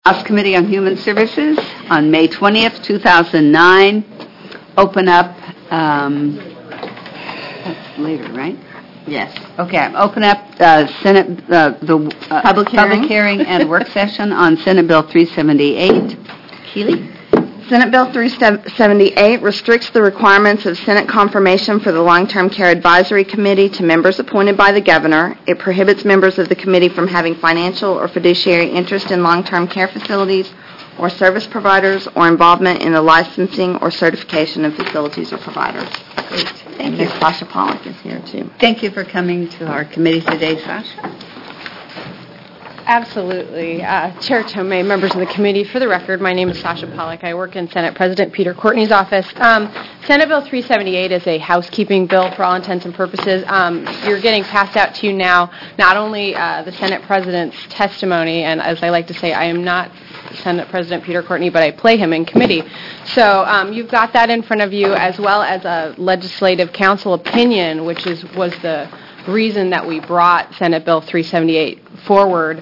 House Committee on Human Services on May 20th, 2009. Open up, that's later, right? Yes. Okay, open up Senate, the Public hearing and work session on Senate Bill 378. Keeley? Senate Bill 378 restricts the requirements of Senate confirmation for the Long-Term Care Advisory Committee to members appointed by the governor. It prohibits members of the committee from having financial or fiduciary interest in long-term care facilities or service providers or involvement in the licensing or certification of facilities or providers. Great. Thank you. Sasha Pollack is here, too. Thank you for coming to our committee today, Sasha. Absolutely. Chair Tomei, members of the committee, for the record, my name is Sasha Pollack. I work in Senate President Peter Courtney's office. Senate Bill 378 is a housekeeping bill for all intents and purposes. You're getting passed out to you now not only the Senate President's testimony, and as I like to say, I am not Senate President Peter Courtney, but I play him in committee. So you've got that in front of you, as well as a legislative council opinion, which was the reason that we brought Senate Bill 378 forward.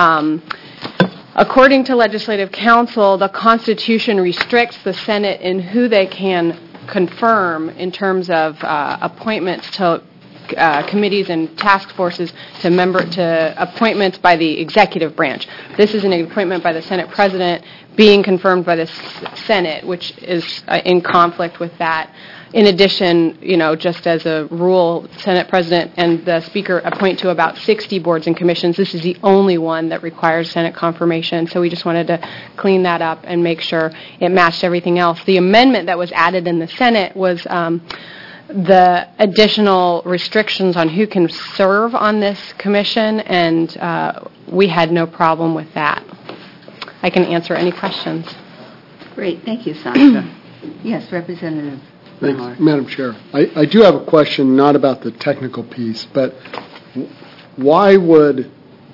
According to Legislative Council, the Constitution restricts the Senate in who they can confirm in terms of appointments to committees and task forces to appointments by the executive branch. This is an appointment by the Senate President being confirmed by the Senate, which is in conflict with that. In addition, just as a rule, Senate President and the Speaker appoint to about 60 boards and commissions. This is the only one that requires Senate confirmation, so we just wanted to clean that up and make sure it matched everything else. The amendment that was added in the Senate was the additional restrictions on who can serve on this commission, and we had no problem with that. I can answer any questions. Great. Thank you, Sasha. Yes, Representative. Thanks, Madam Chair. I do have a question, not about the technical piece, but why would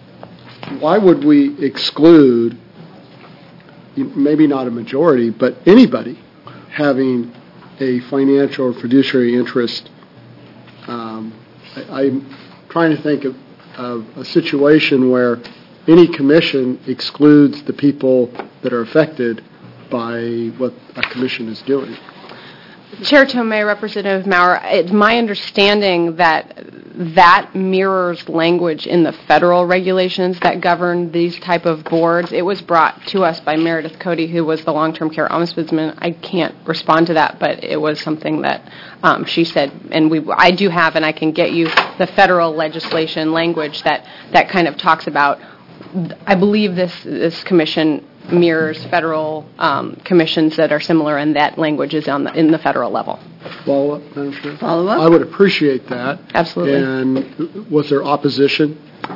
we exclude, maybe not a majority, but anybody having a financial or fiduciary interest? I'm trying to think of a situation where any commission excludes the people that are affected by what a commission is doing. Chair Tomei, Representative Maurer, it's my understanding that mirrors language in the federal regulations that govern these type of boards. It was brought to us by Meredith Cody, who was the long-term care ombudsman. I can't respond to that, but it was something that she said, and I do have, and I can get you the federal legislation language that kind of talks about. I believe this commission mirrors federal commissions that are similar, and that language is in the federal level. Follow up, Madam Chair? Follow up? I would appreciate that. Absolutely. And was there opposition?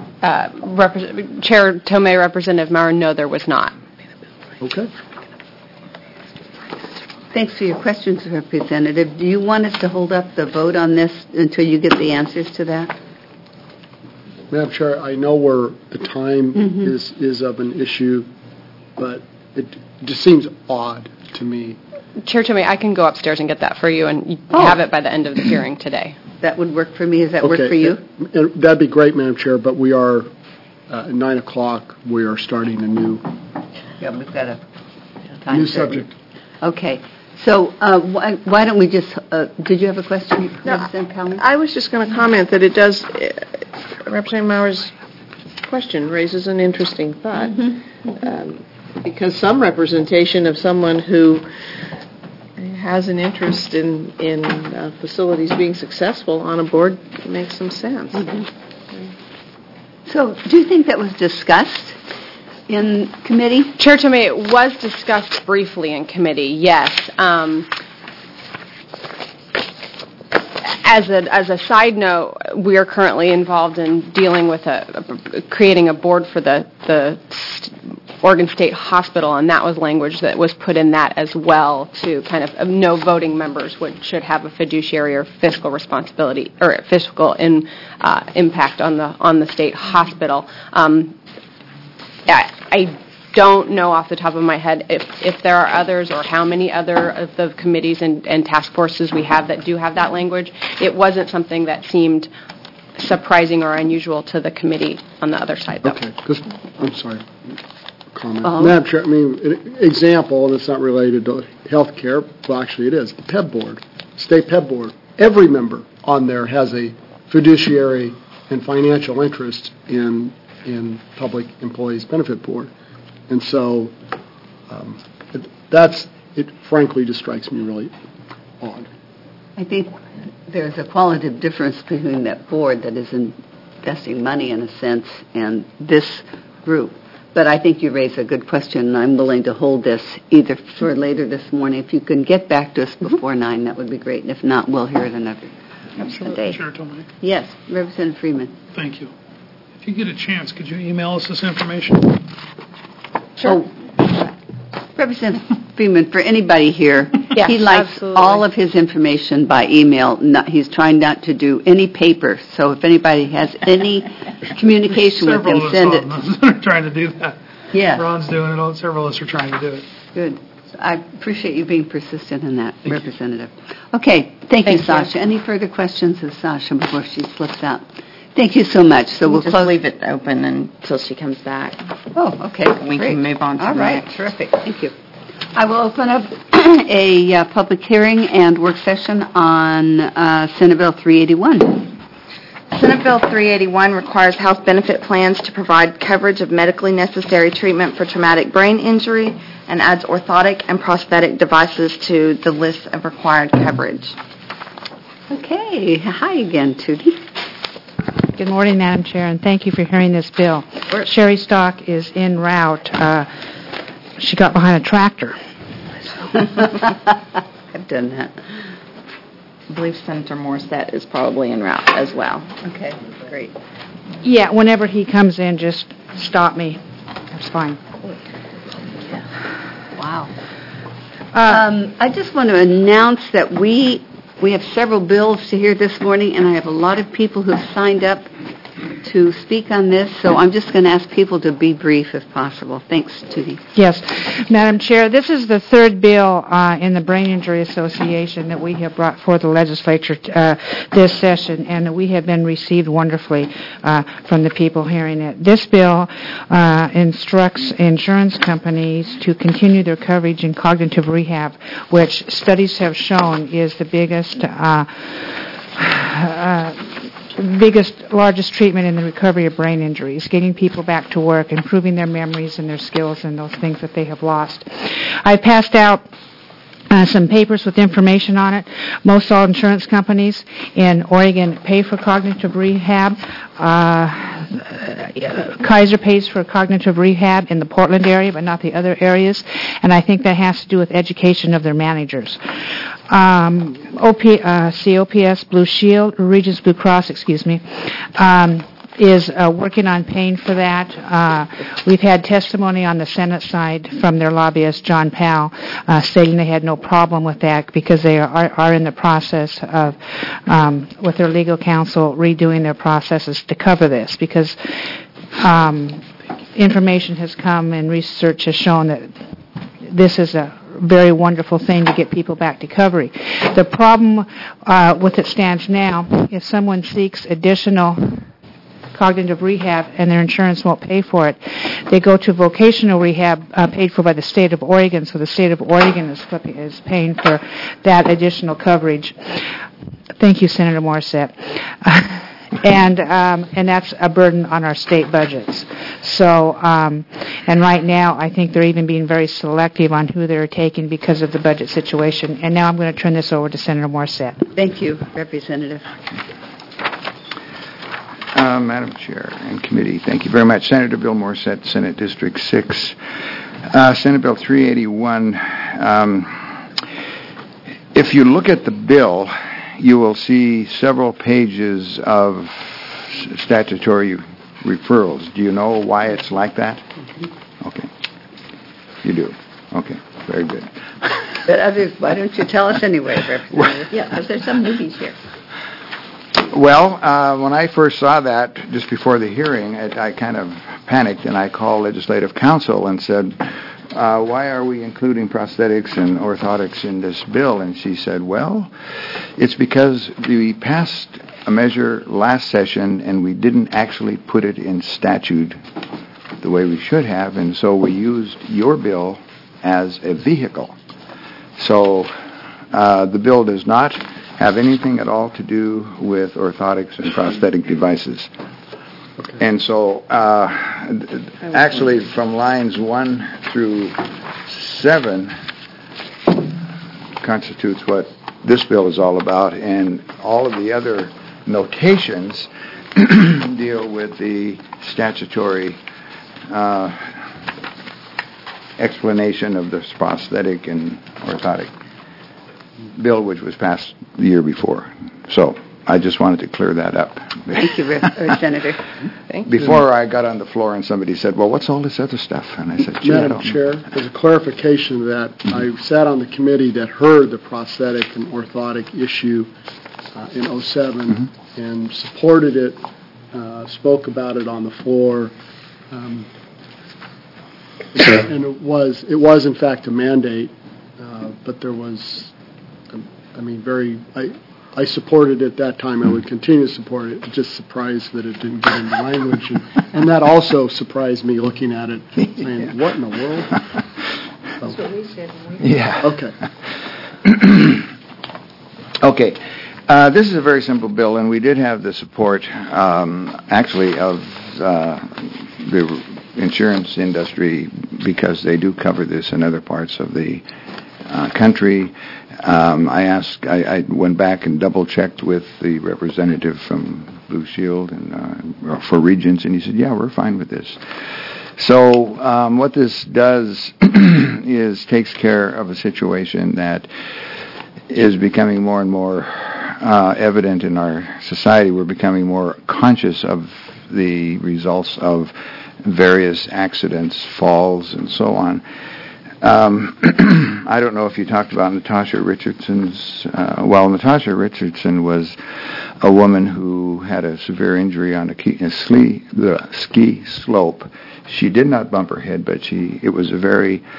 Chair Tomei, Representative Maurer, no, there was not. Okay. Thanks for your questions, Representative. Do you want us to hold up the vote on this until you get the answers to that? Madam Chair, I know where the time is of an issue, but it just seems odd to me. Chair Tomei, I can go upstairs and get that for you, and you have it by the end of the hearing today. That would work for me. Does that work for you? That'd be great, Madam Chair, but we are, at 9 o'clock, we are starting a new we've got a time new subject. Okay. So why don't we just, did you have a question, Representative Powell? I was just going to comment that it does, Representative Maurer's question raises an interesting thought. Because some representation of someone who has an interest in facilities being successful on a board makes some sense. So do you think that was discussed in committee? Chair Tomei, it was discussed briefly in committee, yes. As a side note, we are currently involved in dealing with creating a board for the Oregon State Hospital, and that was language that was put in that as well, to kind of no voting members should have a fiduciary or fiscal responsibility or fiscal impact on the state hospital. I don't know off the top of my head if there are others or how many other of the committees and task forces we have that do have that language. It wasn't something that seemed surprising or unusual to the committee on the other side, though. Okay, I'm sorry. comment. Oh. Madam Chair, I mean, an example, and it's not related to health care, well, actually it is, the PEB board, state PEB board. Every member on there has a fiduciary and financial interest in Public Employees Benefit Board. And so it frankly just strikes me really odd. I think there's a qualitative difference between that board that is investing money in a sense and this group. But I think you raise a good question, and I'm willing to hold this either for later this morning. If you can get back to us before 9, that would be great. And if not, we'll hear it another day. Chair Tomei. Yes, Representative Freeman. Thank you. If you get a chance, could you email us this information? Sure. Representative Freeman, for anybody here, Yes, he likes absolutely. all of his information by email. He's trying not to do any paper. So if anybody has any communication with him, send it. Several of us are trying to do that. Yes. Ron's doing it. Several of us are trying to do it. Good. I appreciate you being persistent in that, Representative. Okay, thank you, Sasha. Any further questions of Sasha before she slips out? Thank you so much. So we'll Just close. leave it open until she comes back. Oh, okay. We Great. can move on to All the right, next. terrific. Thank you. I will open up a public hearing and work session on Senate Bill 381. Senate Bill 381 requires health benefit plans to provide coverage of medically necessary treatment for traumatic brain injury and adds orthotic and prosthetic devices to the list of required coverage. Okay. Hi again, Tootie. Good morning, Madam Chair, and thank you for hearing this bill. Sherry Stock is en route. She got behind a tractor. I've done that. I believe Senator Morissette is probably en route as well. Okay, great. Yeah, whenever he comes in, just stop me. That's fine. Wow. I just want to announce that we have several bills to hear this morning, and I have a lot of people who have signed up to speak on this, so I'm just going to ask people to be brief if possible. Thanks, Tootie. Yes, Madam Chair, this is the third bill in the Brain Injury Association that we have brought forth the legislature this session, and we have been received wonderfully from the people hearing it. This bill instructs insurance companies to continue their coverage in cognitive rehab, which studies have shown is the largest treatment in the recovery of brain injuries, getting people back to work, improving their memories and their skills and those things that they have lost. I passed out some papers with information on it. Most all insurance companies in Oregon pay for cognitive rehab. Kaiser pays for cognitive rehab in the Portland area, but not the other areas, and I think that has to do with education of their managers. COPS Blue Shield, Regents Blue Cross, is working on paying for that. We've had testimony on the Senate side from their lobbyist, John Powell, stating they had no problem with that because they are in the process of, with their legal counsel, redoing their processes to cover this because information has come and research has shown that this is a very wonderful thing to get people back to recovery. The problem with it stands now, if someone seeks additional cognitive rehab and their insurance won't pay for it, they go to vocational rehab paid for by the state of Oregon, so the state of Oregon is paying for that additional coverage. Thank you, Senator Morissette. And that's a burden on our state budgets. So, and right now, I think they're even being very selective on who they're taking because of the budget situation. And now I'm going to turn this over to Senator Morissette. Thank you, Representative. Madam Chair and Committee, thank you very much. Senator Bill Morissette, Senate District 6. Senate Bill 381. If you look at the bill, you will see several pages of statutory referrals. Do you know why it's like that? Okay. You do. Okay. Very good. But others, why don't you tell us anyway, Representative? Yeah, because there's some newbies here. Well, when I first saw that just before the hearing, I kind of panicked and I called Legislative Counsel and said, why are we including prosthetics and orthotics in this bill? And she said, well, it's because we passed a measure last session and we didn't actually put it in statute the way we should have, and so we used your bill as a vehicle. So the bill does not have anything at all to do with orthotics and prosthetic devices. Okay. And so actually from lines 1 through 7 constitutes what this bill is all about, and all of the other notations deal with the statutory explanation of the prosthetic and orthotic bill, which was passed the year before. So I just wanted to clear that up. Thank you, Senator. Thank you. Before I got on the floor and somebody said, well, what's all this other stuff? And I said, gee, I Madam don't know. Chair, as a clarification of that, I sat on the committee that heard the prosthetic and orthotic issue in 07 and supported it, spoke about it on the floor, and it was in fact a mandate, but there was, I supported it at that time. I would continue to support it. Just surprised that it didn't get into language. And that also surprised me looking at it, saying, what in the world? That's what we said. Yeah. Okay. Okay. This is a very simple bill, and we did have the support, actually, of the insurance industry, because they do cover this in other parts of the country. I went back and double-checked with the representative from Blue Shield and for Regents, and he said, yeah, we're fine with this. So what this does is takes care of a situation that is becoming more and more evident in our society. We're becoming more conscious of the results of various accidents, falls, and so on. I don't know if you talked about Natasha Richardson's... Natasha Richardson was a woman who had a severe injury on the ski slope. She did not bump her head, but it was a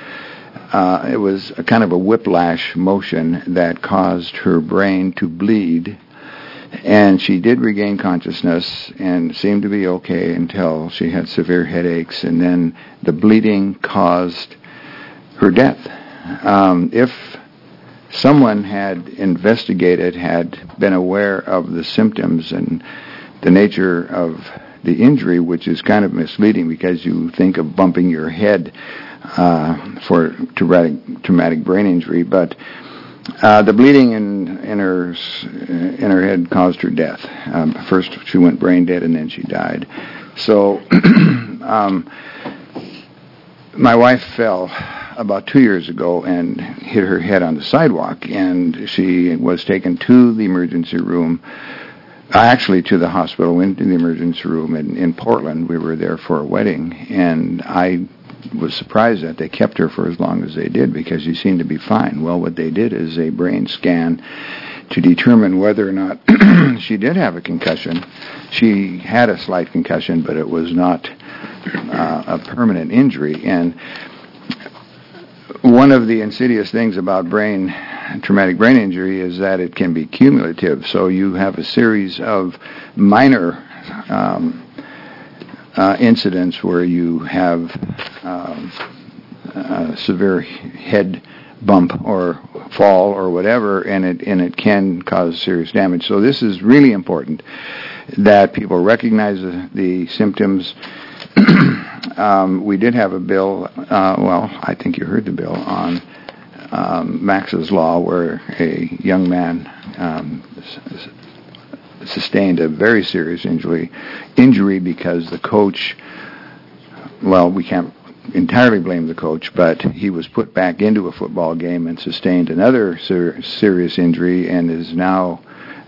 kind of a whiplash motion that caused her brain to bleed, and she did regain consciousness and seemed to be okay until she had severe headaches, and then the bleeding caused her death. If someone had investigated, had been aware of the symptoms and the nature of the injury, which is kind of misleading because you think of bumping your head for traumatic brain injury, but the bleeding in her head caused her death. First she went brain dead and then she died. So my wife fell about 2 years ago and hit her head on the sidewalk, and she was taken to the emergency room, actually to the hospital, went to the emergency room in Portland. We were there for a wedding, and I was surprised that they kept her for as long as they did because she seemed to be fine. Well, what they did is a brain scan to determine whether or not she did have a concussion. She had a slight concussion, but it was not a permanent injury. And one of the insidious things about traumatic brain injury is that it can be cumulative. So you have a series of minor incidents where you have a severe head bump or fall or whatever, and it can cause serious damage. So this is really important that people recognize the symptoms. We did have a bill, I think you heard the bill, on Max's Law, where a young man sustained a very serious injury because the coach, we can't entirely blame the coach, but he was put back into a football game and sustained another serious injury and is now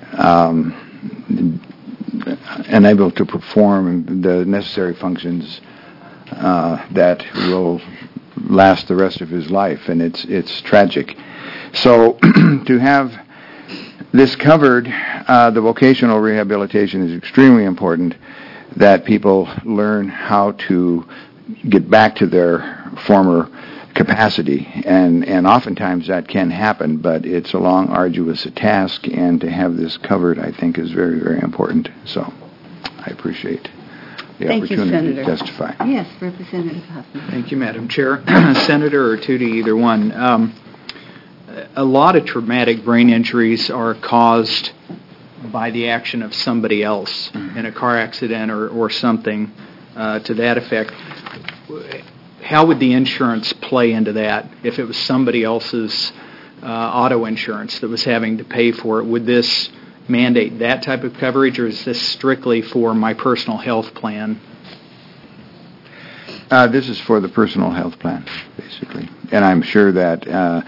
unable to perform the necessary functions that will last the rest of his life, and it's tragic. So to have this covered, the vocational rehabilitation is extremely important, that people learn how to get back to their former capacity, and oftentimes that can happen, but it's a long, arduous task, and to have this covered, I think, is very, very important. So I appreciate the Thank you, opportunity Senator. to testify. Yes, Representative Huffman. Thank you, Madam Chair. Senator or Tootie, either one. A lot of traumatic brain injuries are caused by the action of somebody else in a car accident or something to that effect. How would the insurance play into that if it was somebody else's auto insurance that was having to pay for it? Would this mandate that type of coverage, or is this strictly for my personal health plan? This is for the personal health plan, basically. And I'm sure that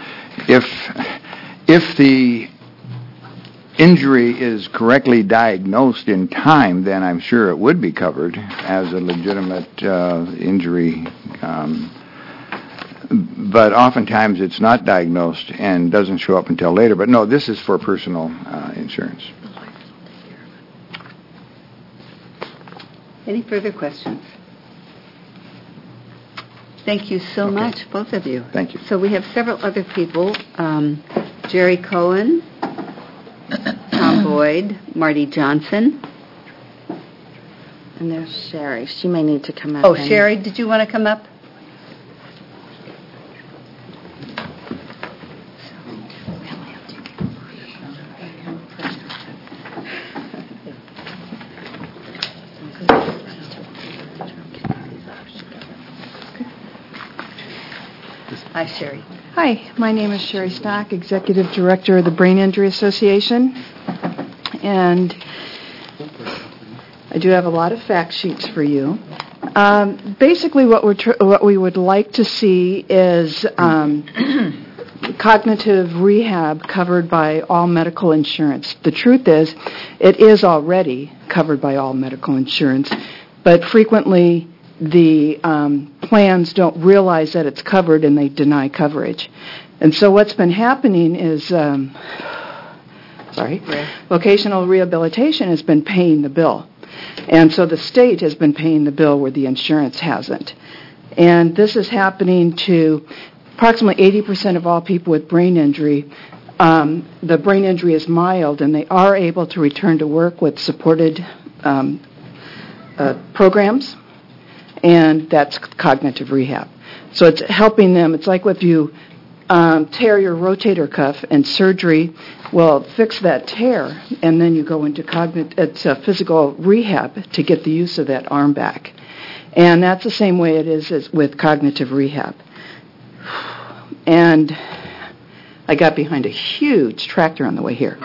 if the injury is correctly diagnosed in time, then I'm sure it would be covered as a legitimate injury. But oftentimes it's not diagnosed and doesn't show up until later. But no, this is for personal insurance. Any further questions? Thank you so much, both of you. Thank you. So we have several other people, Jerry Cohen, Tom Boyd, Marty Johnson. And there's Sherry. She may need to come up. Oh, Sherry, did you want to come up? Hi, Sherry. Hi, my name is Sherry Stack, Executive Director of the Brain Injury Association, and I do have a lot of fact sheets for you. Basically, what we would like to see is cognitive rehab covered by all medical insurance. The truth is, it is already covered by all medical insurance, but frequently the plans don't realize that it's covered and they deny coverage. And so what's been happening is, vocational rehabilitation has been paying the bill. And so the state has been paying the bill where the insurance hasn't. And this is happening to approximately 80% of all people with brain injury. The brain injury is mild and they are able to return to work with supported programs. And that's cognitive rehab. So it's helping them. It's like if you tear your rotator cuff and surgery will fix that tear, and then you go into physical rehab to get the use of that arm back. And that's the same way it is as with cognitive rehab. And I got behind a huge tractor on the way here.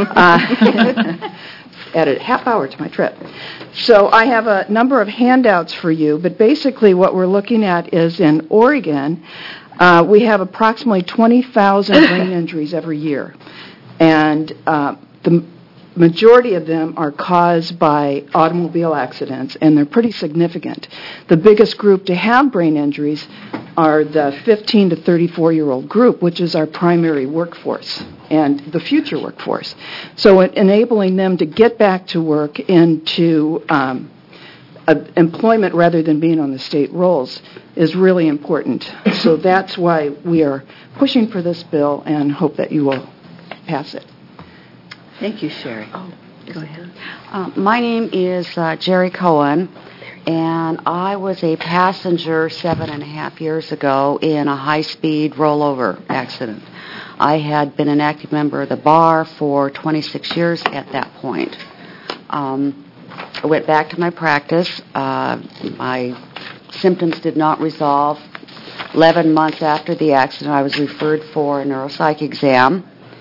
Added a half hour to my trip. So I have a number of handouts for you, but basically what we're looking at is in Oregon, we have approximately 20,000 brain injuries every year. And the majority of them are caused by automobile accidents, and they're pretty significant. The biggest group to have brain injuries are the 15 to 34-year-old group, which is our primary workforce and the future workforce. So enabling them to get back to work into employment rather than being on the state rolls is really important. So that's why we are pushing for this bill and hope that you will pass it. Thank you, Sherry. Go ahead. My name is Jerry Cohen, and I was a passenger 7.5 years ago in a high-speed rollover accident. I had been an active member of the bar for 26 years at that point. I went back to my practice. My symptoms did not resolve. 11 months after the accident, I was referred for a neuropsych exam.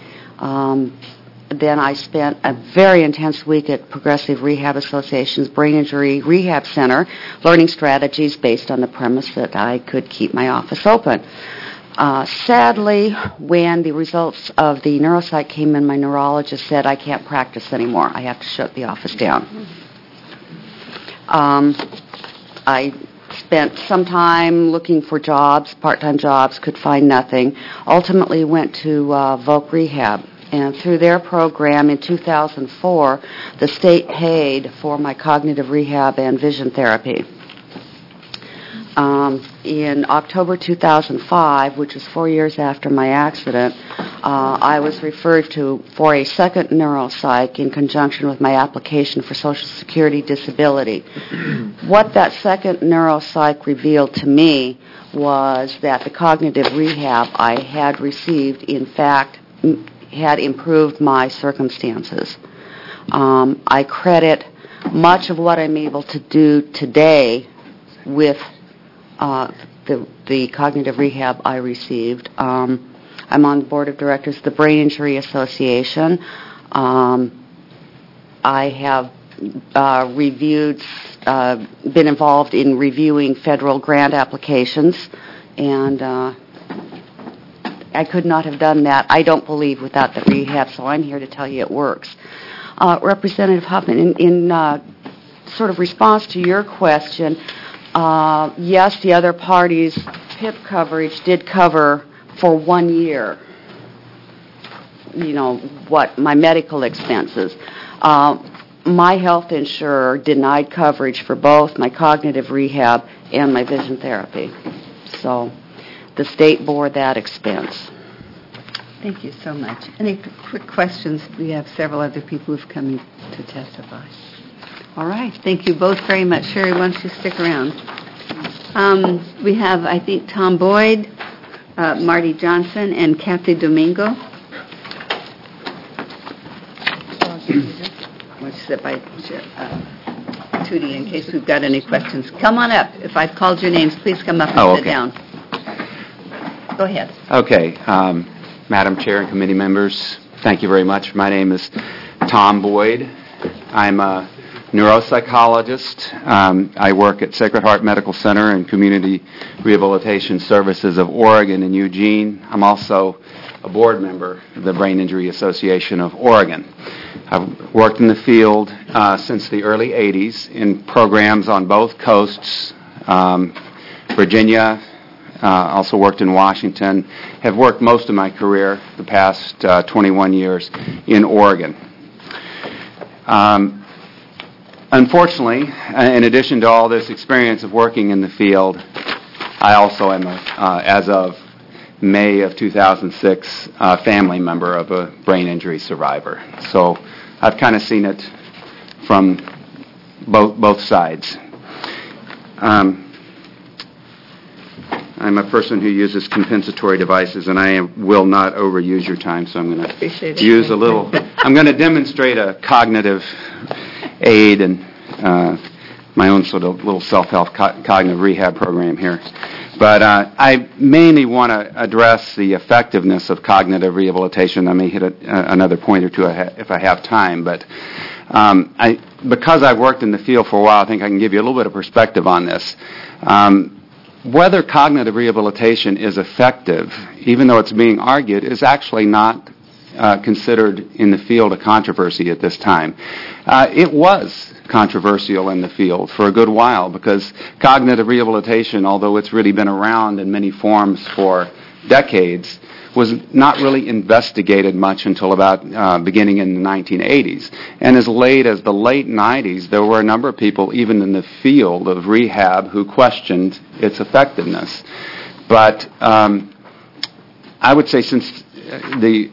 Then I spent a very intense week at Progressive Rehab Association's Brain Injury Rehab Center, learning strategies based on the premise that I could keep my office open. Sadly, when the results of the neuropsych came in, my neurologist said, I can't practice anymore. I have to shut the office down. I spent some time looking for jobs, part-time jobs, could find nothing. Ultimately went to Voc Rehab. And through their program in 2004, the state paid for my cognitive rehab and vision therapy. In October 2005, which was 4 years after my accident, I was referred to for a second neuropsych in conjunction with my application for Social Security disability. What that second neuropsych revealed to me was that the cognitive rehab I had received, in fact, had improved my circumstances. I credit much of what I'm able to do today with the cognitive rehab I received. I'm on the board of directors of the Brain Injury Association. I have been involved in reviewing federal grant applications, and I could not have done that, I don't believe, without the rehab, so I'm here to tell you it works. Representative Huffman, in sort of response to your question, yes, the other party's PIP coverage did cover for 1 year, my medical expenses. My health insurer denied coverage for both my cognitive rehab and my vision therapy. So the state bore that expense. Thank you so much. Any quick questions? We have several other people who've come in to testify. All right. Thank you both very much. Sherry, why don't you stick around? We have, I think, Tom Boyd, Marty Johnson, and Kathy Domingo. Let's sit by Tootie in case we've got any questions. Come on up. If I've called your names, please come up and sit down. Go ahead. Okay. Madam Chair and committee members, thank you very much. My name is Tom Boyd. I'm a neuropsychologist. I work at Sacred Heart Medical Center and Community Rehabilitation Services of Oregon in Eugene. I'm also a board member of the Brain Injury Association of Oregon. I've worked in the field since the early 80s in programs on both coasts, Virginia, also worked in Washington, have worked most of my career, the past 21 years, in Oregon. Unfortunately, in addition to all this experience of working in the field, I also am, as of May of 2006, a family member of a brain injury survivor. So I've kind of seen it from both sides. I'm a person who uses compensatory devices, and I will not overuse your time, so I'm going to use a little. I'm going to demonstrate a cognitive aid and my own sort of little self-help cognitive rehab program here. But I mainly want to address the effectiveness of cognitive rehabilitation. I may hit another point or two if I have time, but because I've worked in the field for a while, I think I can give you a little bit of perspective on this. Whether cognitive rehabilitation is effective, even though it's being argued, is actually not considered in the field a controversy at this time. It was controversial in the field for a good while because cognitive rehabilitation, although it's really been around in many forms for decades, was not really investigated much until about beginning in the 1980s. And as late as the late 90s, there were a number of people, even in the field of rehab, who questioned its effectiveness. But I would say since the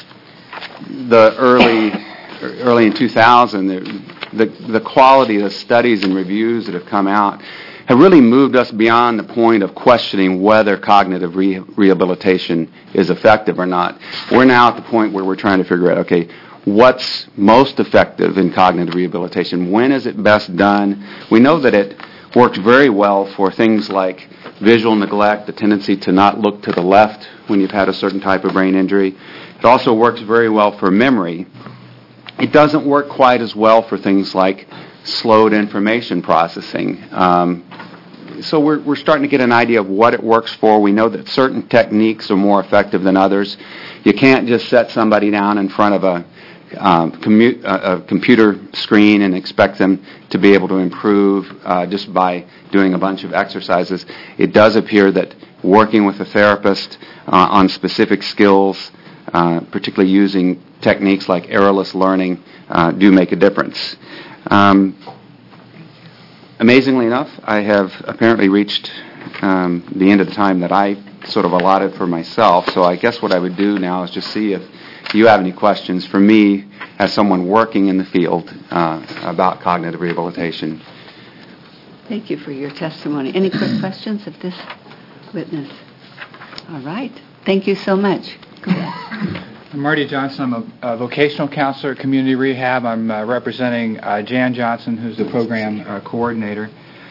early in 2000, the quality of the studies and reviews that have come out have really moved us beyond the point of questioning whether cognitive rehabilitation is effective or not. We're now at the point where we're trying to figure out, okay, what's most effective in cognitive rehabilitation? When is it best done? We know that it works very well for things like visual neglect, the tendency to not look to the left when you've had a certain type of brain injury. It also works very well for memory. It doesn't work quite as well for things like slowed information processing. So we're starting to get an idea of what it works for. We know that certain techniques are more effective than others. You can't just set somebody down in front of a computer screen and expect them to be able to improve just by doing a bunch of exercises. It does appear that working with a therapist on specific skills, particularly using techniques like errorless learning, do make a difference. Amazingly enough, I have apparently reached the end of the time that I sort of allotted for myself. So I guess what I would do now is just see if you have any questions for me as someone working in the field about cognitive rehabilitation. Thank you for your testimony. Any quick questions of this witness? All right. Thank you so much. Go ahead. I'm Marty Johnson. I'm a vocational counselor at Community Rehab. I'm representing Jan Johnson, who's the program coordinator.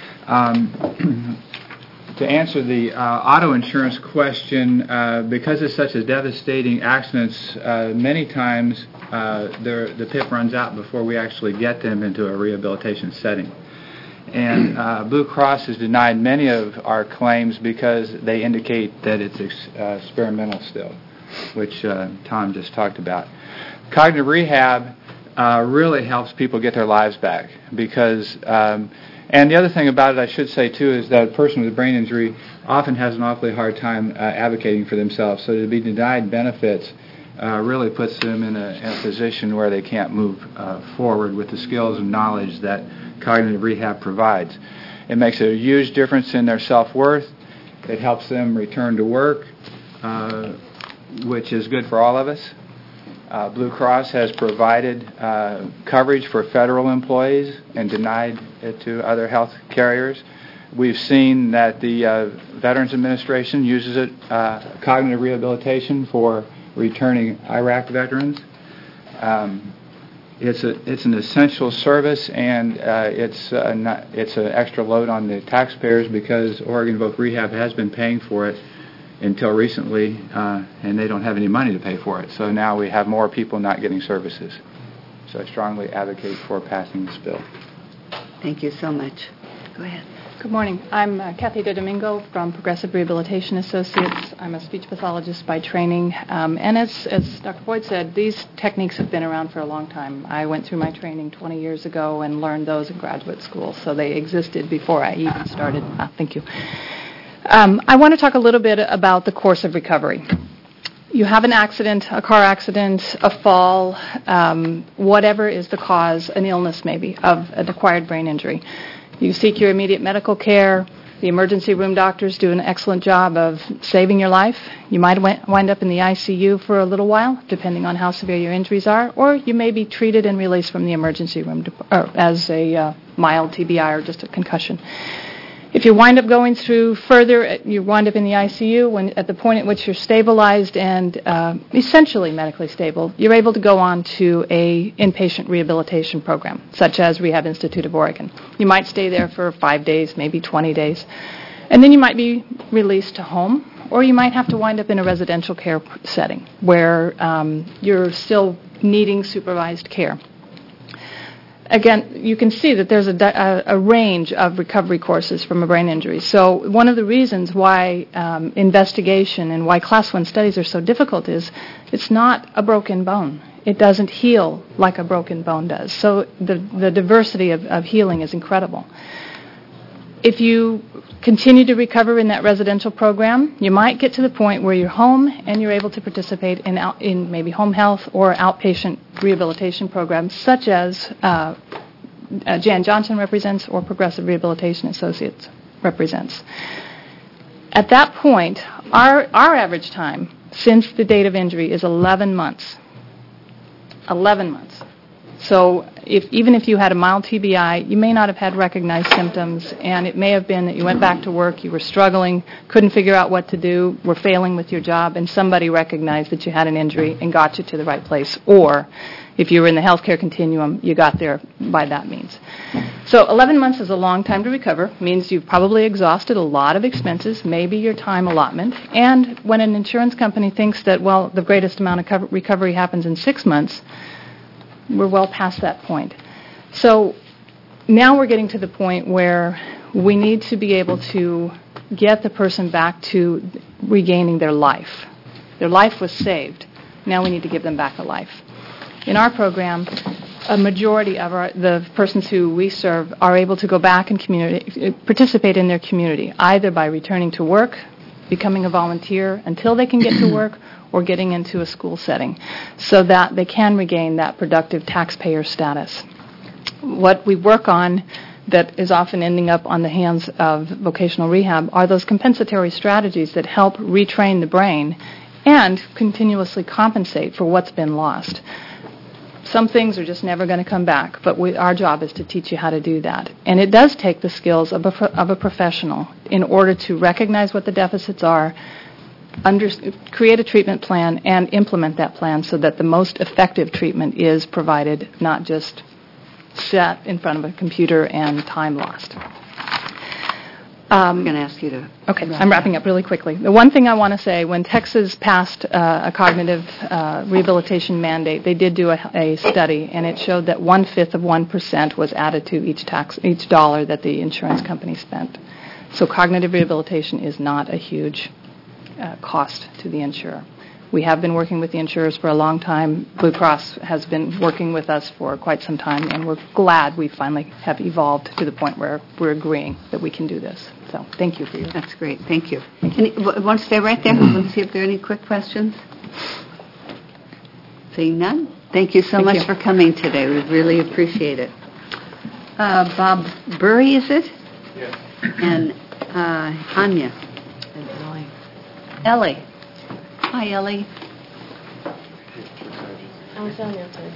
To answer the auto insurance question, because it's such a devastating accidents, many times the PIP runs out before we actually get them into a rehabilitation setting. And Blue Cross has denied many of our claims because they indicate that it's experimental still, which Tom just talked about. Cognitive rehab really helps people get their lives back because, and the other thing about it I should say too is that a person with a brain injury often has an awfully hard time advocating for themselves. So to be denied benefits really puts them in a position where they can't move forward with the skills and knowledge that cognitive rehab provides. It makes a huge difference in their self-worth. It helps them return to work, which is good for all of us. Blue Cross has provided coverage for federal employees and denied it to other health carriers. We've seen that the Veterans Administration uses it, cognitive rehabilitation, for returning Iraq veterans. It's an essential service, and it's an extra load on the taxpayers because Oregon Voc Rehab has been paying for it until recently, and they don't have any money to pay for it. So now we have more people not getting services. So I strongly advocate for passing this bill. Thank you so much. Go ahead. Good morning. I'm Kathy DeDomingo from Progressive Rehabilitation Associates. I'm a speech pathologist by training. And as Dr. Boyd said, these techniques have been around for a long time. I went through my training 20 years ago and learned those in graduate school, so they existed before I even started. Thank you. I want to talk a little bit about the course of recovery. You have an accident, a car accident, a fall, whatever is the cause, an illness maybe, of an acquired brain injury. You seek your immediate medical care. The emergency room doctors do an excellent job of saving your life. You might wind up in the ICU for a little while, depending on how severe your injuries are, or you may be treated and released from the emergency room as a mild TBI or just a concussion. If you wind up going through further, you wind up in the ICU at the point at which you're stabilized and essentially medically stable, you're able to go on to a inpatient rehabilitation program, such as Rehab Institute of Oregon. You might stay there for 5 days, maybe 20 days, and then you might be released to home, or you might have to wind up in a residential care setting where you're still needing supervised care. Again, you can see that there's a range of recovery courses from a brain injury. So one of the reasons why investigation and why Class 1 studies are so difficult is it's not a broken bone. It doesn't heal like a broken bone does. So the diversity of healing is incredible. If you continue to recover in that residential program, you might get to the point where you're home and you're able to participate in maybe home health or outpatient rehabilitation programs such as Jan Johnson represents or Progressive Rehabilitation Associates represents. At that point, our average time since the date of injury is 11 months. 11 months. So even if you had a mild TBI, you may not have had recognized symptoms, and it may have been that you went back to work, you were struggling, couldn't figure out what to do, were failing with your job, and somebody recognized that you had an injury and got you to the right place. Or if you were in the healthcare continuum, you got there by that means. So 11 months is a long time to recover. Means you've probably exhausted a lot of expenses, maybe your time allotment. And when an insurance company thinks that, well, the greatest amount of recovery happens in 6 months, we're well past that point. So now we're getting to the point where we need to be able to get the person back to regaining their life. Their life was saved. Now we need to give them back a life. In our program, a majority of the persons who we serve are able to go back and participate in their community, either by returning to work, becoming a volunteer until they can get to work, or getting into a school setting so that they can regain that productive taxpayer status. What we work on that is often ending up on the hands of vocational rehab are those compensatory strategies that help retrain the brain and continuously compensate for what's been lost. Some things are just never going to come back, but our job is to teach you how to do that. And it does take the skills of a professional in order to recognize what the deficits are, create a treatment plan, and implement that plan so that the most effective treatment is provided, not just sat in front of a computer and time lost. I'm going to ask you to... Okay, I'm wrapping up really quickly. The one thing I want to say, when Texas passed a cognitive rehabilitation mandate, they did do a study, and it showed that 1/5 of 1% was added to each dollar that the insurance company spent. So cognitive rehabilitation is not a huge cost to the insurer. We have been working with the insurers for a long time. Blue Cross has been working with us for quite some time, and we're glad we finally have evolved to the point where we're agreeing that we can do this. So thank you for your... That's great. Thank you. Want to stay right there? Want to see if there are any quick questions? Seeing none? Thank you so much for coming today. We really appreciate it. Bob Burry, is it? Yes. And Anya. And Ellie. Ellie. Hi, Ellie. I'll sit on the outside.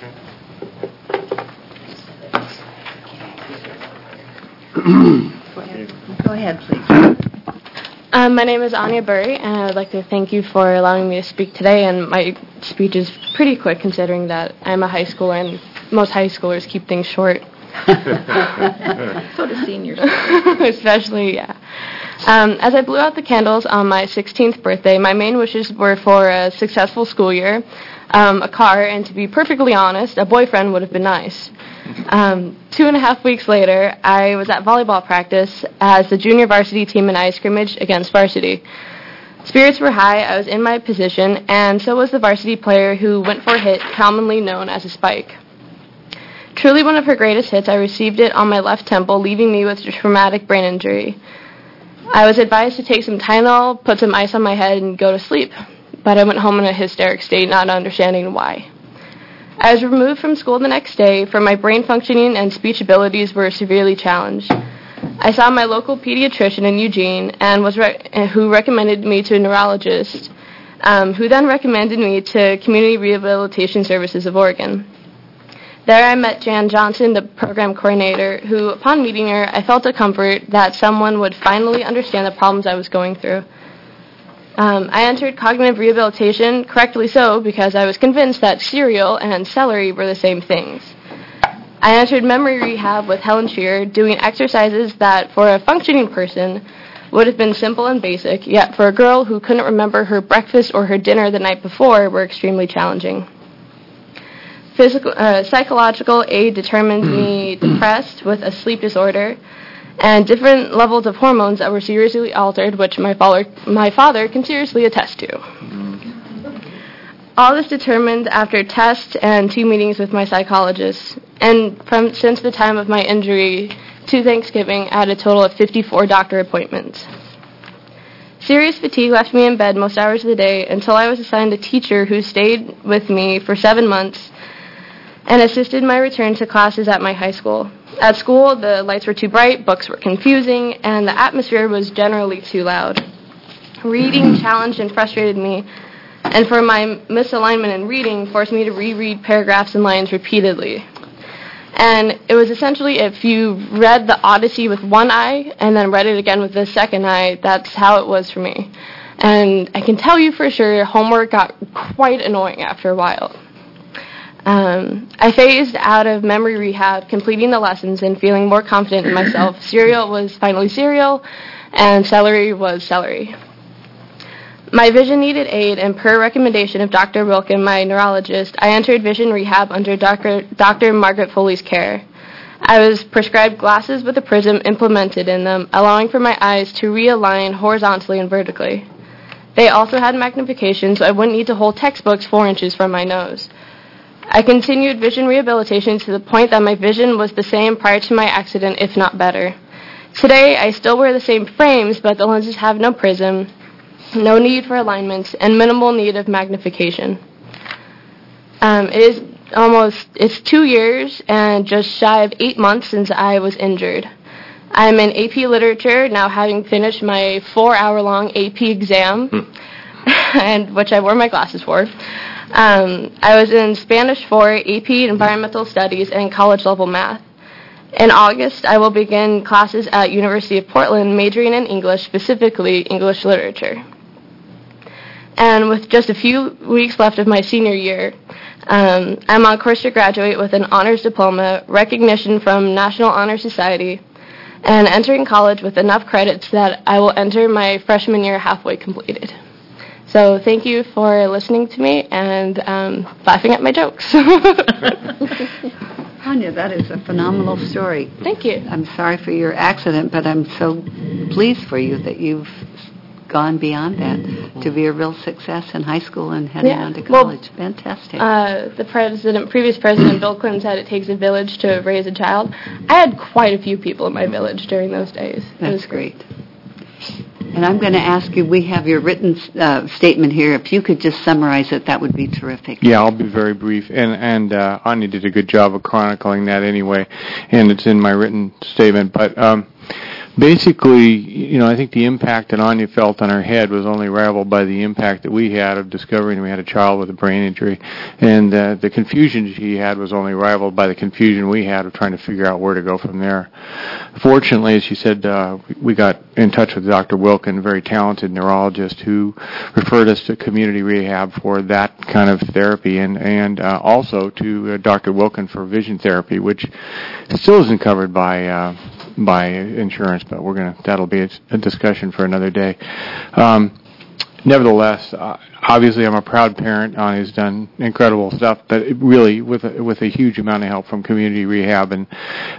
Go ahead, please. My name is Anya Burry, and I would like to thank you for allowing me to speak today. And my speech is pretty quick, considering that I'm a high schooler, and most high schoolers keep things short. So do seniors. Especially, yeah. As I blew out the candles on my 16th birthday, my main wishes were for a successful school year, a car, and to be perfectly honest, a boyfriend would have been nice. 2.5 weeks later, I was at volleyball practice as the junior varsity team and I scrimmaged against varsity. Spirits were high, I was in my position, and so was the varsity player who went for a hit commonly known as a spike. Truly one of her greatest hits, I received it on my left temple, leaving me with a traumatic brain injury. I was advised to take some Tylenol, put some ice on my head, and go to sleep. But I went home in a hysteric state, not understanding why. I was removed from school the next day, for my brain functioning and speech abilities were severely challenged. I saw my local pediatrician in Eugene, and who recommended me to a neurologist, who then recommended me to Community Rehabilitation Services of Oregon. There I met Jan Johnson, the program coordinator, who, upon meeting her, I felt a comfort that someone would finally understand the problems I was going through. I entered cognitive rehabilitation, correctly so, because I was convinced that cereal and celery were the same things. I entered memory rehab with Helen Shearer, doing exercises that, for a functioning person, would have been simple and basic, yet for a girl who couldn't remember her breakfast or her dinner the night before, were extremely challenging. Psychological aid determined me depressed with a sleep disorder and different levels of hormones that were seriously altered, which my father can seriously attest to. All this determined after tests and 2 meetings with my psychologist, and since the time of my injury to Thanksgiving, I had a total of 54 doctor appointments. Serious fatigue left me in bed most hours of the day until I was assigned a teacher who stayed with me for 7 months and assisted my return to classes at my high school. At school, the lights were too bright, books were confusing, and the atmosphere was generally too loud. Reading challenged and frustrated me, and for my misalignment in reading, forced me to reread paragraphs and lines repeatedly. And it was essentially, if you read the Odyssey with one eye and then read it again with the second eye, that's how it was for me. And I can tell you for sure, homework got quite annoying after a while. I phased out of memory rehab, completing the lessons and feeling more confident in myself. Cereal was finally cereal, and celery was celery. My vision needed aid, and per recommendation of Dr. Wilkin, my neurologist, I entered vision rehab under Dr. Margaret Foley's care. I was prescribed glasses with a prism implemented in them, allowing for my eyes to realign horizontally and vertically. They also had magnification, so I wouldn't need to hold textbooks 4 inches from my nose. I continued vision rehabilitation to the point that my vision was the same prior to my accident, if not better. Today, I still wear the same frames, but the lenses have no prism, no need for alignments, and minimal need of magnification. It is it's 2 years and just shy of 8 months since I was injured. I'm in AP Literature, now having finished my 4-hour-long AP exam, and which I wore my glasses for. I was in Spanish 4, AP Environmental Studies, and college-level math. In August, I will begin classes at University of Portland, majoring in English, specifically English literature. And with just a few weeks left of my senior year, I'm on course to graduate with an honors diploma, recognition from National Honor Society, and entering college with enough credits that I will enter my freshman year halfway completed. So thank you for listening to me and laughing at my jokes. Tanya, that is a phenomenal story. Thank you. I'm sorry for your accident, but I'm so pleased for you that you've gone beyond that to be a real success in high school and heading on to college. Well, fantastic. The previous president, Bill Clinton, said it takes a village to raise a child. I had quite a few people in my village during those days. That's great. And I'm going to ask you, we have your written statement here. If you could just summarize it, that would be terrific. Yeah, I'll be very brief. And Anya did a good job of chronicling that anyway, and it's in my written statement. But basically, I think the impact that Anya felt on her head was only rivaled by the impact that we had of discovering we had a child with a brain injury. And the confusion she had was only rivaled by the confusion we had of trying to figure out where to go from there. Fortunately, as she said, we got in touch with Dr. Wilkin, a very talented neurologist, who referred us to community rehab for that kind of therapy, and also to Dr. Wilkin for vision therapy, which still isn't covered by insurance, but that'll be a discussion for another day. Nevertheless, obviously I'm a proud parent. Anya's done incredible stuff, but really with a huge amount of help from community rehab, and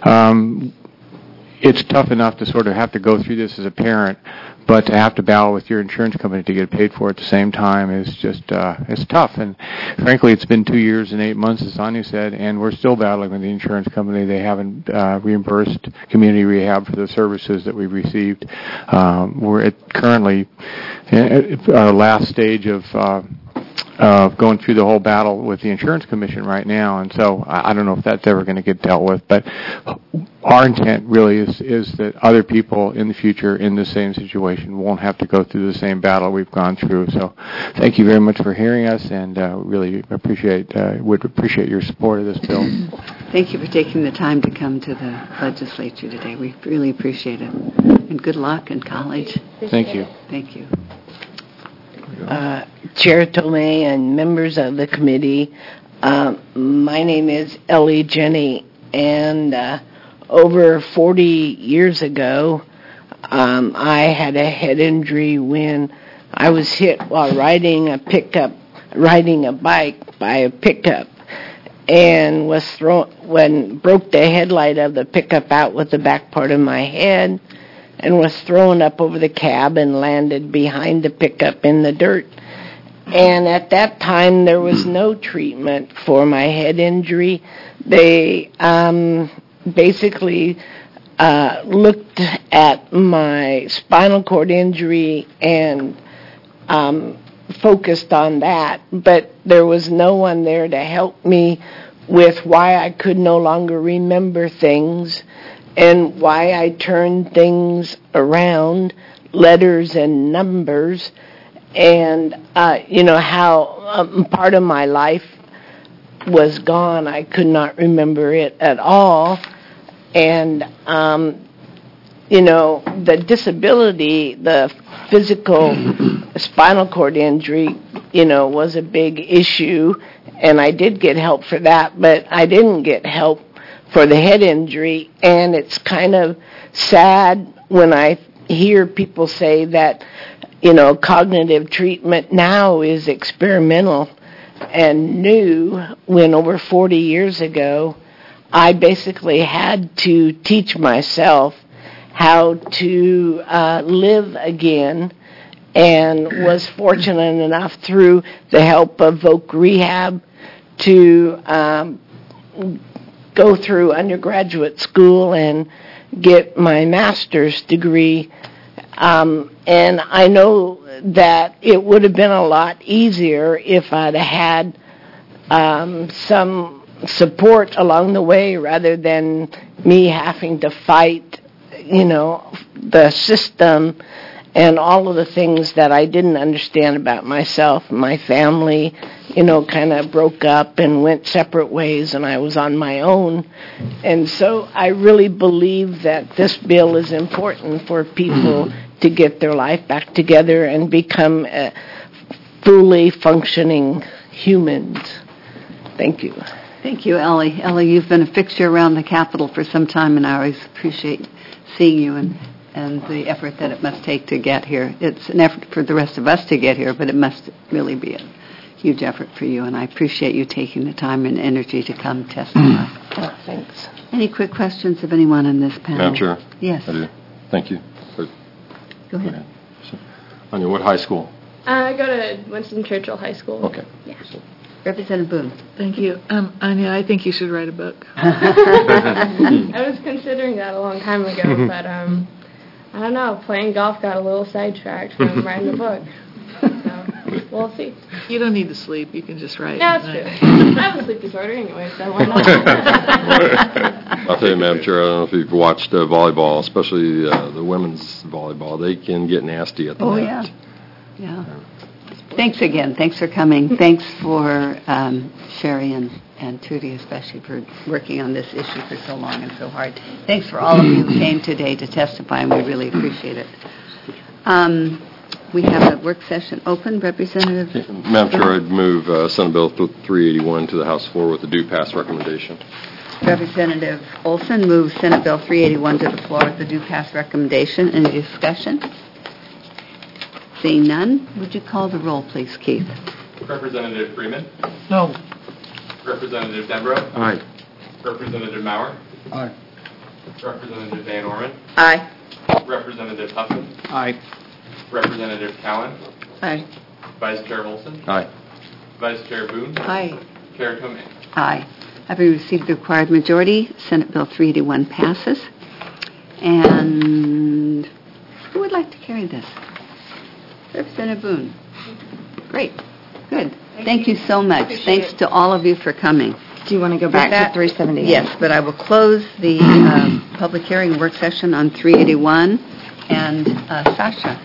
it's tough enough to sort of have to go through this as a parent, but to have to battle with your insurance company to get paid for at the same time is just, it's tough. And frankly, it's been 2 years and 8 months, as Anya said, and we're still battling with the insurance company. They haven't reimbursed community rehab for the services that we've received. We're currently at our last stage of going through the whole battle with the insurance commission right now, and so I don't know if that's ever going to get dealt with, but our intent really is that other people in the future in the same situation won't have to go through the same battle we've gone through. So thank you very much for hearing us, and really would appreciate your support of this bill. Thank you for taking the time to come to the legislature today. We really appreciate it, and good luck in college. Thank you. Thank you. Chair Tomei and members of the committee, my name is Ellie Jenny, and over 40 years ago, I had a head injury when I was hit while riding a bike by a pickup, and broke the headlight of the pickup out with the back part of my head, and was thrown up over the cab and landed behind the pickup in the dirt. And at that time, there was no treatment for my head injury. They basically looked at my spinal cord injury and focused on that, but there was no one there to help me with why I could no longer remember things and why I turned things around, letters and numbers, and, how part of my life was gone. I could not remember it at all. And, the disability, the physical spinal cord injury, was a big issue, and I did get help for that, but I didn't get help for the head injury, and it's kind of sad when I hear people say that, cognitive treatment now is experimental and new, when over 40 years ago, I basically had to teach myself how to live again, and was fortunate enough through the help of Voc Rehab to go through undergraduate school and get my master's degree. And I know that it would have been a lot easier if I'd had some support along the way rather than me having to fight, the system and all of the things that I didn't understand about myself. My family, kind of broke up and went separate ways, and I was on my own. And so I really believe that this bill is important for people to get their life back together and become fully functioning humans. Thank you. Thank you, Ellie. Ellie, you've been a fixture around the Capitol for some time, and I always appreciate seeing you and the effort that it must take to get here. It's an effort for the rest of us to get here, but it must really be a huge effort for you, and I appreciate you taking the time and energy to come testify. Thanks. Any quick questions of anyone in this panel? Madam Chair? Yes. I do. Thank you. Go ahead. Anya, what high school? I go to Winston Churchill High School. Okay. Yeah. Representative Boone. Thank you. Anya, I think you should write a book. I was considering that a long time ago, but I don't know. Playing golf got a little sidetracked from writing the book. So we'll see. You don't need to sleep. You can just write. Yeah, that's true. I have a sleep disorder anyway, so why not? I'll tell you, Madam Chair, I don't know if you've watched volleyball, especially the women's volleyball. They can get nasty at the net. Yeah. Thanks again. Thanks for coming. Thanks for Sherry and Tootie especially for working on this issue for so long and so hard. Thanks for all of you who came today to testify, and we really appreciate it. We have a work session open. Representative? Madam Chair, I'd move Senate Bill 381 to the House floor with a due pass recommendation. Representative Olson moves Senate Bill 381 to the floor with the due pass recommendation. Any discussion? Seeing none, would you call the roll, please, Keith? Representative Freeman? No. Representative Denbrough? Aye. Representative Maurer? Aye. Representative Van Orman? Aye. Representative Huffman? Aye. Representative Cowan? Aye. Vice Chair Olson? Aye. Vice Chair Boone? Aye. Chair Tomei? Aye. Having received the required majority, Senate Bill 381 passes. And who would like to carry this? Representative Boone. Great. Good. Thank you so much. Thanks to all of you for coming. Do you want to go back to 378? Yes, but I will close the public hearing work session on 381. And Sasha.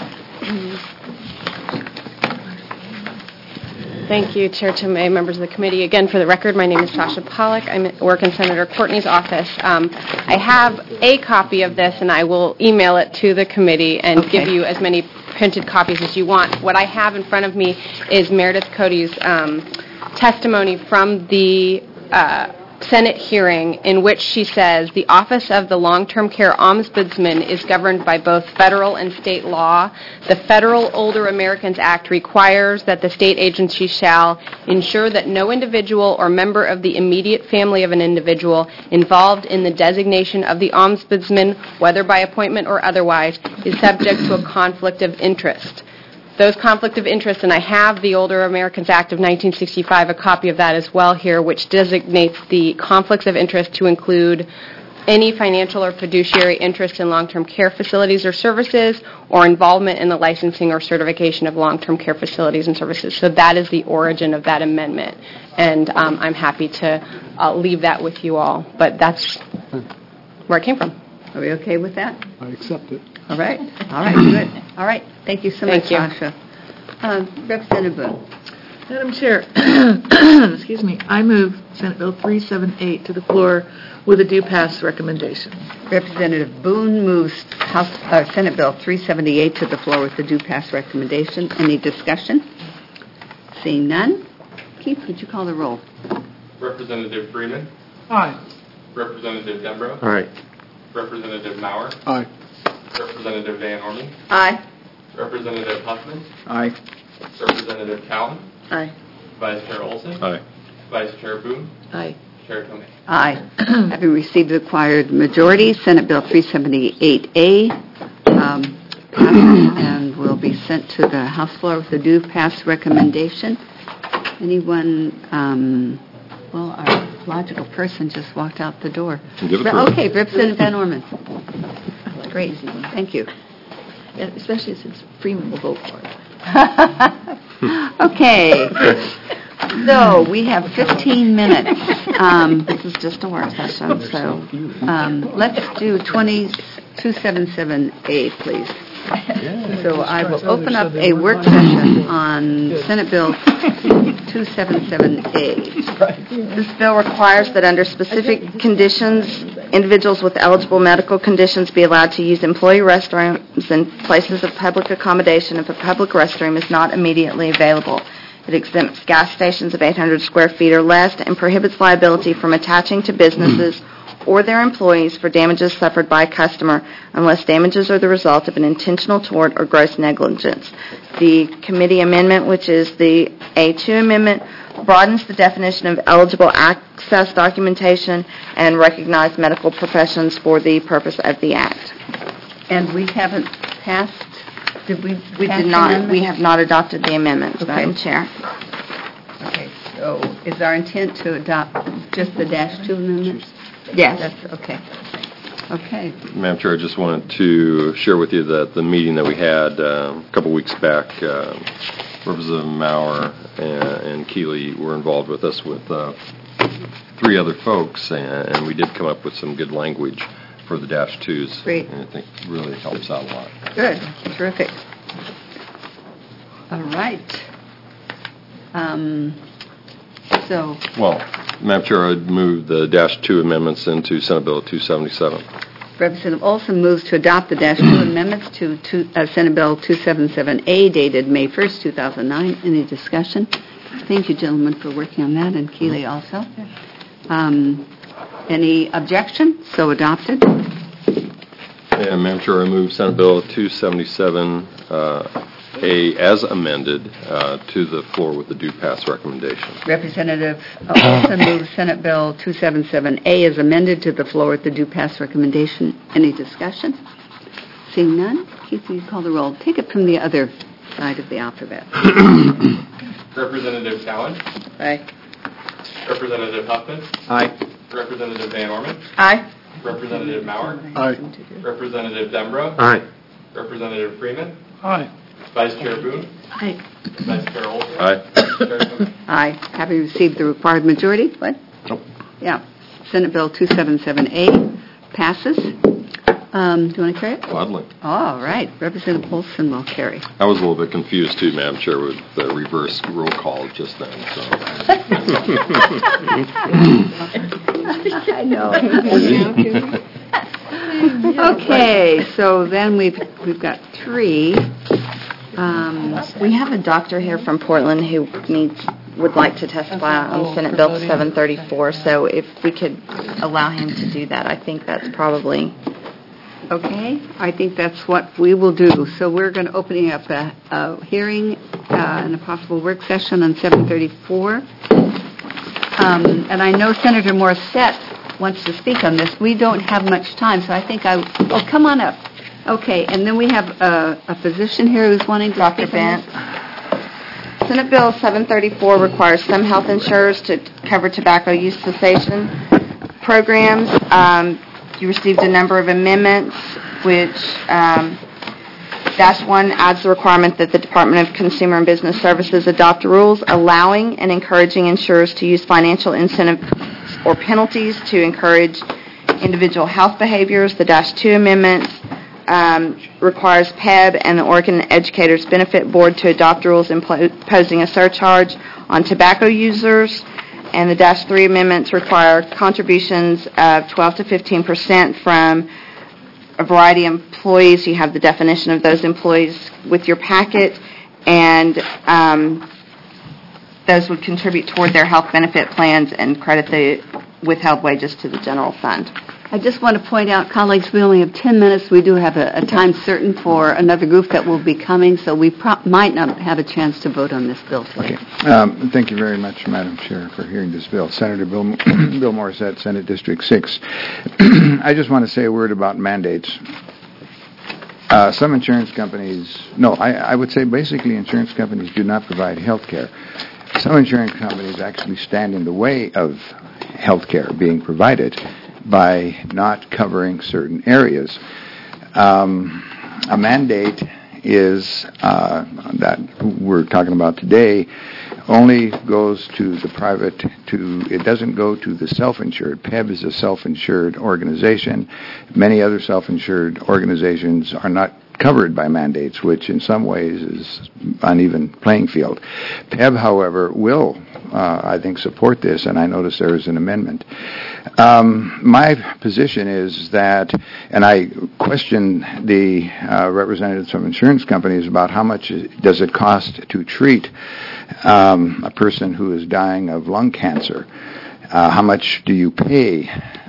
Thank you, Chair Tomei, members of the committee. Again, for the record, my name is Sasha Pollack. I work in Senator Courtney's office. I have a copy of this, and I will email it to the committee and give you as many printed copies as you want. What I have in front of me is Meredith Cody's testimony from the Senate hearing in which she says the Office of the Long-Term Care Ombudsman is governed by both federal and state law. The Federal Older Americans Act requires that the state agency shall ensure that no individual or member of the immediate family of an individual involved in the designation of the ombudsman, whether by appointment or otherwise, is subject to a conflict of interest. Those conflict of interest, and I have the Older Americans Act of 1965, a copy of that as well here, which designates the conflicts of interest to include any financial or fiduciary interest in long-term care facilities or services, or involvement in the licensing or certification of long-term care facilities and services. So that is the origin of that amendment, and I'm happy to leave that with you all. But that's where it came from. Are we okay with that? I accept it. All right. All right, good. All right. Thank you so much, Sasha. Representative Boone. Madam Chair, excuse me, I move Senate Bill 378 to the floor with a due pass recommendation. Representative Boone moves Senate Bill 378 to the floor with the due pass recommendation. Any discussion? Seeing none, Keith, would you call the roll? Representative Freeman? Aye. Representative Denbrough? Aye. Representative Maurer? Aye. Representative Van Orman? Aye. Representative Huffman? Aye. Representative Cowan? Aye. Vice Chair Olson? Aye. Vice Chair Boone? Aye. Chair Tomei? Aye. Having received the required majority, Senate Bill 378A passes and will be sent to the House floor with a due pass recommendation. Anyone? Well, our logical person just walked out the door. Okay, Representative Van Orman. Great. Thank you. Especially since Freeman will vote for it. Okay. So we have 15 minutes. This is just a work session, so Let's do 277A, please. So I will open up a work session on Senate Bill 277A. this bill requires that under specific conditions, individuals with eligible medical conditions be allowed to use employee restrooms and places of public accommodation if a public restroom is not immediately available. It exempts gas stations of 800 square feet or less and prohibits liability from attaching to businesses or their employees for damages suffered by a customer unless damages are the result of an intentional tort or gross negligence. The committee amendment, which is the A2 amendment, broadens the definition of eligible access documentation and recognized medical professions for the purpose of the act. And we haven't passed, did we? We did not. We have not adopted the amendments, Madam Chair. Okay, so is our intent to adopt just the -2 amendments? Yes. That's okay. Okay. Madam Chair, I just wanted to share with you that the meeting that we had a couple weeks back, Representative Maurer and Keeley were involved with us with 3 other folks, and we did come up with some good language for the -2s. Great. And I think really helps out a lot. Good. Terrific. All right. So, Well, Madam Chair, I'd move the -2 amendments into Senate Bill 277. Representative Olson moves to adopt the -2 amendments to Senate Bill 277A dated May 1st, 2009. Any discussion? Thank you, gentlemen, for working on that, and Keeley also. Any objection? So adopted. And Madam Chair, I move Senate Bill 277A as amended to the floor with the due pass recommendation. Representative Olson moves Senate Bill 277A as amended to the floor with the due pass recommendation. Any discussion? Seeing none, Keith, will you call the roll? Take it from the other side of the alphabet. Representative Cowan. Aye. Representative Huffman. Aye. Representative Van Orman. Aye. Representative Maurer. Aye. Representative Dembro. Aye. Representative Freeman. Aye. Vice Chair Boone. Aye. Vice Chair Olson. Aye. Chair Cook. Aye. Having received the required majority, what? Nope. Yeah. Senate Bill 277A passes. Do you want to carry it? Gladly. All right. Representative Olson will carry. I was a little bit confused too, Madam Chair, with the reverse roll call just then. So. I know. Okay, so then we've got 3. We have a doctor here from Portland who would like to testify on Senate Bill 734, so if we could allow him to do that, I think that's probably... Okay, I think that's what we will do. So we're going to open up a hearing and a possible work session on 734. And I know Senator Morissette wants to speak on this. We don't have much time, so I think come on up. Okay, and then we have a physician here who's wanting to Dr. speak on Bent. Senate Bill 734 requires some health insurers to cover tobacco use cessation programs. You received a number of amendments, which -1 adds the requirement that the Department of Consumer and Business Services adopt rules allowing and encouraging insurers to use financial incentives or penalties to encourage individual health behaviors. The -2 amendment requires PEB and the Oregon Educators Benefit Board to adopt rules imposing a surcharge on tobacco users. And the -3 amendments require contributions of 12 to 15% from a variety of employees. You have the definition of those employees with your packet, and those would contribute toward their health benefit plans and credit the withheld wages to the general fund. I just want to point out, colleagues, we only have 10 minutes. We do have a time certain for another group that will be coming, so we might not have a chance to vote on this bill today. Okay. Thank you very much, Madam Chair, for hearing this bill. Senator Bill Morissette, Senate District 6. I just want to say a word about mandates. Some insurance companies, I would say basically insurance companies do not provide health care. Some insurance companies actually stand in the way of health care being provided by not covering certain areas. A mandate is that we're talking about today only goes to the private, it doesn't go to the self-insured. PEB is a self-insured organization. Many other self-insured organizations are not covered by mandates, which in some ways is uneven playing field. PEB, however, will, I think, support this, and I notice there is an amendment. My position is that, and I question the representatives from insurance companies about how much does it cost to treat a person who is dying of lung cancer. How much do you pay?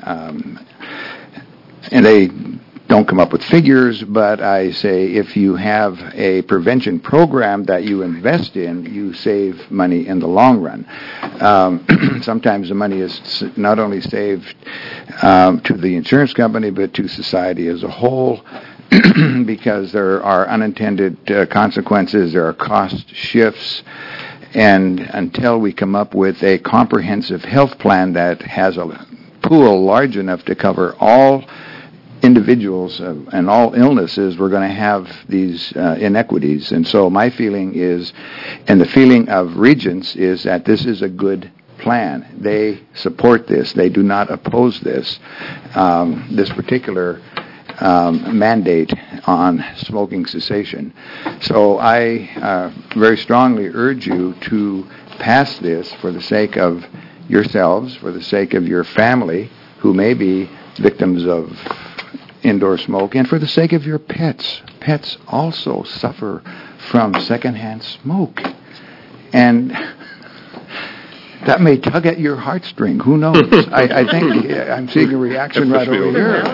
And they don't come up with figures, but I say if you have a prevention program that you invest in, you save money in the long run. Sometimes the money is not only saved to the insurance company, but to society as a whole, because there are unintended consequences, there are cost shifts, and until we come up with a comprehensive health plan that has a pool large enough to cover all individuals and all illnesses, we're going to have these inequities. And so my feeling is, and the feeling of Regents, is that this is a good plan. They support this. They do not oppose this particular mandate on smoking cessation. So I very strongly urge you to pass this for the sake of yourselves, for the sake of your family who may be victims of indoor smoke, and for the sake of your pets. Pets also suffer from secondhand smoke. And that may tug at your heartstring. Who knows? I think I'm seeing a reaction right over here.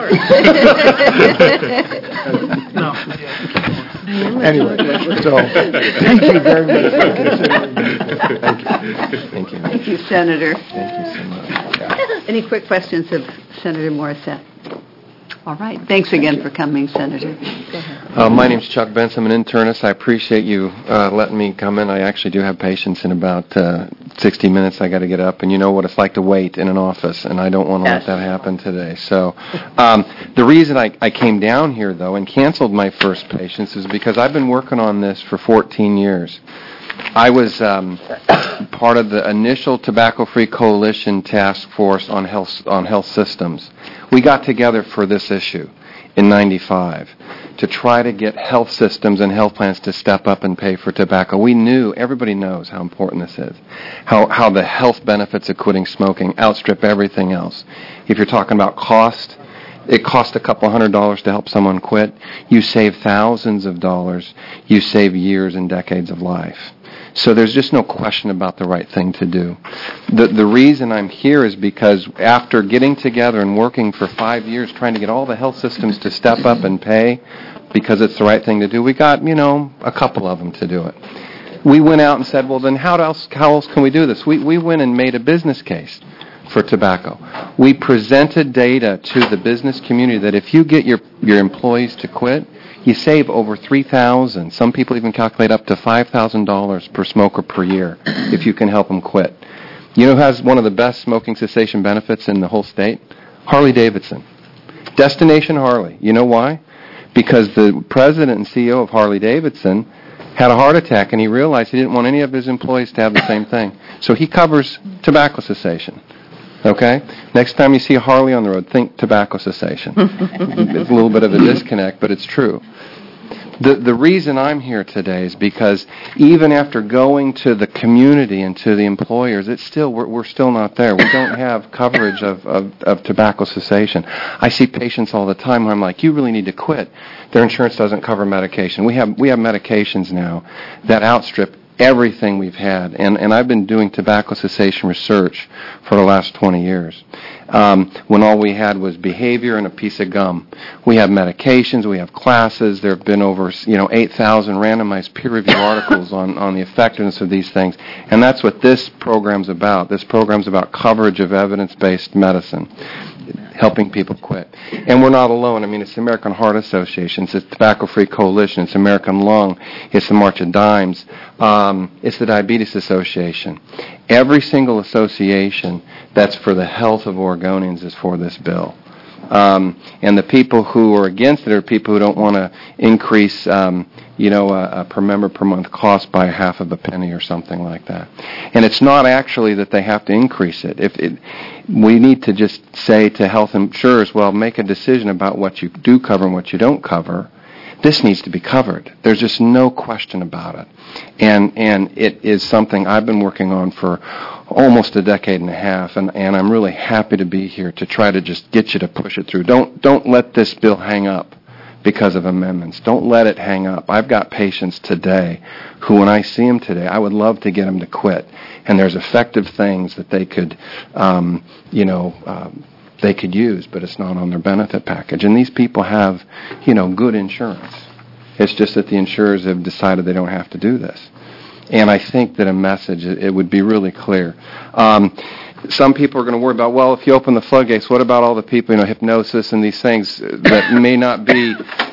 Anyway, so thank you very much for considering me. Thank you. Thank you, Senator. Thank you so much. Any quick questions of Senator Morissette? All right. Thanks again for coming, Senator. Go ahead. My name's Chuck Benson. I'm an internist. I appreciate you letting me come in. I actually do have patients in about 60 minutes. I got to get up, and you know what it's like to wait in an office, and I don't want to let that happen today. So the reason I came down here, though, and canceled my first patients is because I've been working on this for 14 years. I was part of the initial Tobacco-Free Coalition task force on health systems. We got together for this issue in '95 to try to get health systems and health plans to step up and pay for tobacco. We knew, everybody knows how important this is, how the health benefits of quitting smoking outstrip everything else. If you're talking about cost, it costs a couple $100 to help someone quit. You save thousands of dollars. You save years and decades of life. So there's just no question about the right thing to do. The reason I'm here is because after getting together and working for 5 years trying to get all the health systems to step up and pay because it's the right thing to do, we got, a couple of them to do it. We went out and said, well, then how else can we do this? We went and made a business case for tobacco. We presented data to the business community that if you get your employees to quit, you save over $3,000. Some people even calculate up to $5,000 per smoker per year if you can help them quit. You know who has one of the best smoking cessation benefits in the whole state? Harley Davidson. Destination Harley. You know why? Because the president and CEO of Harley Davidson had a heart attack and he realized he didn't want any of his employees to have the same thing. So he covers tobacco cessation. Okay? Next time you see a Harley on the road, think tobacco cessation. It's a little bit of a disconnect, but it's true. The reason I'm here today is because even after going to the community and to the employers, we're still not there. We don't have coverage of tobacco cessation. I see patients all the time where I'm like, you really need to quit. Their insurance doesn't cover medication. We have medications now that outstrip everything we've had, and I've been doing tobacco cessation research for the last 20 years. When all we had was behavior and a piece of gum. We have medications, we have classes. There have been over 8,000 randomized peer-reviewed articles on the effectiveness of these things, and that's what this program's about. This program's about coverage of evidence-based medicine, helping people quit. And we're not alone. I mean, it's the American Heart Association, it's the Tobacco-Free Coalition, it's American Lung, it's the March of Dimes, it's the Diabetes Association. Every single association that's for the health of Oregonians is for this bill. And the people who are against it are people who don't want to increase, a per member per month cost by half of a penny or something like that. And it's not actually that they have to increase it. We need to just say to health insurers, well, make a decision about what you do cover and what you don't cover. This needs to be covered. There's just no question about it. And it is something I've been working on for almost a decade and a half, and I'm really happy to be here to try to just get you to push it through. Don't let this bill hang up because of amendments. Don't let it hang up. I've got patients today who, when I see them today, I would love to get them to quit. And there's effective things that they could, they could use, but it's not on their benefit package. And these people have, good insurance. It's just that the insurers have decided they don't have to do this. And I think that a message, it would be really clear. Some people are going to worry about, well, if you open the floodgates, what about all the people, hypnosis and these things that may not be,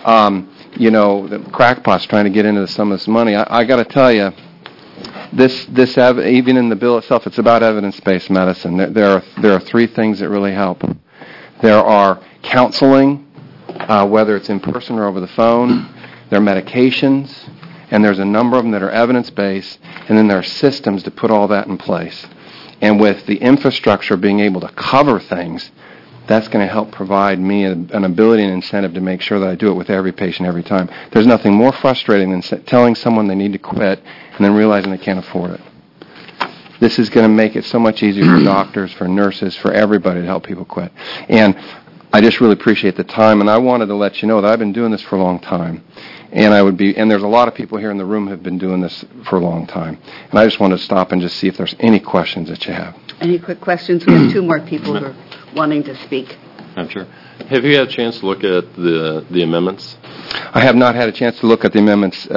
the crackpots trying to get into some of this money. I got to tell you, this even in the bill itself, it's about evidence-based medicine. There are three things that really help. There are counseling, whether it's in person or over the phone. There are medications, and there's a number of them that are evidence-based, and then there are systems to put all that in place. And with the infrastructure being able to cover things, that's going to help provide me an ability and incentive to make sure that I do it with every patient every time. There's nothing more frustrating than telling someone they need to quit and then realizing they can't afford it. This is going to make it so much easier for doctors, for nurses, for everybody to help people quit. And I just really appreciate the time, and I wanted to let you know that I've been doing this for a long time. And there's a lot of people here in the room who have been doing this for a long time. And I just wanted to stop and just see if there's any questions that you have. Any quick questions? We have two more people who are wanting to speak. I'm sure. Have you had a chance to look at the amendments? I have not had a chance to look at the amendments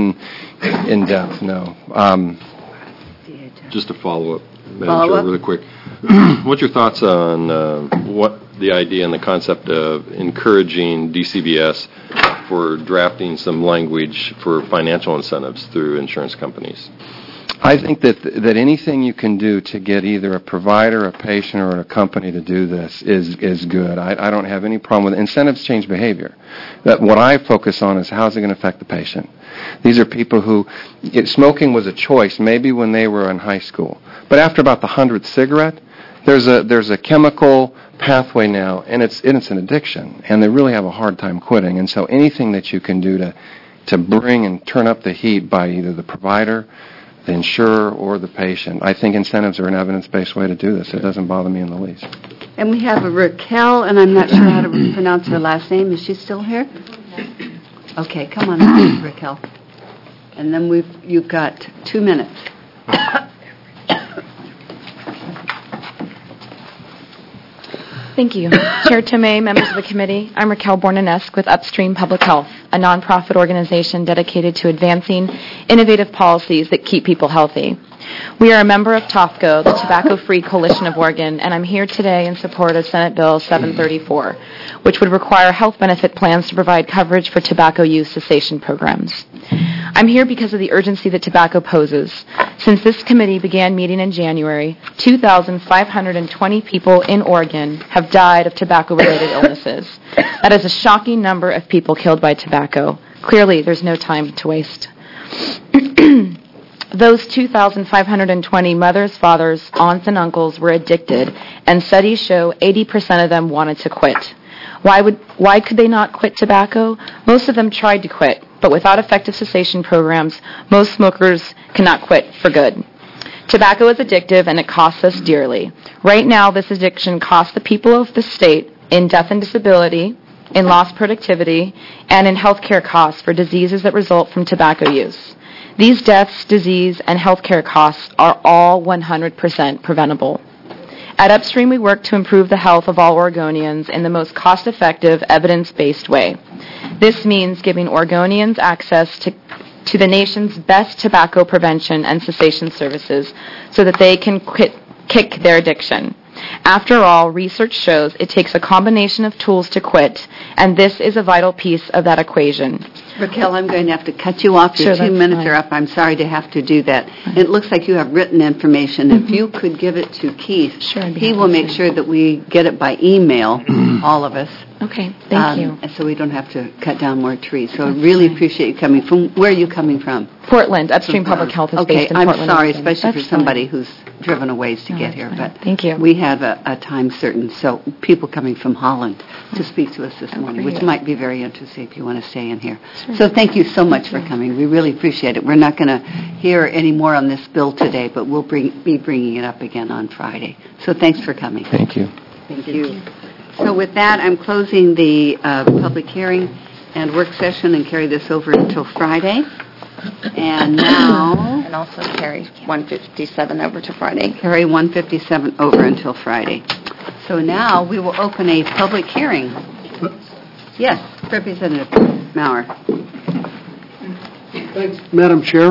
in depth, no. Just to follow up, Madam Chair, really quick. What's your thoughts on what the idea and the concept of encouraging DCBS for drafting some language for financial incentives through insurance companies? I think that anything you can do to get either a provider, a patient, or a company to do this is good. I don't have any problem with it. Incentives change behavior. What I focus on is how's it going to affect the patient. These are people who, smoking was a choice maybe when they were in high school. But after about the 100th cigarette, there's a chemical pathway now, and it's an addiction, and they really have a hard time quitting. And so anything that you can do to bring and turn up the heat by either the provider, the insurer, or the patient, I think incentives are an evidence-based way to do this. It doesn't bother me in the least. And we have a Raquel, and I'm not sure how to pronounce her last name. Is she still here? Okay, come on, Raquel. And then you've got 2 minutes. Thank you. Chair Tomei, members of the committee, I'm Raquel Bornanesk with Upstream Public Health, a nonprofit organization dedicated to advancing innovative policies that keep people healthy. We are a member of TOFCO, the Tobacco-Free Coalition of Oregon, and I'm here today in support of Senate Bill 734, which would require health benefit plans to provide coverage for tobacco use cessation programs. I'm here because of the urgency that tobacco poses. Since this committee began meeting in January, 2,520 people in Oregon have died of tobacco-related illnesses. That is a shocking number of people killed by tobacco. Clearly, there's no time to waste. Those 2,520 mothers, fathers, aunts, and uncles were addicted, and studies show 80% of them wanted to quit. Why could they not quit tobacco? Most of them tried to quit, but without effective cessation programs, most smokers cannot quit for good. Tobacco is addictive, and it costs us dearly. Right now, this addiction costs the people of the state in death and disability, in lost productivity, and in health care costs for diseases that result from tobacco use. These deaths, disease, and health care costs are all 100% preventable. At Upstream, we work to improve the health of all Oregonians in the most cost-effective, evidence-based way. This means giving Oregonians access to the nation's best tobacco prevention and cessation services so that they can kick their addiction. After all, research shows it takes a combination of tools to quit, and this is a vital piece of that equation. Raquel, I'm going to have to cut you off. Your 2 minutes are up. I'm sorry to have to do that. It looks like you have written information. If you could give it to Keith, he will make sure that we get it by email all of us. Okay, thank you. And so we don't have to cut down more trees. So I really appreciate you coming. From where are you coming from? Portland, Upstream Public Health is based in Portland. I'm sorry, Oregon. especially That's for somebody fine. who's driven a ways to get here. fine. But Thank you. we have a time certain. So people coming from Holland to speak to us this morning, which great. might be very interesting if you want to stay in here. So thank you so much for coming. We really appreciate it. We're not going to hear any more on this bill today, but we'll be bringing it up again on Friday. So thanks for coming. Thank you. Thank you. So with that, I'm closing the public hearing and work session and carry this over until Friday. And now... And also carry 157 over to Friday. Carry 157 over until Friday. So now we will open a public hearing. Yes, Representative Maurer. Thanks, Madam Chair.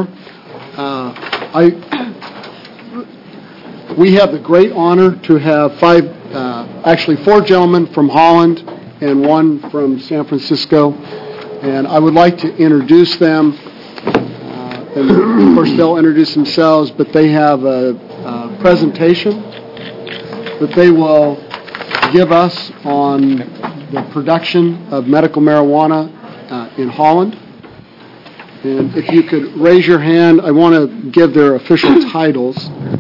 We have the great honor to have four gentlemen from Holland and one from San Francisco, and I would like to introduce them. And of course, they'll introduce themselves, but they have a presentation that they will give us on the production of medical marijuana in Holland. And if you could raise your hand, I want to give their official titles.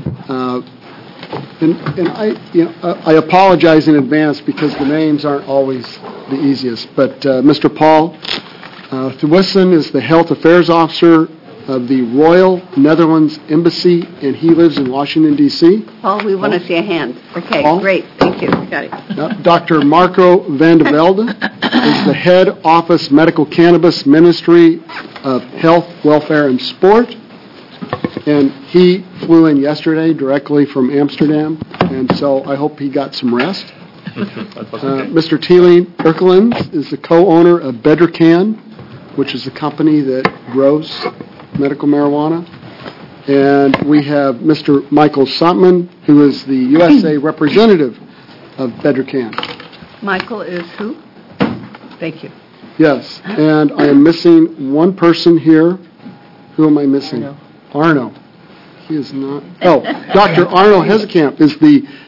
And I apologize in advance because the names aren't always the easiest. But Mr. Paul Thuwissen is the Health Affairs Officer of the Royal Netherlands Embassy, and he lives in Washington, D.C. Paul, we want to see a hand. Okay, Paul? Great. Thank you. Got it. Dr. Marco van de Velde is the Head Office Medical Cannabis Ministry of Health, Welfare, and Sport. And he flew in yesterday directly from Amsterdam, and so I hope he got some rest. Mr. Teeling Erkelens is the co-owner of Bedrocan, which is the company that grows medical marijuana. And we have Mr. Michael Sontman, who is the USA representative of Bedrocan. Michael is who? Thank you. Yes, and I am missing one person here. Who am I missing? Arno. He is not. Oh, Dr. Arno Hezekamp is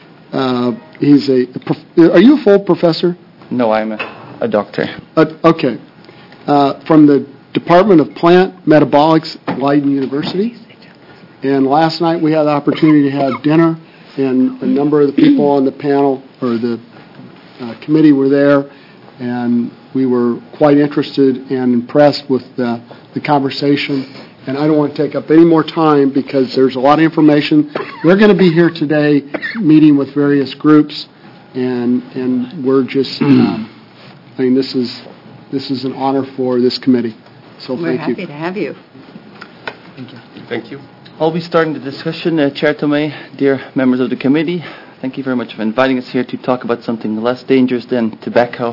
are you a full professor? No, I'm a doctor. Okay. From the Department of Plant Metabolics, Leiden University. And last night we had the opportunity to have dinner, and a number of the people on the panel, or the committee, were there, and we were quite interested and impressed with the conversation. And I don't want to take up any more time because there's a lot of information. We're going to be here today meeting with various groups, and we're just, this is an honor for this committee. So We're thank you. happy to have you. Thank you. I'll be starting the discussion. Chair Tomei, dear members of the committee, thank you very much for inviting us here to talk about something less dangerous than tobacco.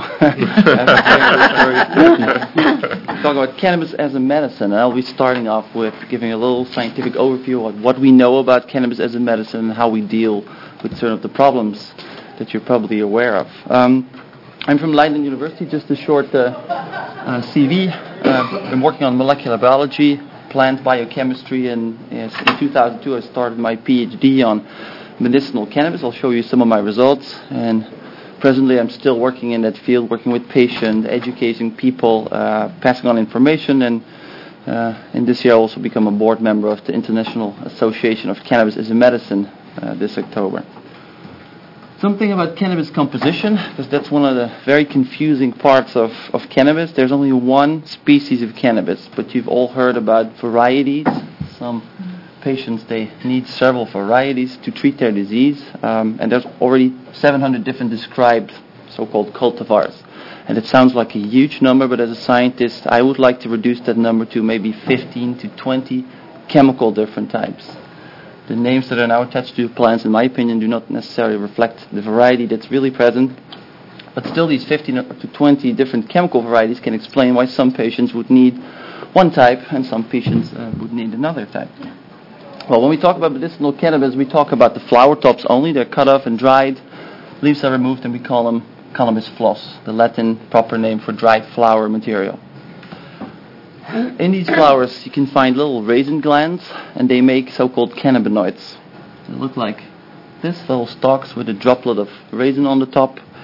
Talk about cannabis as a medicine. I'll be starting off with giving a little scientific overview of what we know about cannabis as a medicine and how we deal with certain of the problems that you're probably aware of. I'm from Leiden University, just a short CV. I'm working on molecular biology, plant biochemistry, and in 2002 I started my PhD on medicinal cannabis. I'll show you some of my results, and presently I'm still working in that field, working with patients, educating people, passing on information, and in this year I also become a board member of the International Association of Cannabis as a Medicine this October. Something about cannabis composition, because that's one of the very confusing parts of cannabis. There's only one species of cannabis, but you've all heard about varieties. Some patients, they need several varieties to treat their disease, and there's already 700 different described so-called cultivars. And it sounds like a huge number, but as a scientist, I would like to reduce that number to maybe 15 to 20 chemical different types. The names that are now attached to plants, in my opinion, do not necessarily reflect the variety that's really present. But still, these 15 to 20 different chemical varieties can explain why some patients would need one type and some patients would need another type. Well, when we talk about medicinal cannabis, we talk about the flower tops only. They're cut off and dried. Leaves are removed, and we call them cannabis floss, the Latin proper name for dried flower material. In these flowers, you can find little raisin glands, and they make so-called cannabinoids. They look like this, little stalks with a droplet of raisin on the top.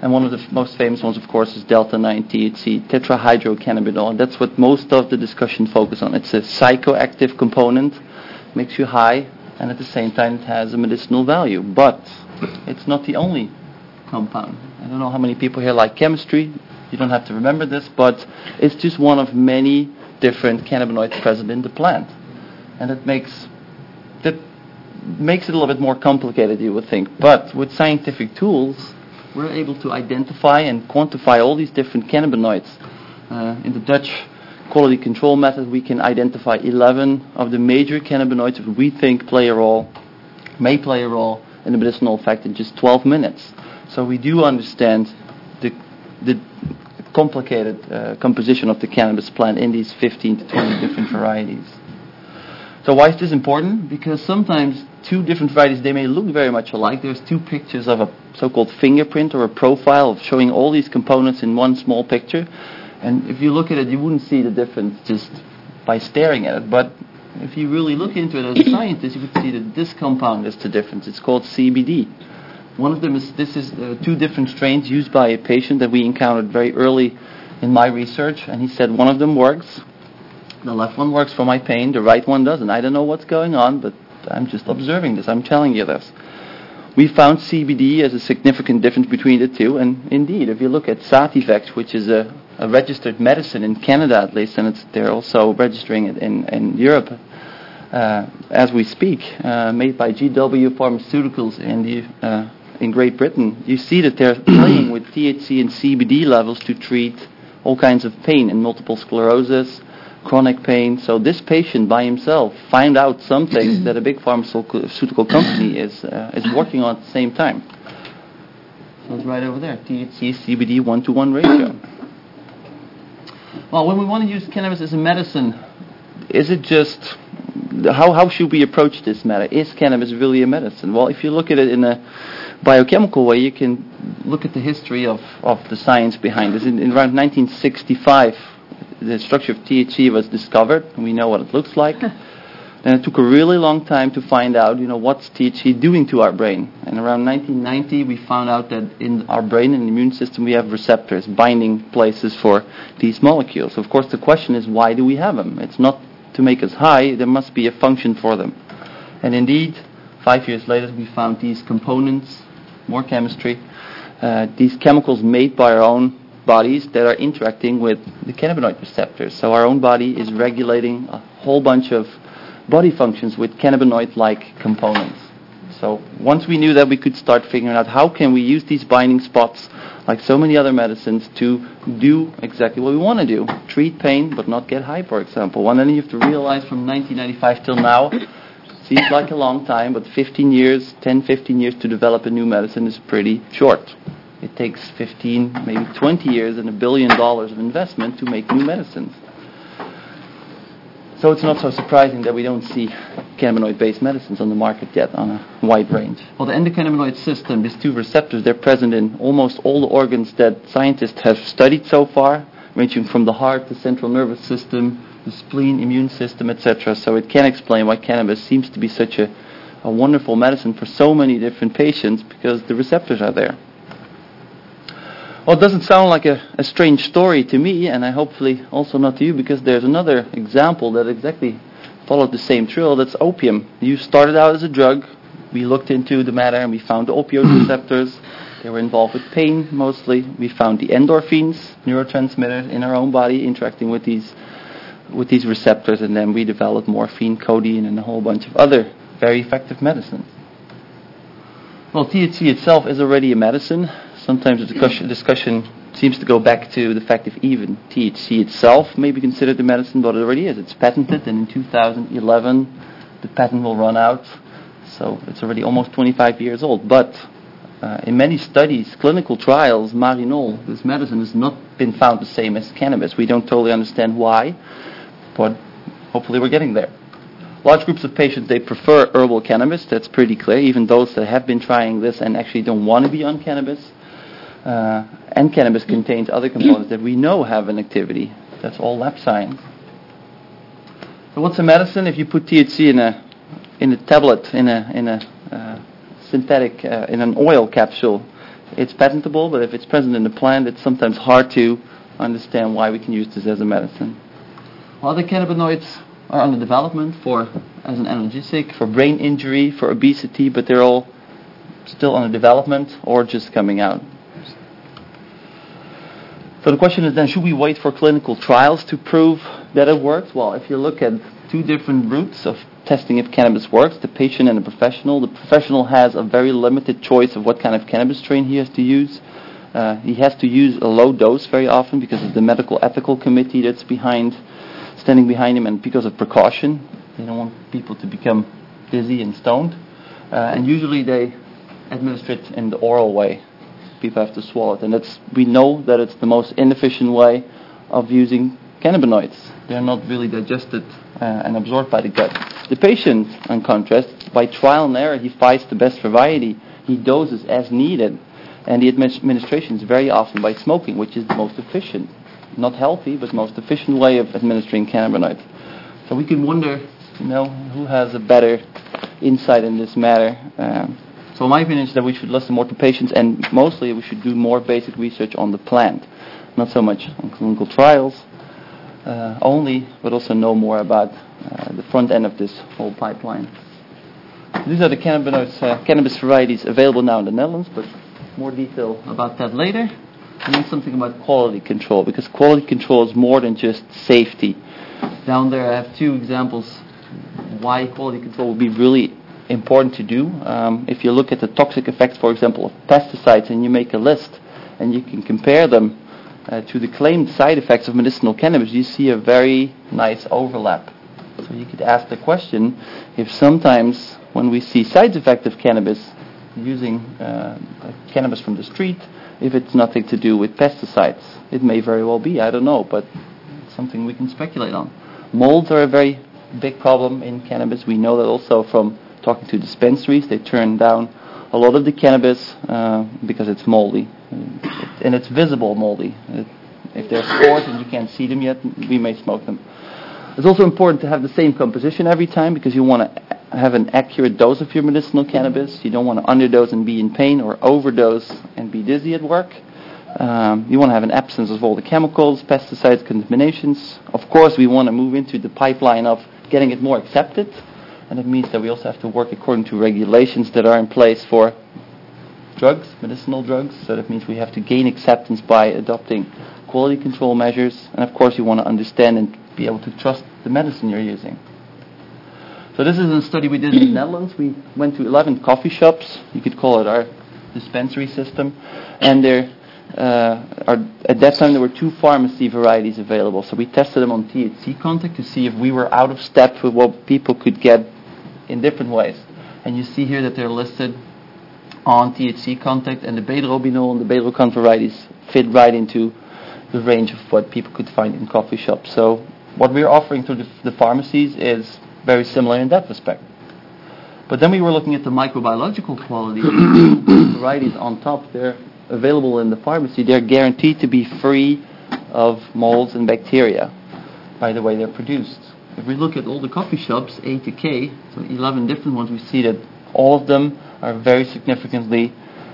And one of the most famous ones, of course, is delta-9-THC, tetrahydrocannabinol, and that's what most of the discussion focuses on. It's a psychoactive component, makes you high, and at the same time it has a medicinal value. But it's not the only compound. I don't know how many people here like chemistry. You don't have to remember this, but it's just one of many different cannabinoids present in the plant. And that makes it a little bit more complicated, you would think. But with scientific tools, we're able to identify and quantify all these different cannabinoids. In the Dutch quality control method, we can identify 11 of the major cannabinoids that we think may play a role in the medicinal effect in just 12 minutes. So we do understand the complicated composition of the cannabis plant in these 15 to 20 different varieties. So why is this important? Because sometimes two different varieties, they may look very much alike. There's two pictures of a so-called fingerprint or a profile of showing all these components in one small picture. And if you look at it, you wouldn't see the difference just by staring at it. But if you really look into it as a scientist, you would see that this compound is the difference. It's called CBD. One of them is, two different strains used by a patient that we encountered very early in my research. And he said one of them works. The left one works for my pain, the right one doesn't. I don't know what's going on, but I'm just observing this. I'm telling you this. We found CBD as a significant difference between the two, and indeed, if you look at Sativex, which is a registered medicine in Canada at least, and they're also registering it in Europe as we speak, made by GW Pharmaceuticals in Great Britain, you see that they're playing with THC and CBD levels to treat all kinds of pain and multiple sclerosis, chronic pain. So this patient by himself found out something that a big pharmaceutical company is working on at the same time. So it's right over there, THC, CBD 1-to-1 ratio. Well, when we want to use cannabis as a medicine, is it just, how should we approach this matter? Is cannabis really a medicine? Well, if you look at it in a biochemical way, you can look at the history of the science behind this. In around 1965, the structure of THC was discovered, and we know what it looks like. And it took a really long time to find out, what's THC doing to our brain. And around 1990, we found out that in our brain and the immune system, we have receptors, binding places for these molecules. Of course, the question is, why do we have them? It's not to make us high. There must be a function for them. And indeed, 5 years later, we found these components, more chemistry, these chemicals made by our own bodies that are interacting with the cannabinoid receptors. So our own body is regulating a whole bunch of body functions with cannabinoid-like components. So once we knew that, we could start figuring out how can we use these binding spots, like so many other medicines, to do exactly what we want to do. Treat pain, but not get high, for example. And then you have to realize from 1995 till now, seems like a long time, but 15 years to develop a new medicine is pretty short. It takes 15, maybe 20 years and $1 billion of investment to make new medicines. So it's not so surprising that we don't see cannabinoid-based medicines on the market yet on a wide range. Well, the endocannabinoid system, these two receptors, they're present in almost all the organs that scientists have studied so far, ranging from the heart, the central nervous system, the spleen, immune system, etc. So it can explain why cannabis seems to be such a wonderful medicine for so many different patients, because the receptors are there. Well, it doesn't sound like a strange story to me, and I hopefully also not to you, because there's another example that exactly followed the same trail. That's opium. You started out as a drug. We looked into the matter, and we found the opioid receptors. They were involved with pain, mostly. We found the endorphins, neurotransmitters in our own body, interacting with these receptors, and then we developed morphine, codeine, and a whole bunch of other very effective medicines. Well, THC itself is already a medicine. Sometimes the discussion seems to go back to the fact if even THC itself may be considered a medicine, but it already is. It's patented, and in 2011 the patent will run out, so it's already almost 25 years old. But in many studies, clinical trials, Marinol, this medicine, has not been found the same as cannabis. We don't totally understand why, but hopefully we're getting there. Large groups of patients, they prefer herbal cannabis. That's pretty clear, even those that have been trying this and actually don't want to be on cannabis. And cannabis contains other components that we know have an activity. That's all lab science. So what's a medicine? If you put THC in a tablet, in a synthetic, in an oil capsule, it's patentable, but if it's present in the plant, it's sometimes hard to understand why we can use this as a medicine. Other cannabinoids are under development as an analgesic, for brain injury, for obesity, but they're all still under development or just coming out. So the question is then, should we wait for clinical trials to prove that it works? Well, if you look at two different routes of testing if cannabis works, the patient and the professional has a very limited choice of what kind of cannabis strain he has to use. He has to use a low dose very often because of the medical ethical committee that's standing behind him, and because of precaution. They don't want people to become dizzy and stoned. And usually they administer it in the oral way. People have to swallow it. And we know that it's the most inefficient way of using cannabinoids. They're not really digested and absorbed by the gut. The patient, in contrast, by trial and error, he finds the best variety. He doses as needed. And the administration is very often by smoking, which is the most efficient. Not healthy, but most efficient way of administering cannabinoids. So we can wonder, who has a better insight in this matter. So my opinion is that we should listen more to patients, and mostly we should do more basic research on the plant. Not so much on clinical trials only, but also know more about the front end of this whole pipeline. These are the cannabis varieties available now in the Netherlands, but more detail about that later. And then something about quality control, because quality control is more than just safety. Down there I have two examples why quality control would be really important to do. If you look at the toxic effects, for example, of pesticides, and you make a list, and you can compare them to the claimed side effects of medicinal cannabis, you see a very nice overlap. So you could ask the question, if sometimes when we see side effects of cannabis, using cannabis from the street, if it's nothing to do with pesticides. It may very well be, I don't know, but it's something we can speculate on. Molds are a very big problem in cannabis. We know that also from talking to dispensaries. They turn down a lot of the cannabis because it's moldy. And it's visible moldy. If they're spores and you can't see them yet, we may smoke them. It's also important to have the same composition every time, because you want to have an accurate dose of your medicinal cannabis. You don't want to underdose and be in pain, or overdose and be dizzy at work. You want to have an absence of all the chemicals, pesticides, contaminations. Of course, we want to move into the pipeline of getting it more accepted, and it means that we also have to work according to regulations that are in place for drugs, medicinal drugs. So that means we have to gain acceptance by adopting quality control measures, and of course you want to understand and be able to trust the medicine you're using. So this is a study we did in the Netherlands. We went to 11 coffee shops. You could call it our dispensary system. And there at that time there were 2 pharmacy varieties available. So we tested them on THC content to see if we were out of step with what people could get in different ways. And you see here that they're listed on THC content, and the Bedrobinol and the Bedrocan varieties fit right into the range of what people could find in coffee shops. So what we're offering through the pharmacies is very similar in that respect. But then we were looking at the microbiological quality of the varieties on top. They're available in the pharmacy. They're guaranteed to be free of molds and bacteria by the way they're produced. If we look at all the coffee shops, A to K, so 11 different ones, we see that all of them are very significantly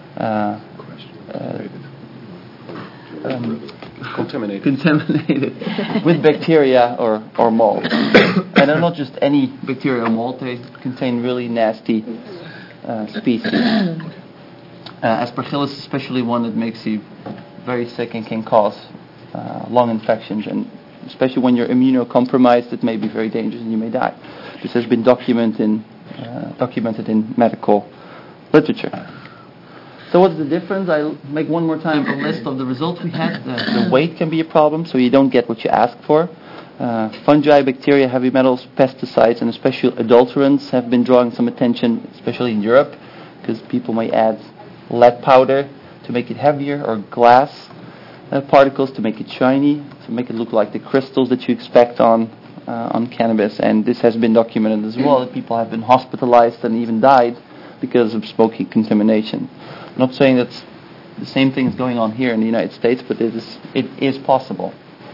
contaminated with bacteria or mold. And they're not just any bacteria or mold, they contain really nasty species. Aspergillus, especially one that makes you very sick and can cause lung infections, and especially when you're immunocompromised, it may be very dangerous and you may die. This has been documented in medical literature. So what's the difference? I'll make one more time a list of the results we had. The weight can be a problem, so you don't get what you ask for. Fungi, bacteria, heavy metals, pesticides, and especially adulterants have been drawing some attention, especially in Europe, because people may add lead powder to make it heavier, or glass particles to make it shiny, to make it look like the crystals that you expect on cannabis. And this has been documented as well, that people have been hospitalized and even died because of smoky contamination. I'm not saying that's the same thing is going on here in the United States, but it is possible.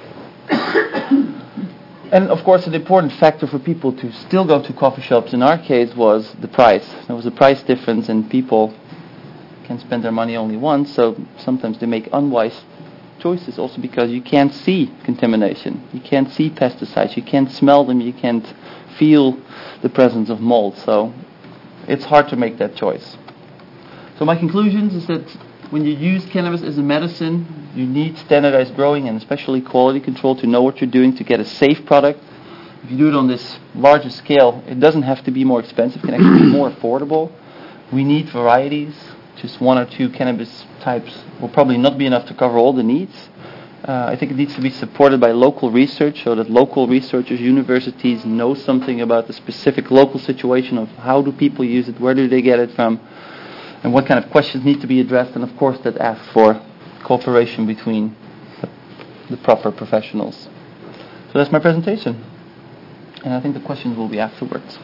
And of course, an important factor for people to still go to coffee shops in our case was the price. There was a price difference, and people can spend their money only once, so sometimes they make unwise choices also because you can't see contamination, you can't see pesticides, you can't smell them, you can't feel the presence of mold, so it's hard to make that choice. So my conclusions is that when you use cannabis as a medicine, you need standardized growing and especially quality control to know what you're doing to get a safe product. If you do it on this larger scale, it doesn't have to be more expensive, it can actually be more affordable. We need varieties. Just one or two cannabis types will probably not be enough to cover all the needs. I think it needs to be supported by local research so that local researchers, universities know something about the specific local situation of how do people use it, where do they get it from, and what kind of questions need to be addressed, and of course that asks for cooperation between the proper professionals. So that's my presentation. And I think the questions will be afterwards.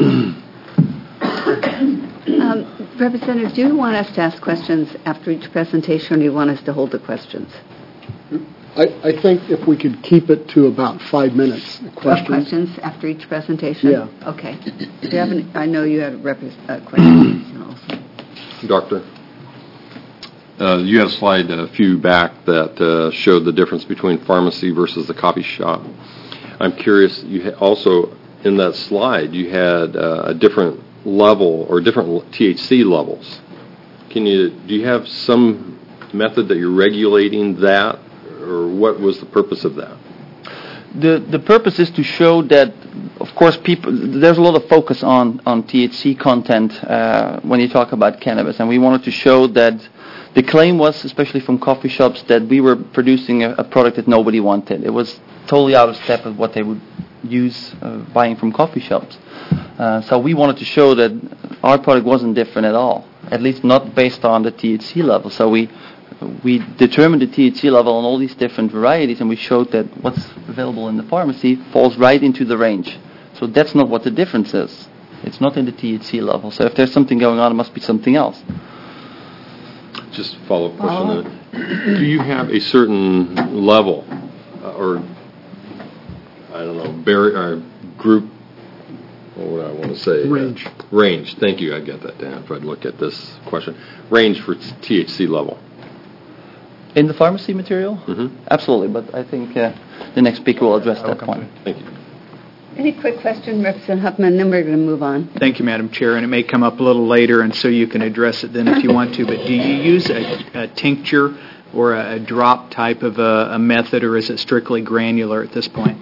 Representative, do you want us to ask questions after each presentation, or do you want us to hold the questions? I think if we could keep it to about 5 minutes. Questions after each presentation? Yeah. Okay. Do you have any, I know you had questions also. Doctor, you had a slide a few back that showed the difference between pharmacy versus the coffee shop. I'm curious, you also, in that slide, you had a different level or different THC levels. Do you have some method that you're regulating that, or what was the purpose of that? The purpose is to show that, of course, there's a lot of focus on THC content when you talk about cannabis, and we wanted to show that the claim was, especially from coffee shops, that we were producing a product that nobody wanted. It was totally out of step with what they would use buying from coffee shops. So we wanted to show that our product wasn't different at all, at least not based on the THC level. So we determined the THC level on all these different varieties, and we showed that what's available in the pharmacy falls right into the range. So that's not what the difference is. It's not in the THC level. So if there's something going on, it must be something else. Just a follow-up question. Do you have a certain level or, I don't know, group, what would I want to say? Range. Range. Thank you. I get that down if I'd look at this question. Range for THC level. In the pharmacy material? Mm-hmm. Absolutely, but I think the next speaker will address that point. Thank you. Any quick question, Representative Huffman, then we're going to move on. Thank you, Madam Chair, and it may come up a little later, and so you can address it then if you want to, but do you use a tincture or a drop type of a method, or is it strictly granular at this point?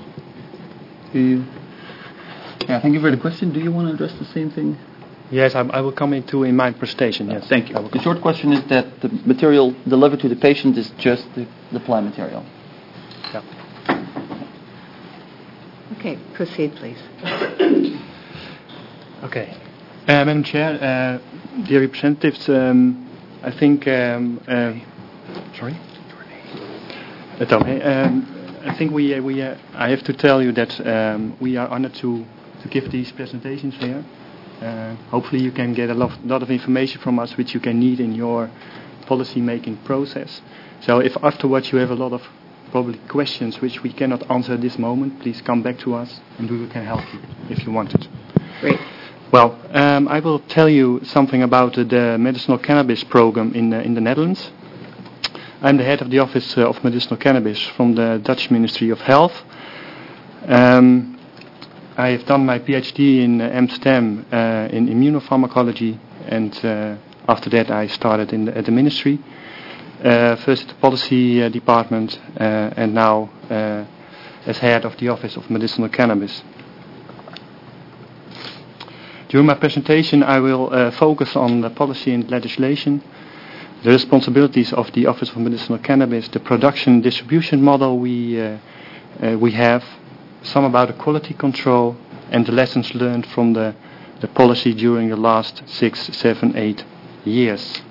Yeah, thank you for the question. Do you want to address the same thing? Yes, I will come into in my presentation, yes. Thank you. The short question is that the material delivered to the patient is just the plant material. Yeah. Okay, proceed, please. Okay. Madam Chair, dear representatives, I think... sorry? It's okay. I think I have to tell you that we are honored to give these presentations here. Hopefully you can get a lot of information from us which you can need in your policy making process. So if afterwards you have a lot of probably questions which we cannot answer at this moment, please come back to us and we can help you if you want it. Great. Well, I will tell you something about the medicinal cannabis program in the Netherlands. I'm the head of the Office of Medicinal Cannabis from the Dutch Ministry of Health. I have done my PhD in Amsterdam in immunopharmacology, and after that I started at the ministry. First at the policy department, and now as head of the Office of Medicinal Cannabis. During my presentation I will focus on the policy and legislation, the responsibilities of the Office of Medicinal Cannabis, the production and distribution model we have, some about the quality control, and the lessons learned from the policy during the last 6, 7, 8 years.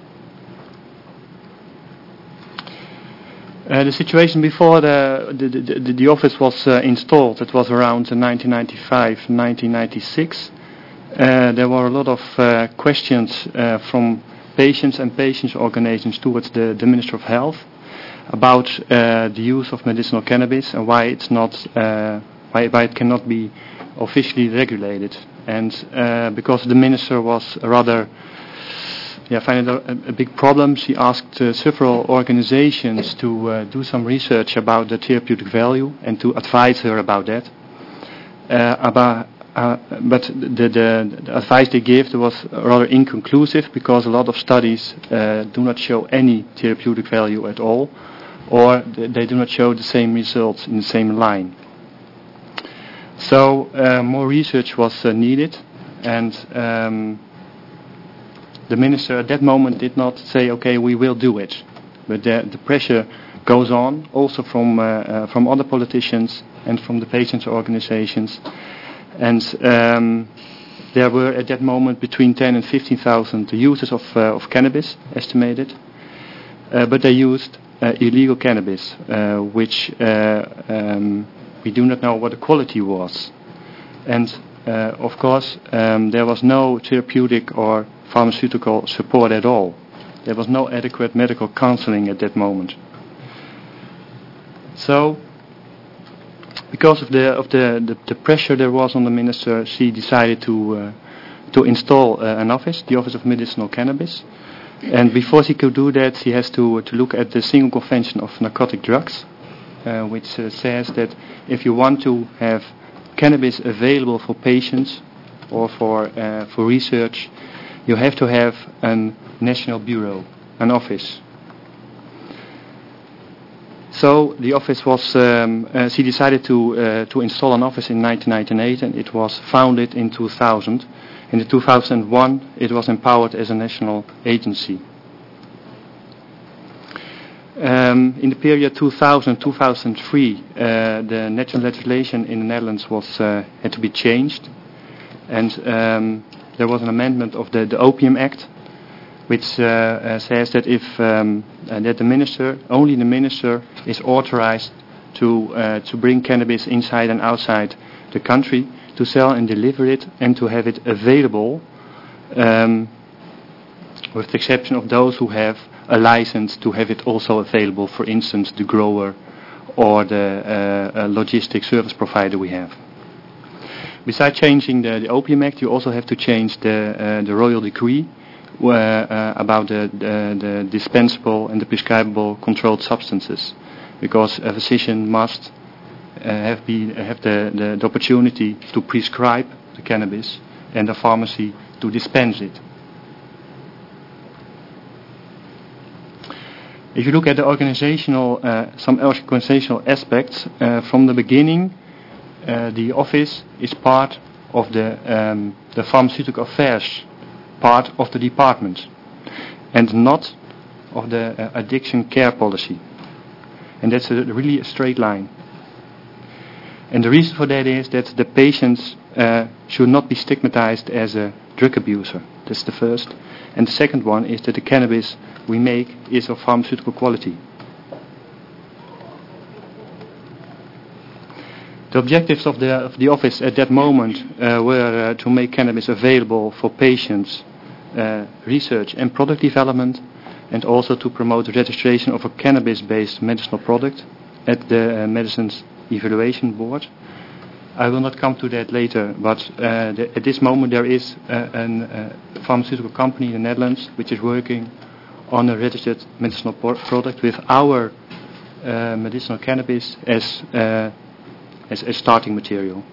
The situation before the office was installed, it was around 1995, 1996. There were a lot of questions from patients and patients' organizations towards the Minister of Health about the use of medicinal cannabis and why it's not, why it cannot be officially regulated. And because the minister was rather find it a big problem. She asked several organizations to do some research about the therapeutic value and to advise her about that. But the advice they gave was rather inconclusive because a lot of studies do not show any therapeutic value at all, or they do not show the same results in the same line. So more research was needed, and the minister at that moment did not say, okay, we will do it. But the pressure goes on, also from other politicians and from the patients' organizations. And there were at that moment between 10 and 15,000 users of cannabis, estimated. But they used illegal cannabis, which we do not know what the quality was. And of course, there was no therapeutic or pharmaceutical support at all. There was no adequate medical counseling at that moment. So, because of the pressure there was on the minister, she decided to install an office, the Office of Medicinal Cannabis. And before she could do that, she has to look at the Single Convention of Narcotic Drugs, which says that if you want to have cannabis available for patients or for research, you have to have a national bureau, an office. So the office was, she decided to install an office in 1998, and it was founded in 2000. And in 2001, it was empowered as a national agency. In the period 2000-2003, the national legislation in the Netherlands had to be changed, and there was an amendment of the Opium Act, which says that if that only the minister is authorized to bring cannabis inside and outside the country, to sell and deliver it, and to have it available, with the exception of those who have a license to have it also available, for instance, the grower or the logistic service provider we have. Besides changing the Opium Act, you also have to change the Royal Decree about the dispensable and the prescribable controlled substances, because a physician must have the opportunity to prescribe the cannabis and the pharmacy to dispense it. If you look at the some organizational aspects, from the beginning, the office is part of the pharmaceutical affairs part of the department, and not of the addiction care policy. And that's really a straight line. And the reason for that is that the patients should not be stigmatized as a drug abuser. That's the first. And the second one is that the cannabis we make is of pharmaceutical quality. The objectives of the office at that moment were to make cannabis available for patients, research and product development, and also to promote the registration of a cannabis-based medicinal product at the Medicines Evaluation Board. I will not come to that later, but at this moment there is a pharmaceutical company in the Netherlands which is working on a registered medicinal product with our medicinal cannabis as starting material.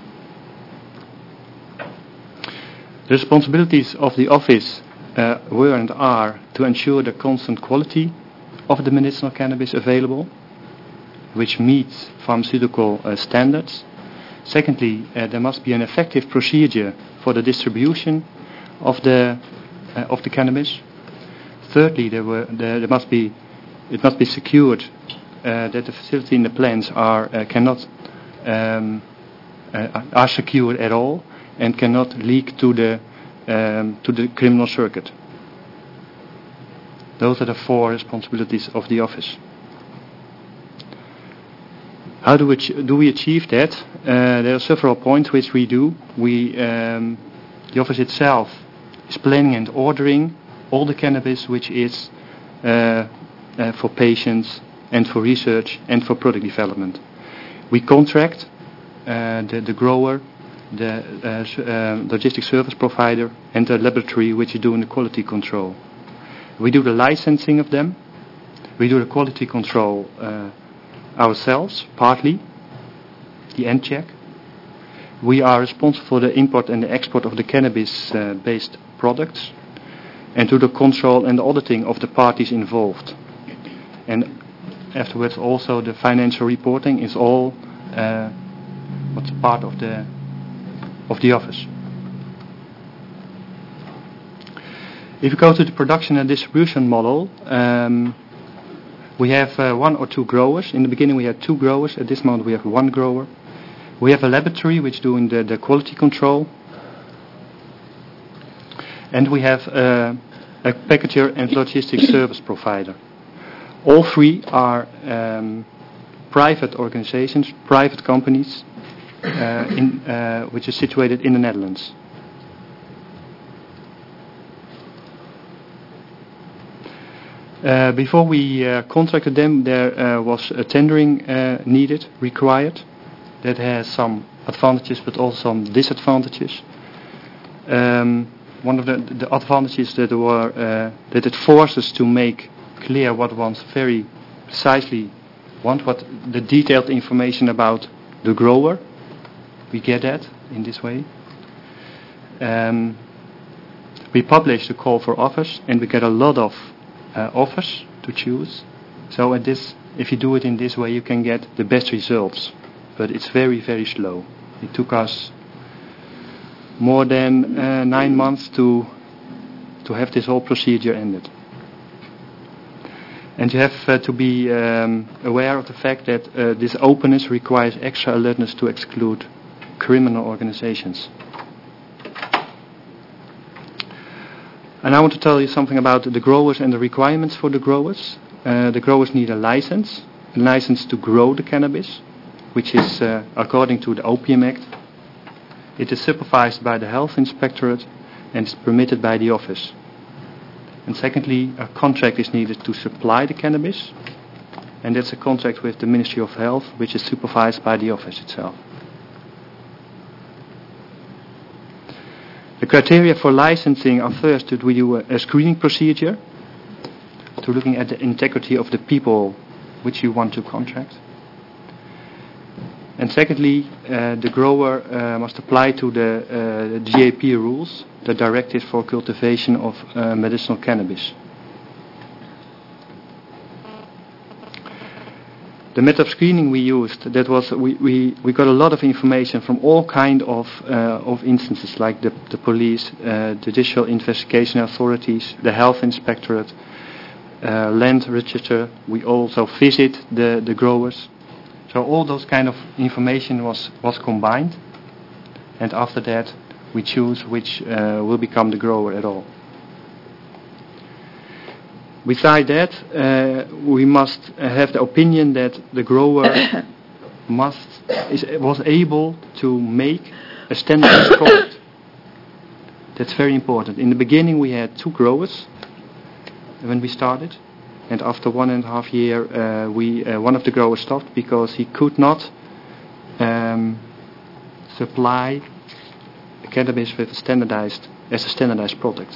The responsibilities of the office were and are to ensure the constant quality of the medicinal cannabis available, which meets pharmaceutical standards. Secondly, there must be an effective procedure for the distribution of the cannabis. Thirdly, it must be secured that the facility and the plants are secured at all and cannot leak to the criminal circuit. Those are the 4 responsibilities of the office. How do we achieve that? There are several points which we do. The office itself is planning and ordering all the cannabis which is for patients and for research and for product development. We contract the grower, the logistic service provider, and the laboratory which is doing the quality control. We do the licensing of them. We do the quality control ourselves, partly, the end check. We are responsible for the import and the export of the cannabis-based products, and do the control and the auditing of the parties involved. And afterwards also the financial reporting is all what's part of the office. If you go to the production and distribution model, we have 1 or 2 growers. In the beginning we had 2 growers. At this moment we have 1 grower. We have a laboratory which doing the quality control. And we have a packager and logistics service provider. All 3 are private organizations, private companies, which is situated in the Netherlands. Before we contracted them, there was a tendering required. That has some advantages, but also some disadvantages. One of the advantages that were that it forces to make clear what one very precisely want, what the detailed information about the grower. We get that in this way. We publish the call for offers, and we get a lot of offers to choose. So if you do it in this way, you can get the best results. But it's very, very slow. It took us more than 9 months to have this whole procedure ended. And you have to be aware of the fact that this openness requires extra alertness to exclude criminal organizations. And I want to tell you something about the growers and the requirements for the growers. The growers need a license to grow the cannabis, which is according to the Opium Act. It is supervised by the Health Inspectorate and is permitted by the office. And secondly, a contract is needed to supply the cannabis, and that's a contract with the Ministry of Health, which is supervised by the office itself. The criteria for licensing are first that we do a screening procedure, to looking at the integrity of the people which you want to contract. And secondly, the grower must apply to the GAP rules, the Directive for Cultivation of Medicinal Cannabis. The method of screening we used, that was we got a lot of information from all kind of instances, like the police, judicial investigation authorities, the health inspectorate, land register. We also visit the growers. So all those kind of information was combined, and after that we choose which will become the grower at all. Besides that, we must have the opinion that the grower was able to make a standardized product. That's very important. In the beginning we had 2 growers when we started. And after 1.5 years, one of the growers stopped because he could not supply cannabis with a standardized product.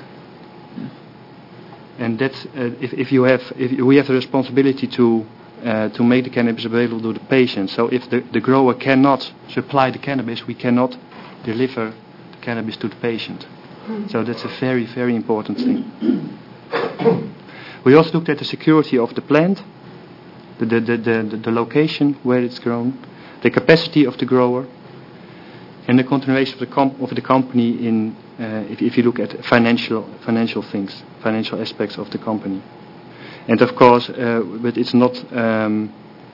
And that's if we have the responsibility to make the cannabis available to the patient. So if the grower cannot supply the cannabis, we cannot deliver the cannabis to the patient. So that's a very, very important thing. We also looked at the security of the plant, the location where it's grown, the capacity of the grower, and the continuation of the company in if you look at financial things, financial aspects of the company. And of course, but it's not the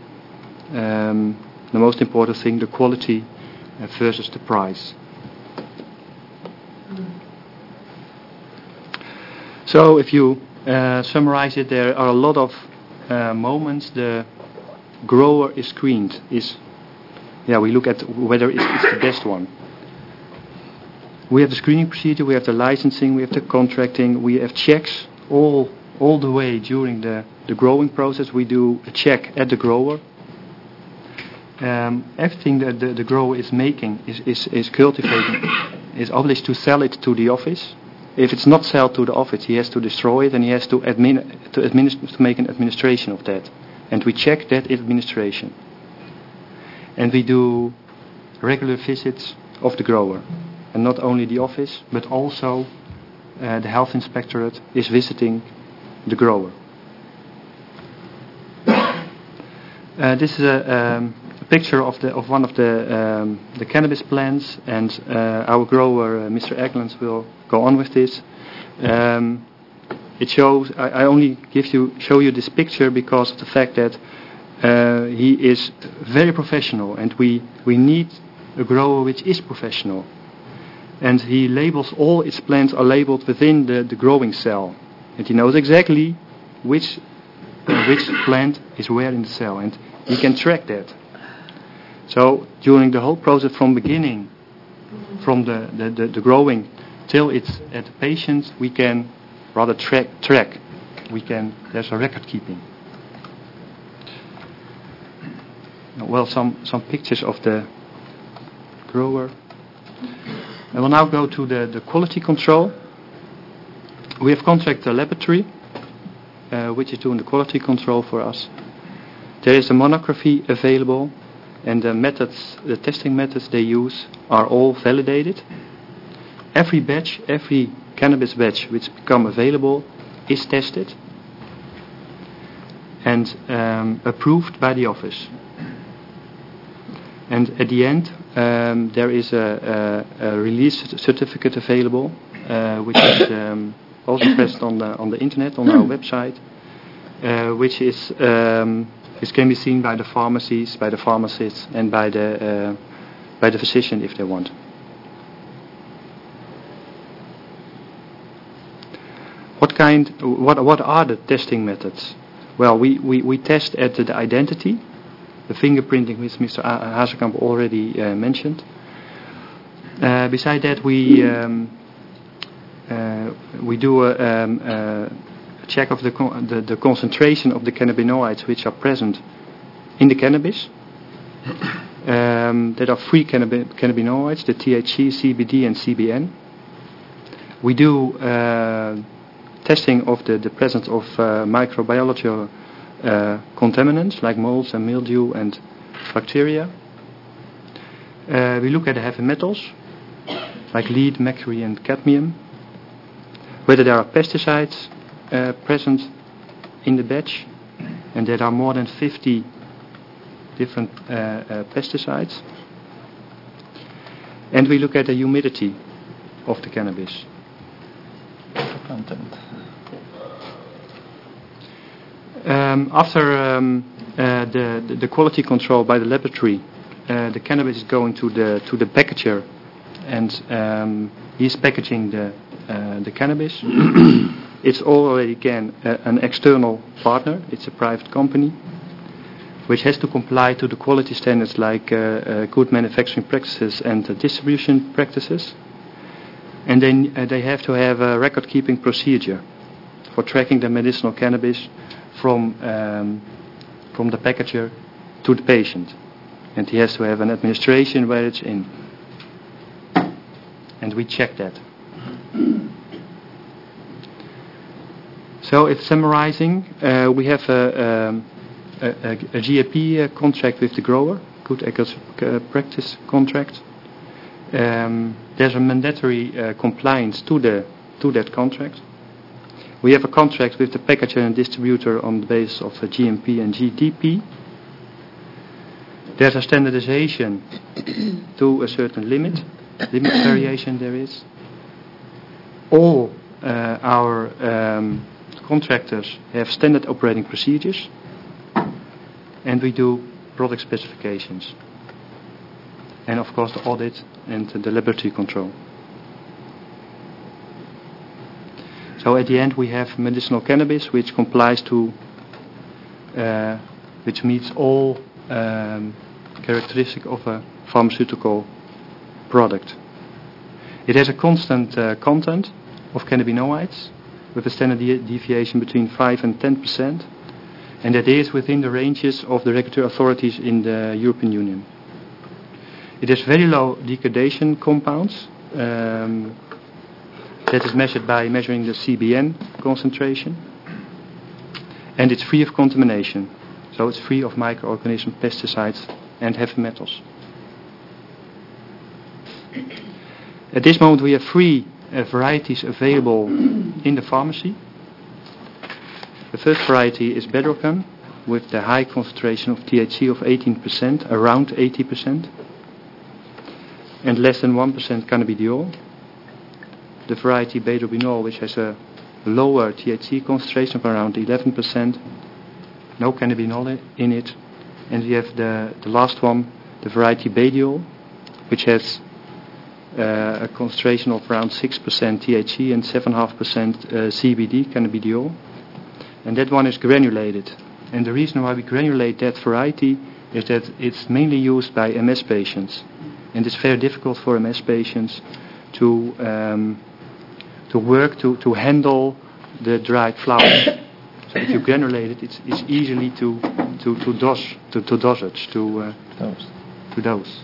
most important thing, the quality versus the price. So if you summarize it, there are a lot of moments the grower is screened. We look at whether it's the best one. We have the screening procedure, we have the licensing, we have the contracting, we have checks all the way during the growing process. We do a check at the grower. Everything that the grower is making, is cultivating, is obliged to sell it to the office. if it's not sold to the office, he has to destroy it and he has to make an administration of that. And we check that administration. And we do regular visits of the grower. And not only the office, but also the health inspectorate is visiting the grower. This is a picture of one of the cannabis plants, and our grower, Mr. Eglens, will go on with this. It shows. I only show you this picture because of the fact that he is very professional, and we need a grower which is professional. And he labels all its plants are labeled within the growing cell, and he knows exactly which plant is where in the cell, and he can track that. So during the whole process, from beginning, from the growing till it's at the patient, we can rather track. There's a record keeping. Well, some pictures of the grower. I will now go to the quality control. We have contracted a laboratory, which is doing the quality control for us. There is a monography available, and the testing methods they use are all validated. Every cannabis batch which become available is tested and approved by the office. And at the end, there is a release certificate available, which is also present on the internet on our website, which can be seen by the pharmacies, by the pharmacists, and by the physician if they want. What are the testing methods? Well, we test at the identity, the fingerprinting, which Mr. Hazekamp already mentioned. Beside that, we do a check of the concentration of the cannabinoids which are present in the cannabis. There are three cannabinoids, the THC, CBD, and CBN. We do testing of the presence of microbiological contaminants like molds and mildew and bacteria. We look at the heavy metals like lead, mercury, and cadmium. Whether there are pesticides present in the batch, and there are more than 50 different pesticides. And we look at the humidity of the cannabis. After the quality control by the laboratory, the cannabis is going to the packager, and he's packaging the cannabis. It's already an external partner. It's a private company which has to comply to the quality standards like good manufacturing practices and distribution practices. And then they have to have a record-keeping procedure for tracking the medicinal cannabis from the packager to the patient. And he has to have an administration where it's in. And we check that. So if summarizing, we have a GAP contract with the grower, good practice contract. There's a mandatory compliance to that contract. We have a contract with the packager and distributor on the basis of GMP and GDP. There's a standardization to a certain limit variation there is. All our contractors have standard operating procedures, and we do product specifications. And of course the audit and the laboratory control. So at the end we have medicinal cannabis which complies to, which meets all characteristics of a pharmaceutical product. It has a constant content of cannabinoids with a standard deviation between 5 and 10%, and that is within the ranges of the regulatory authorities in the European Union. It has very low degradation compounds, That is measured by measuring the CBN concentration. And it's free of contamination. So it's free of microorganisms, pesticides and heavy metals. At this moment we have 3 varieties available in the pharmacy. The first variety is Bedrocan, with the high concentration of THC of 18%, around 80%, and less than 1% cannabidiol. The variety Bedrobinol, which has a lower THC concentration of around 11%, no cannabinol in it. And we have the last one, the variety Badiol, which has a concentration of around 6% THC and 7.5% CBD, cannabidiol. And that one is granulated. And the reason why we granulate that variety is that it's mainly used by MS patients. And it's very difficult for MS patients to work to handle the dried flowers. So if you granulate it, it's easily to dose.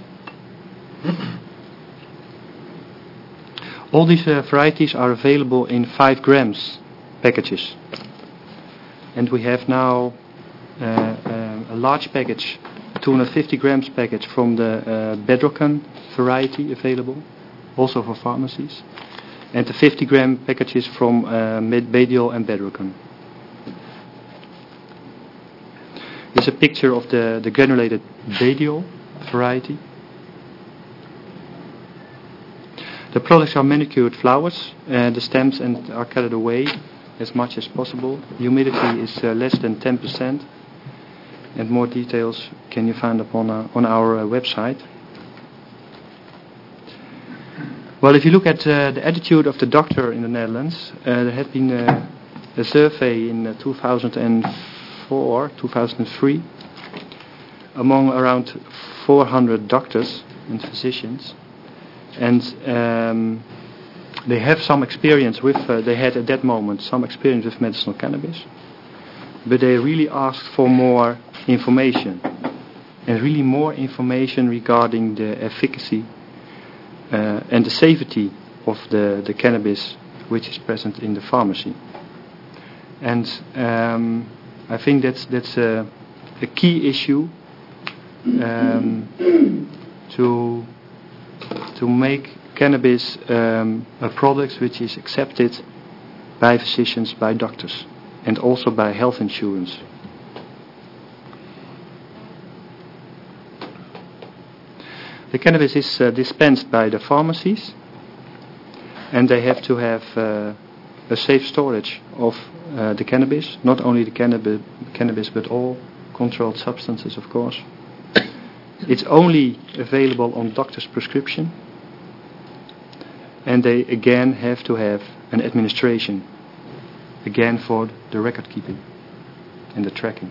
All these varieties are available in 5 grams packages. And we have now a large package, 250 grams package from the Bedrocan variety available, also for pharmacies. And the 50 gram packages from Badiol and Bedrocan. Here's a picture of the granulated Badiol variety. The products are manicured flowers, the stems are carried away as much as possible. Humidity is less than 10%, and more details can you find on our website. Well, if you look at the attitude of the doctor in the Netherlands, there had been a survey in 2004, 2003, among around 400 doctors and physicians, and they have some experience with, they had at that moment some experience with medicinal cannabis, but they really asked for more information, and really more information regarding the efficacy and the safety of the cannabis which is present in the pharmacy. And I think that's a key issue to make cannabis a product which is accepted by physicians, by doctors, and also by health insurance. The cannabis is dispensed by the pharmacies, and they have to have a safe storage of the cannabis, not only the cannabis but all controlled substances, of course. It's only available on doctor's prescription, and they again have to have an administration, again for the record keeping and the tracking.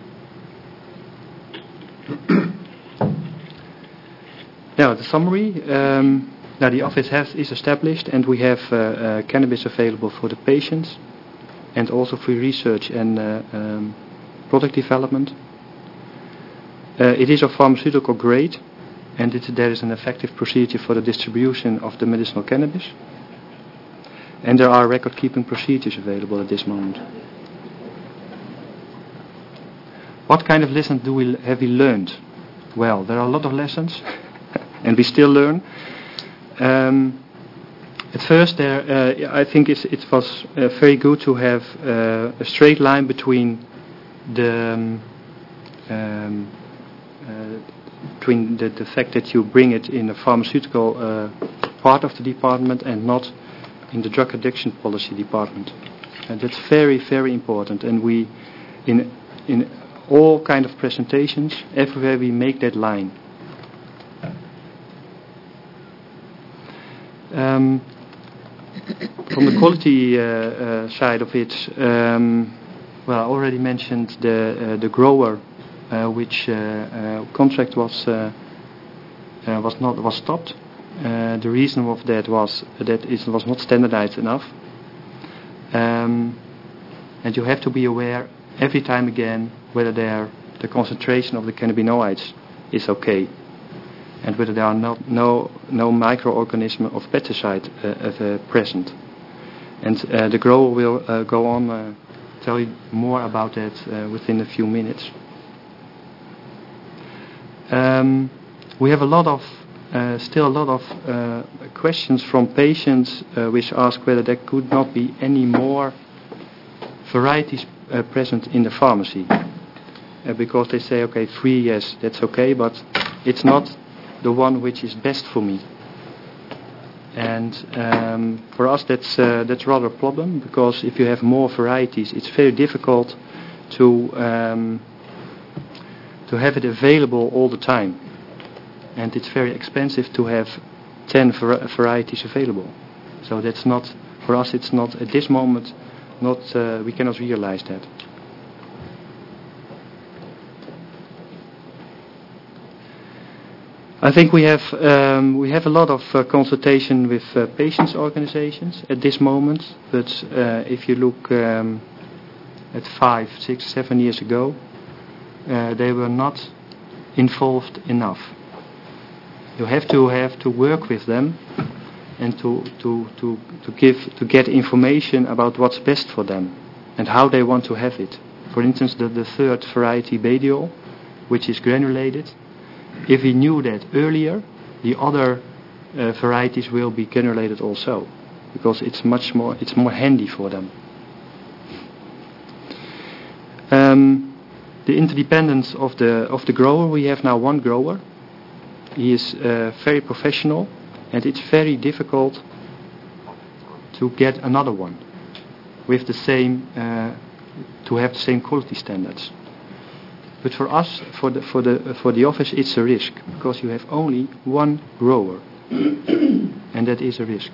Now, the summary. Now, the office is established, and we have cannabis available for the patients, and also for research and product development. It is of pharmaceutical grade, and there is an effective procedure for the distribution of the medicinal cannabis. And there are record-keeping procedures available at this moment. What kind of lessons have we learned? Well, there are a lot of lessons, and we still learn. At first, I think it was very good to have a straight line between the fact that you bring it in a pharmaceutical part of the department and not in the drug addiction policy department. And that's very, very important. And we, in all kind of presentations, everywhere we make that line. From the quality side of it, well, I already mentioned the grower, which contract was stopped. The reason of that was that it was not standardized enough, and you have to be aware every time again whether the concentration of the cannabinoids is okay, and whether there are no microorganism of pesticide present. And the grower will go on tell you more about that within a few minutes. We have still a lot of questions from patients which ask whether there could not be any more varieties present in the pharmacy. Because they say, okay, 3, yes, that's okay, but it's not the one which is best for me. And for us, that's rather a problem, because if you have more varieties, it's very difficult to have it available all the time. And it's very expensive to have 10 varieties available. So that's not, for us, it's not, at this moment, we cannot realize that. I think we have a lot of consultation with patients' organizations at this moment, but if you look at 5, 6, 7 years ago, they were not involved enough. You have to work with them and to get information about what's best for them and how they want to have it. For instance, the third variety, Bediol, which is granulated. If we knew that earlier, the other varieties will be granulated also, because it's more handy for them. The interdependence of the grower. We have now one grower. He is very professional, and it's very difficult to get another one with the same to have the same quality standards. But for us, for the office, it's a risk, because you have only one grower, and that is a risk.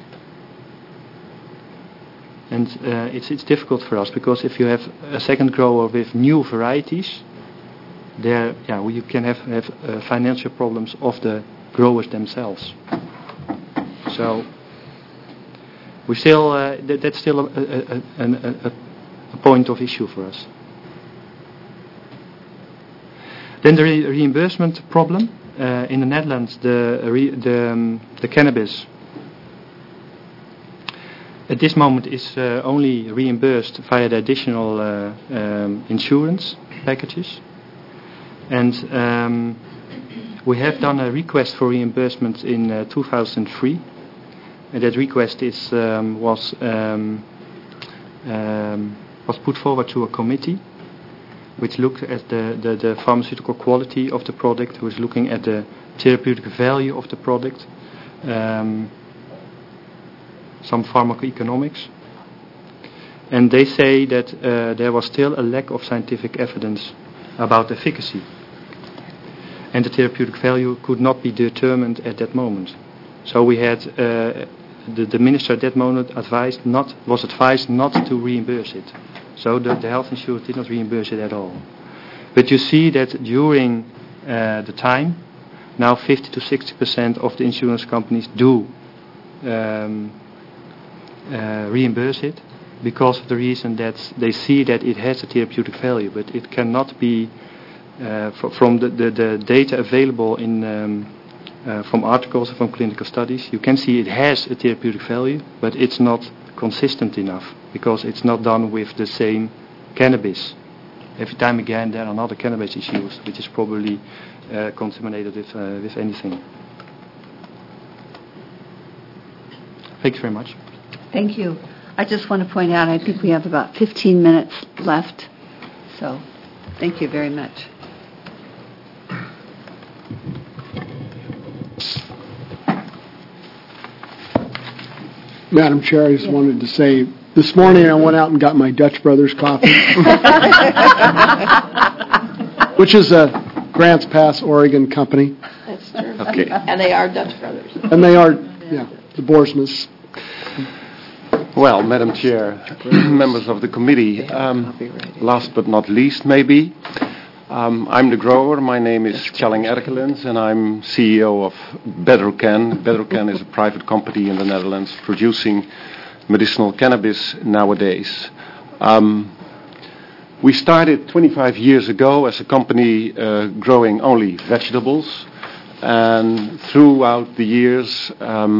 And it's difficult for us, because if you have a second grower with new varieties, you can have financial problems of the growers themselves. So we still that's still a point of issue for us. Then the reimbursement problem in the Netherlands, the cannabis at this moment is only reimbursed via the additional insurance packages, and we have done a request for reimbursement in 2003, and that request was put forward to a committee which looked at the pharmaceutical quality of the product, who is looking at the therapeutic value of the product, some pharmacoeconomics. And they say that there was still a lack of scientific evidence about efficacy. And the therapeutic value could not be determined at that moment. So we had, the minister at that moment was advised not to reimburse it. So the health insurance did not reimburse it at all. But you see that during the time, now 50 to 60% of the insurance companies do reimburse it, because of the reason that they see that it has a therapeutic value, but it cannot be from the data available from articles, from clinical studies. You can see it has a therapeutic value, but it's not consistent enough, because it's not done with the same cannabis. Every time again there are another cannabis is used, which is probably contaminated with anything. Thanks very much. Thank you. I just want to point out, I think we have about 15 minutes left, so thank you very much. Madam Chair, I just wanted to say, this morning I went out and got my Dutch Brothers coffee, which is a Grants Pass, Oregon company. That's true. Okay. And they are Dutch brothers. And they are, the Boersmas. Well, Madam Chair, members of the committee, last but not least maybe, I'm the grower. My name is Tjalling Erkelens, and I'm CEO of Bedrocan. Bedrocan is a private company in the Netherlands producing medicinal cannabis nowadays. We started 25 years ago as a company growing only vegetables. and throughout the years,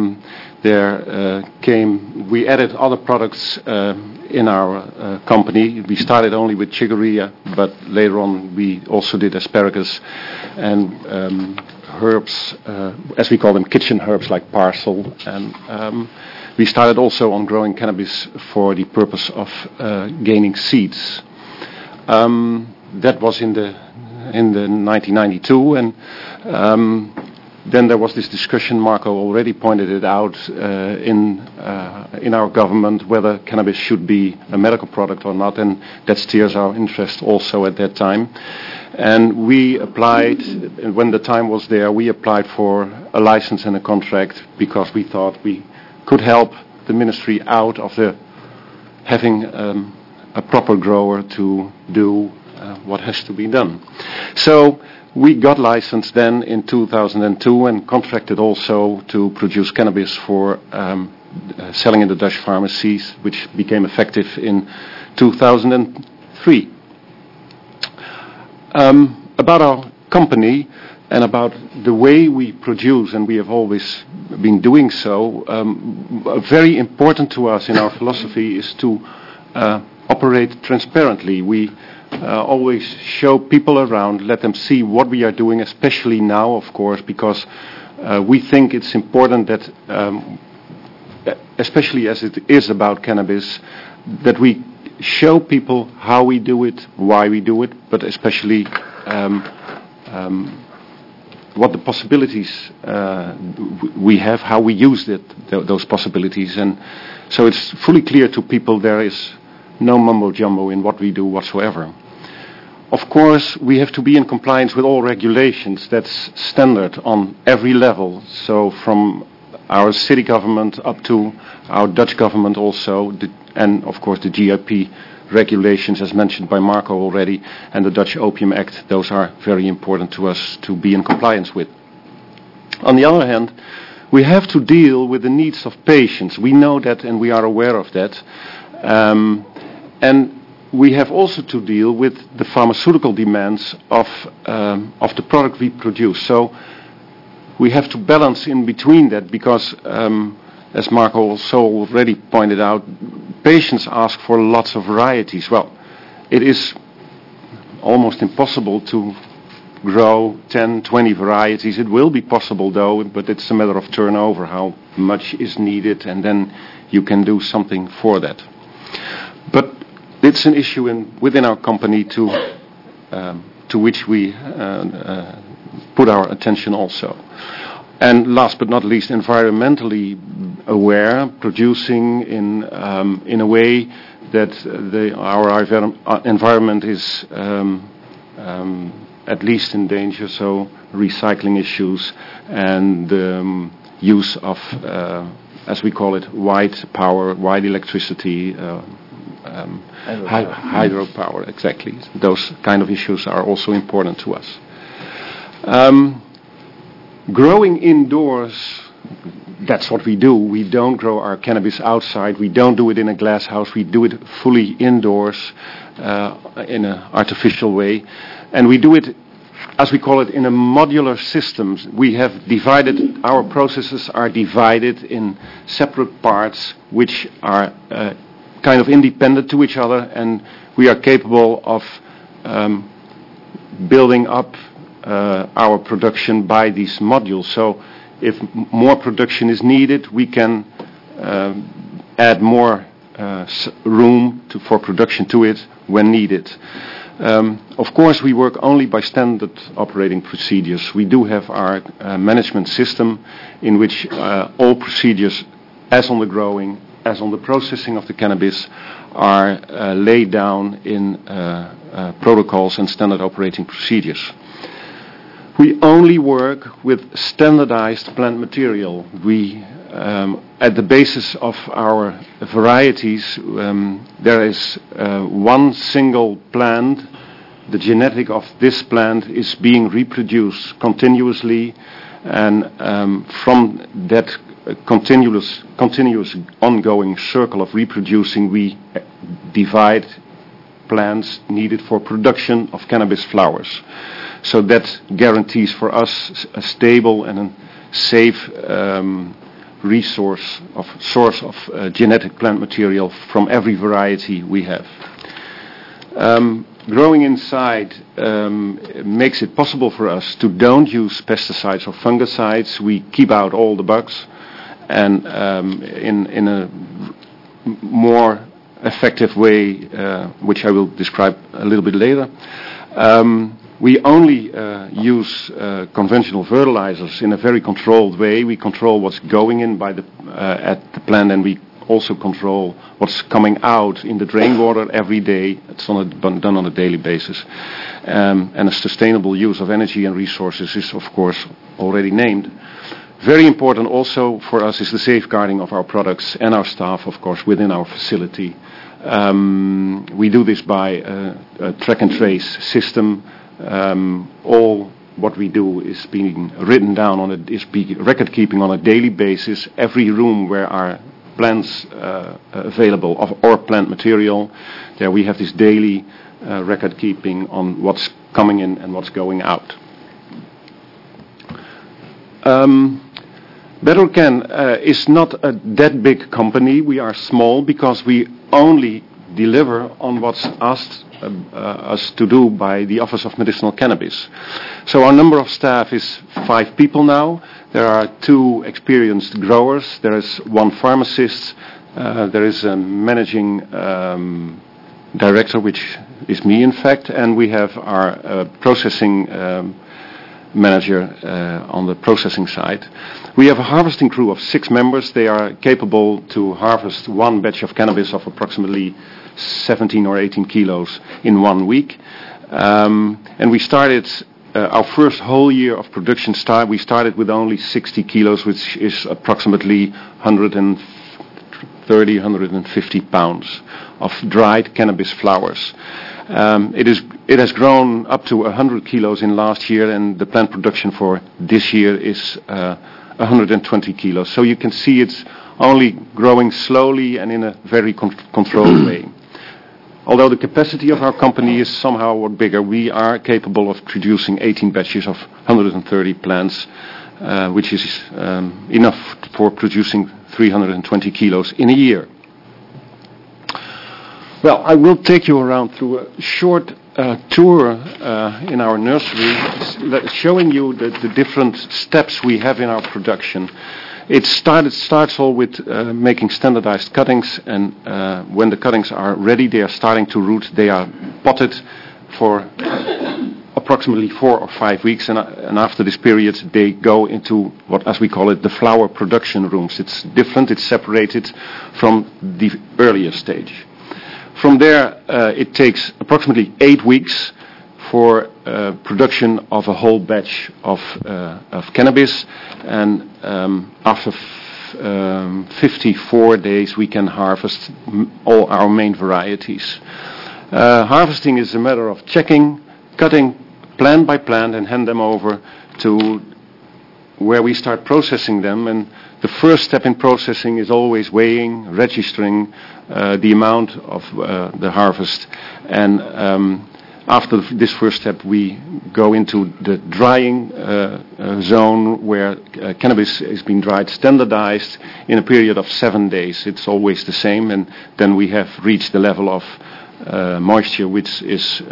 we added other products in our company. We started only with chicoria, but later on we also did asparagus and herbs, as we call them, kitchen herbs like parsley. And we started also on growing cannabis for the purpose of gaining seeds. That was in the 1992, and then there was this discussion. Marco already pointed it out in our government whether cannabis should be a medical product or not, and that steers our interest also at that time. And we applied, when the time was there, we applied for a license and a contract because we thought we could help the ministry out of having a proper grower to do what has to be done. So we got licensed then in 2002 and contracted also to produce cannabis for selling in the Dutch pharmacies, which became effective in 2003. About our company and about the way we produce, and we have always been doing so, very important to us in our philosophy is to operate transparently. We always show people around, let them see what we are doing, especially now, of course, because we think it's important that, especially as it is about cannabis, that we show people how we do it, why we do it, but especially what the possibilities we have, how we use those possibilities. And so it's fully clear to people there is no mumbo-jumbo in what we do whatsoever. Of course, we have to be in compliance with all regulations. That's standard on every level. So from our city government up to our Dutch government also, and of course the GIP regulations as mentioned by Marco already, and the Dutch Opium Act, those are very important to us to be in compliance with. On the other hand, we have to deal with the needs of patients. We know that and we are aware of that. And we have also to deal with the pharmaceutical demands of the product we produce. So we have to balance in between that because, as Marco also already pointed out, patients ask for lots of varieties. Well, it is almost impossible to grow 10, 20 varieties. It will be possible though, but it's a matter of turnover, how much is needed, and then you can do something for that. But it's an issue within our company to which we put our attention also. And last but not least, environmentally aware, producing in a way that our environment is at least in danger. So recycling issues and use of, as we call it, white power, white electricity. Hydropower, exactly. Those kind of issues are also important to us. Growing indoors, that's what we do. We don't grow our cannabis outside. We don't do it in a glass house. We do it fully indoors in an artificial way. And we do it, as we call it, in a modular system. We have divided, our processes are divided in separate parts which are kind of independent to each other, and we are capable of building up our production by these modules. So if more production is needed, we can add more room for production to it when needed. Of course, we work only by standard operating procedures. We do have our management system in which all procedures, as on the growing, as on the processing of the cannabis, are laid down in protocols and standard operating procedures. We only work with standardized plant material. We, at the basis of our varieties, there is one single plant. The genetic of this plant is being reproduced continuously, and from that continuous ongoing circle of reproducing, we divide plants needed for production of cannabis flowers. So that guarantees for us a stable and a safe source of genetic plant material from every variety we have. Growing inside makes it possible for us to don't use pesticides or fungicides. We keep out all the bugs, and in a more effective way, which I will describe a little bit later. We only use conventional fertilizers in a very controlled way. We control what's going in at the plant, and we also control what's coming out in the drain water every day. It's done on a daily basis. And a sustainable use of energy and resources is, of course, already named. Very important also for us is the safeguarding of our products and our staff, of course, within our facility. We do this by a track and trace system. All what we do is being written down record keeping on a daily basis. Every room where our plants available or plant material, there we have this daily record keeping on what's coming in and what's going out. Bedrocan is not that big company. We are small because we only deliver on what's asked us to do by the Office of Medicinal Cannabis. So our number of staff is 5 people now. There are 2 experienced growers. There is 1 pharmacist. There is a managing director, which is me, in fact, and we have our processing manager on the processing side. We have a harvesting crew of 6 members. They are capable to harvest 1 batch of cannabis of approximately 17 or 18 kilos in 1 week. And we started our first whole year of production. We started with only 60 kilos, which is approximately 130, 150 pounds of dried cannabis flowers. It has grown up to 100 kilos in last year, and the plant production for this year is 120 kilos. So you can see it's only growing slowly and in a very controlled way. Although the capacity of our company is somehow bigger, we are capable of producing 18 batches of 130 plants, which is enough for producing 320 kilos in a year. Well, I will take you around through a short tour in our nursery, showing you the different steps we have in our production. It starts all with making standardized cuttings, and when the cuttings are ready, they are starting to root. They are potted for approximately 4 or 5 weeks, and after this period, they go into what, as we call it, the flower production rooms. It's different. It's separated from the earlier stage. From there, it takes approximately 8 weeks for production of a whole batch of cannabis, and after 54 days we can harvest all our main varieties. Harvesting is a matter of checking, cutting plant by plant, and hand them over to where we start processing them. And the first step in processing is always weighing, registering the amount of the harvest, and after this first step, we go into the drying zone where cannabis is being dried, standardized in a period of 7 days. It's always the same, and then we have reached the level of moisture which is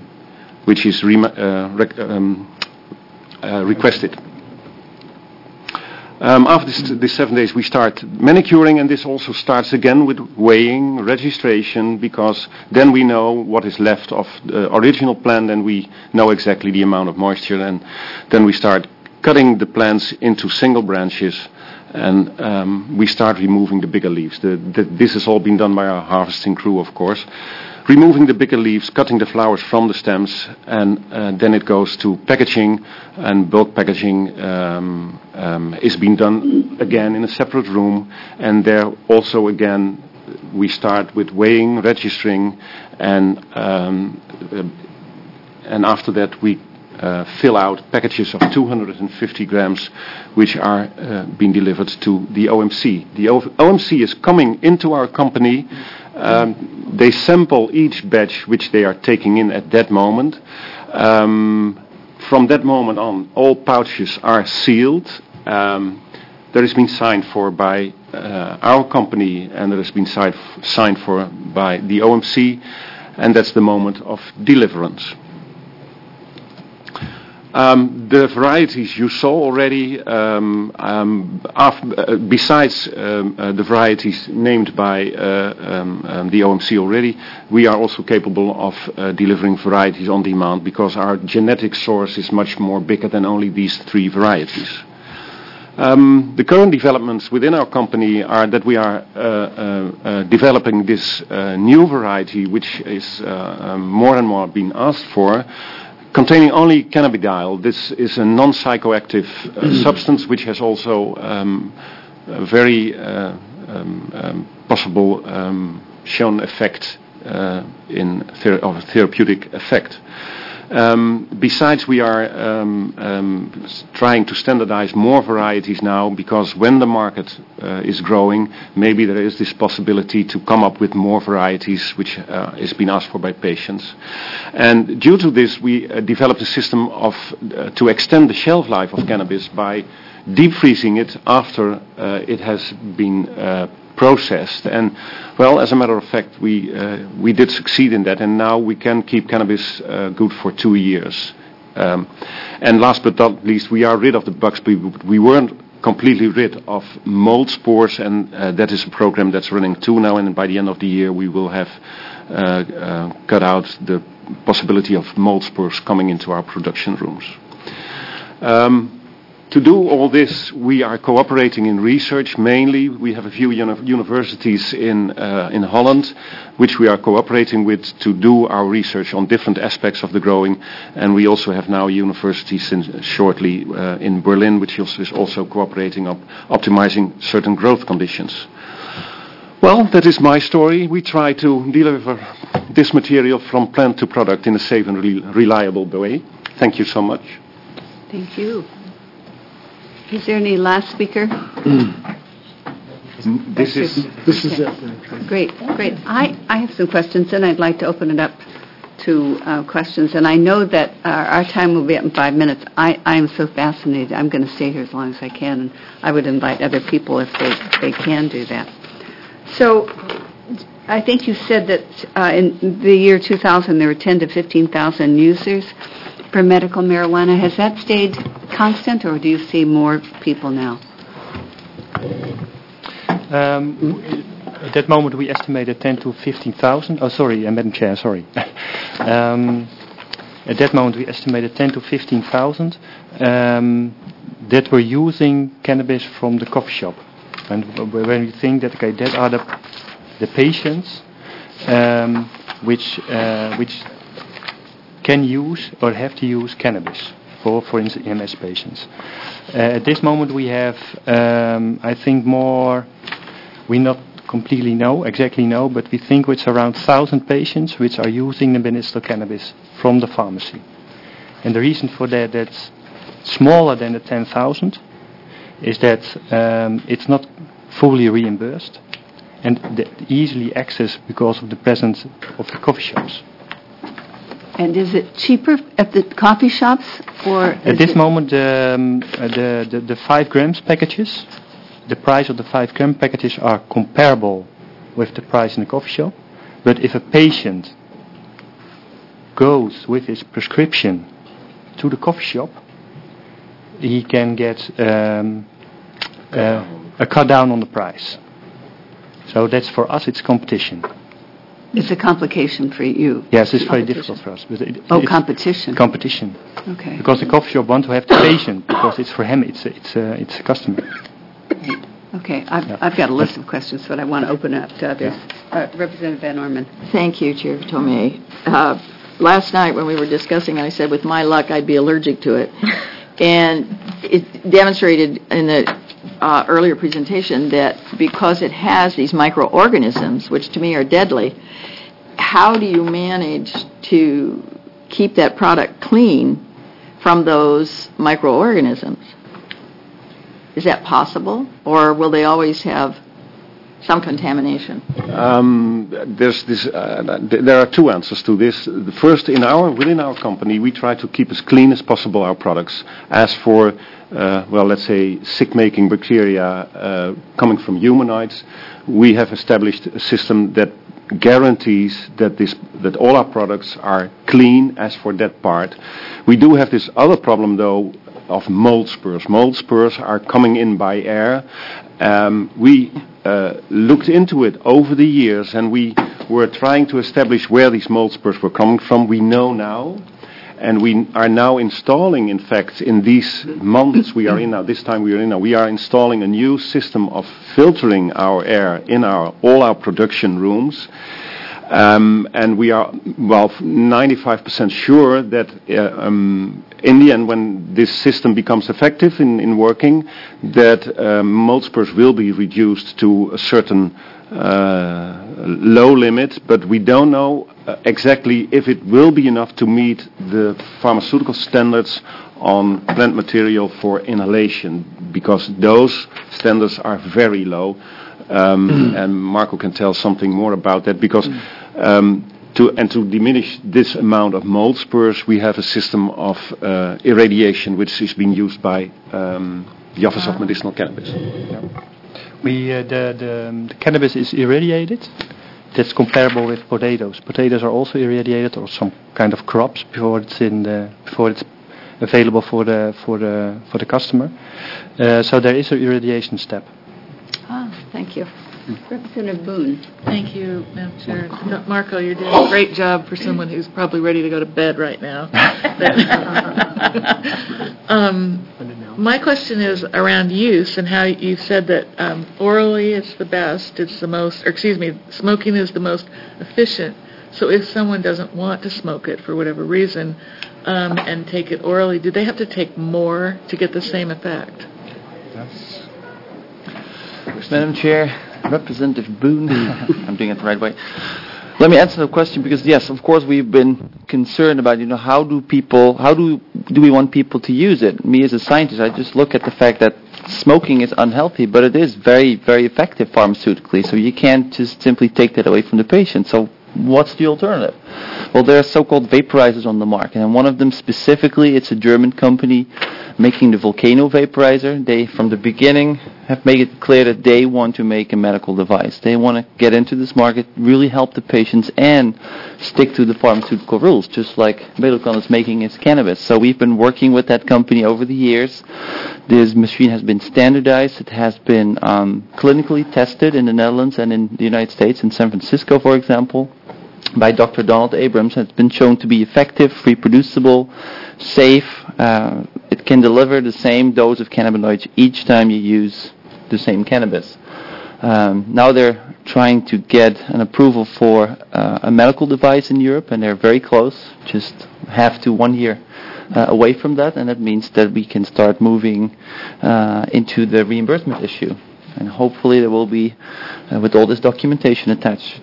requested. After these 7 days, we start manicuring, and this also starts again with weighing, registration, because then we know what is left of the original plant, and we know exactly the amount of moisture, and then we start cutting the plants into single branches, and we start removing the bigger leaves. This has all been done by our harvesting crew, of course. Removing the bigger leaves, cutting the flowers from the stems, and then it goes to packaging, and bulk packaging is being done again in a separate room, and there also again we start with weighing, registering, and after that we fill out packages of 250 grams, which are being delivered to the OMC. The OMC is coming into our company. They sample each batch which they are taking in at that moment. from that moment on, all pouches are sealed. That has been signed for by our company, and that has been signed for by the OMC, and that's the moment of deliverance. The varieties you saw already, besides the varieties named by the OMC already, we are also capable of delivering varieties on demand because our genetic source is much more bigger than only these 3 varieties. The current developments within our company are that we are developing this new variety, which is more and more being asked for, containing only cannabidiol. This is a non-psychoactive substance which has also a very possible shown effect of a therapeutic effect. Besides, we are trying to standardize more varieties now, because when the market is growing, maybe there is this possibility to come up with more varieties which is being asked for by patients. And due to this, we developed a system to extend the shelf life of cannabis by deep freezing it after it has been processed. And well, as a matter of fact, we did succeed in that, and now we can keep cannabis good for 2 years. And last but not least, we are rid of the bugs. We weren't completely rid of mold spores, and that is a program that's running too now, and by the end of the year we will have cut out the possibility of mold spores coming into our production rooms. To do all this, we are cooperating in research mainly. We have a few universities in Holland, which we are cooperating with to do our research on different aspects of the growing. And we also have now universities shortly in Berlin, which is also cooperating on optimizing certain growth conditions. Well, that is my story. We try to deliver this material from plant to product in a safe and reliable way. Thank you so much. Thank you. Is there any last speaker? This is it. Great. I have some questions, and I'd like to open it up to questions. And I know that our time will be up in 5 minutes. I am so fascinated. I'm going to stay here as long as I can, and I would invite other people if they can do that. So I think you said that in the year 2000 there were 10 to 15,000 users for medical marijuana. Has that stayed constant, or do you see more people now? At that moment we estimated 10 to 15,000. Oh, sorry, Madam Chair, sorry. At that moment we estimated 10 to 15,000 that were using cannabis from the coffee shop. And when we think that, okay, that are the patients which can use or have to use cannabis for instance, MS patients. At this moment we have, I think more, we not completely exactly know, but we think it's around 1,000 patients which are using the medicinal cannabis from the pharmacy. And the reason for that's smaller than the 10,000 is that it's not fully reimbursed and easily accessed because of the presence of the coffee shops. And is it cheaper at the coffee shops, or at this moment the 5 grams packages, the price of the 5 gram packages are comparable with the price in the coffee shop. But if a patient goes with his prescription to the coffee shop, he can get a cut down on the price. So that's, for us, it's competition. It's a complication for you. Yes, it's very difficult for us. But it's competition. Competition. Okay. Because the coffee shop wants to have the patient, because it's for him, it's a customer. Okay, I've got a list of questions, but I want to open it up to others. Representative Van Orman. Thank you, Chair Tomei. Last night when we were discussing, I said with my luck I'd be allergic to it. And it demonstrated in the earlier presentation that because it has these microorganisms, which to me are deadly, how do you manage to keep that product clean from those microorganisms? Is that possible? Or will they always have some contamination? There are two answers to this. The first, within our company, we try to keep as clean as possible our products. As for, let's say, sick-making bacteria coming from humanoids, we have established a system that guarantees that all our products are clean as for that part. We do have this other problem, though, of mold spurs. Mold spurs are coming in by air. We looked into it over the years, and we were trying to establish where these mold spurs were coming from. We know now, and we are now installing, in fact, in these months we are in now, we are installing a new system of filtering our air in all our production rooms. And we are 95% sure that in the end, when this system becomes effective in working, that mold spurs will be reduced to a certain low limit, but we don't know exactly if it will be enough to meet the pharmaceutical standards on plant material for inhalation, because those standards are very low. And Marco can tell something more about that, because to diminish this amount of mold spurs, we have a system of irradiation, which is being used by the Office of Medicinal Cannabis. The cannabis is irradiated. That's comparable with potatoes. Potatoes are also irradiated, or some kind of crops, before it's available for the customer. So there is an irradiation step. Thank you. Representative Boone. Thank you, Madam Chair. Marco, you're doing a great job for someone who's probably ready to go to bed right now. My question is around use, and how you said that orally it's the best, smoking is the most efficient. So if someone doesn't want to smoke it for whatever reason and take it orally, do they have to take more to get the same effect? Madam Chair, Representative Boone, I'm doing it the right way. Let me answer the question, because yes, of course, we've been concerned about, how do we want people to use it? Me as a scientist, I just look at the fact that smoking is unhealthy, but it is very, very effective pharmaceutically, so you can't just simply take that away from the patient. So what's the alternative? Well, there are so-called vaporizers on the market, and one of them specifically, it's a German company making the Volcano vaporizer. They, from the beginning, have made it clear that they want to make a medical device. They want to get into this market, really help the patients, and stick to the pharmaceutical rules, just like Medicon is making its cannabis. So we've been working with that company over the years. This machine has been standardized. It has been clinically tested in the Netherlands and in the United States, in San Francisco, for example, by Dr. Donald Abrams. It's been shown to be effective, reproducible, safe. It can deliver the same dose of cannabinoids each time you use the same cannabis. Now they're trying to get an approval for a medical device in Europe, and they're very close, just half to 1 year away from that, and that means that we can start moving into the reimbursement issue. And hopefully there will be, with all this documentation attached,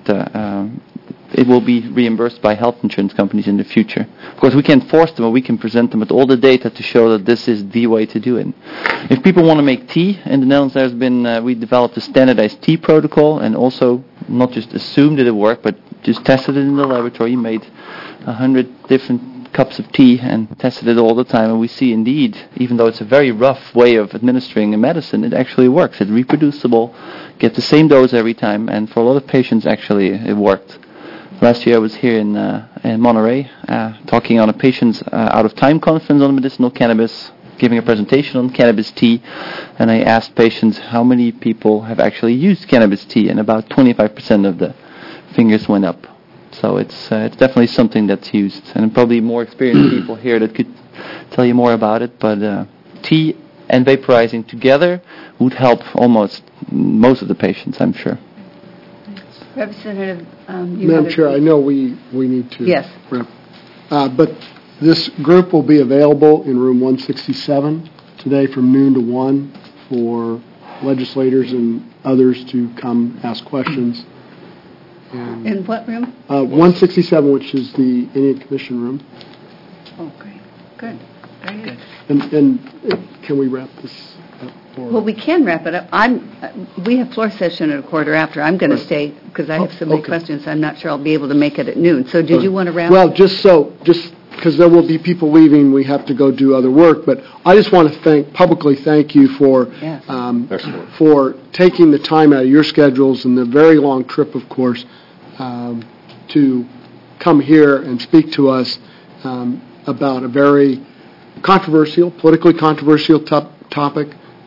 it will be reimbursed by health insurance companies in the future. Of course, we can't force them, but we can present them with all the data to show that this is the way to do it. If people want to make tea, in the Netherlands we developed a standardized tea protocol, and also not just assumed that it worked, but just tested it in the laboratory, made 100 different cups of tea and tested it all the time, and we see indeed, even though it's a very rough way of administering a medicine, it actually works. It's reproducible, get the same dose every time, and for a lot of patients, actually, it worked. Last year I was here in Monterey talking on a patient's out-of-time conference on medicinal cannabis, giving a presentation on cannabis tea, and I asked patients how many people have actually used cannabis tea, and about 25% of the fingers went up. So it's definitely something that's used, and probably more experienced people here that could tell you more about it, but tea and vaporizing together would help almost most of the patients, I'm sure. Representative, Madam Chair, I know we need to wrap. But this group will be available in room 167 today from noon to 1 for legislators and others to come ask questions. And in what room? 167, which is the Indian Commission room. Oh, great. Good. And can we wrap this up? Well, we can wrap it up. We have floor session at 1:15. I'm going to stay because I have so many questions. I'm not sure I'll be able to make it at noon. So did you want to wrap Well, up? just because there will be people leaving, we have to go do other work. But I just want to publicly thank you for taking the time out of your schedules and the very long trip, of course, to come here and speak to us about a very politically controversial topic.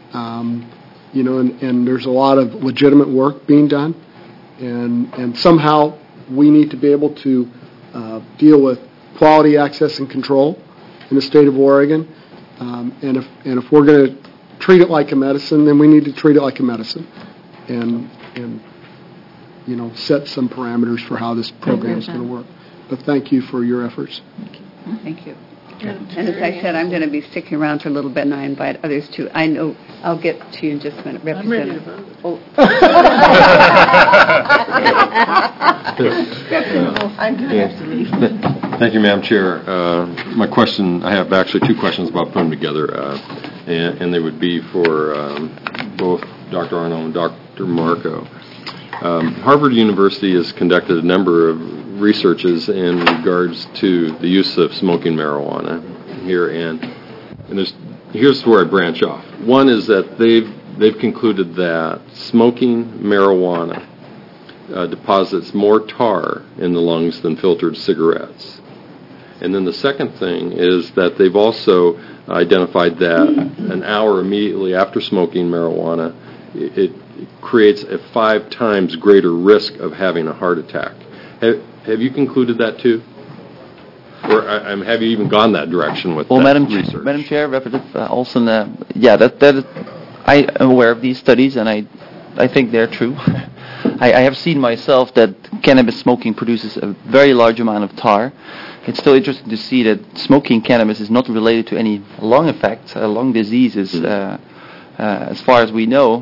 And there's a lot of legitimate work being done, and somehow we need to be able to deal with quality access and control in the state of Oregon. And if we're going to treat it like a medicine, then we need to treat it like a medicine, and set some parameters for how this program is going to work. But thank you for your efforts. Thank you. And as I said, I'm going to be sticking around for a little bit, and I invite others to. I know I'll get to you in just a minute. I'm ready to vote. I'm going to have to leave. Thank you, Madam Chair. My question, I have actually two questions about putting them together, and they would be for both Dr. Arno and Dr. Marco. Harvard University has conducted a number of researches in regards to the use of smoking marijuana here, and here's where I branch off. One is that they've concluded that smoking marijuana deposits more tar in the lungs than filtered cigarettes. And then the second thing is that they've also identified that an hour immediately after smoking marijuana, it creates a 5 times greater risk of having a heart attack. Have you concluded that too? Or have you even gone that direction with that research? Madam Chair, Representative Olson, I am aware of these studies, and I think they're true. I have seen myself that cannabis smoking produces a very large amount of tar. It's still interesting to see that smoking cannabis is not related to any lung effects, lung diseases, as far as we know.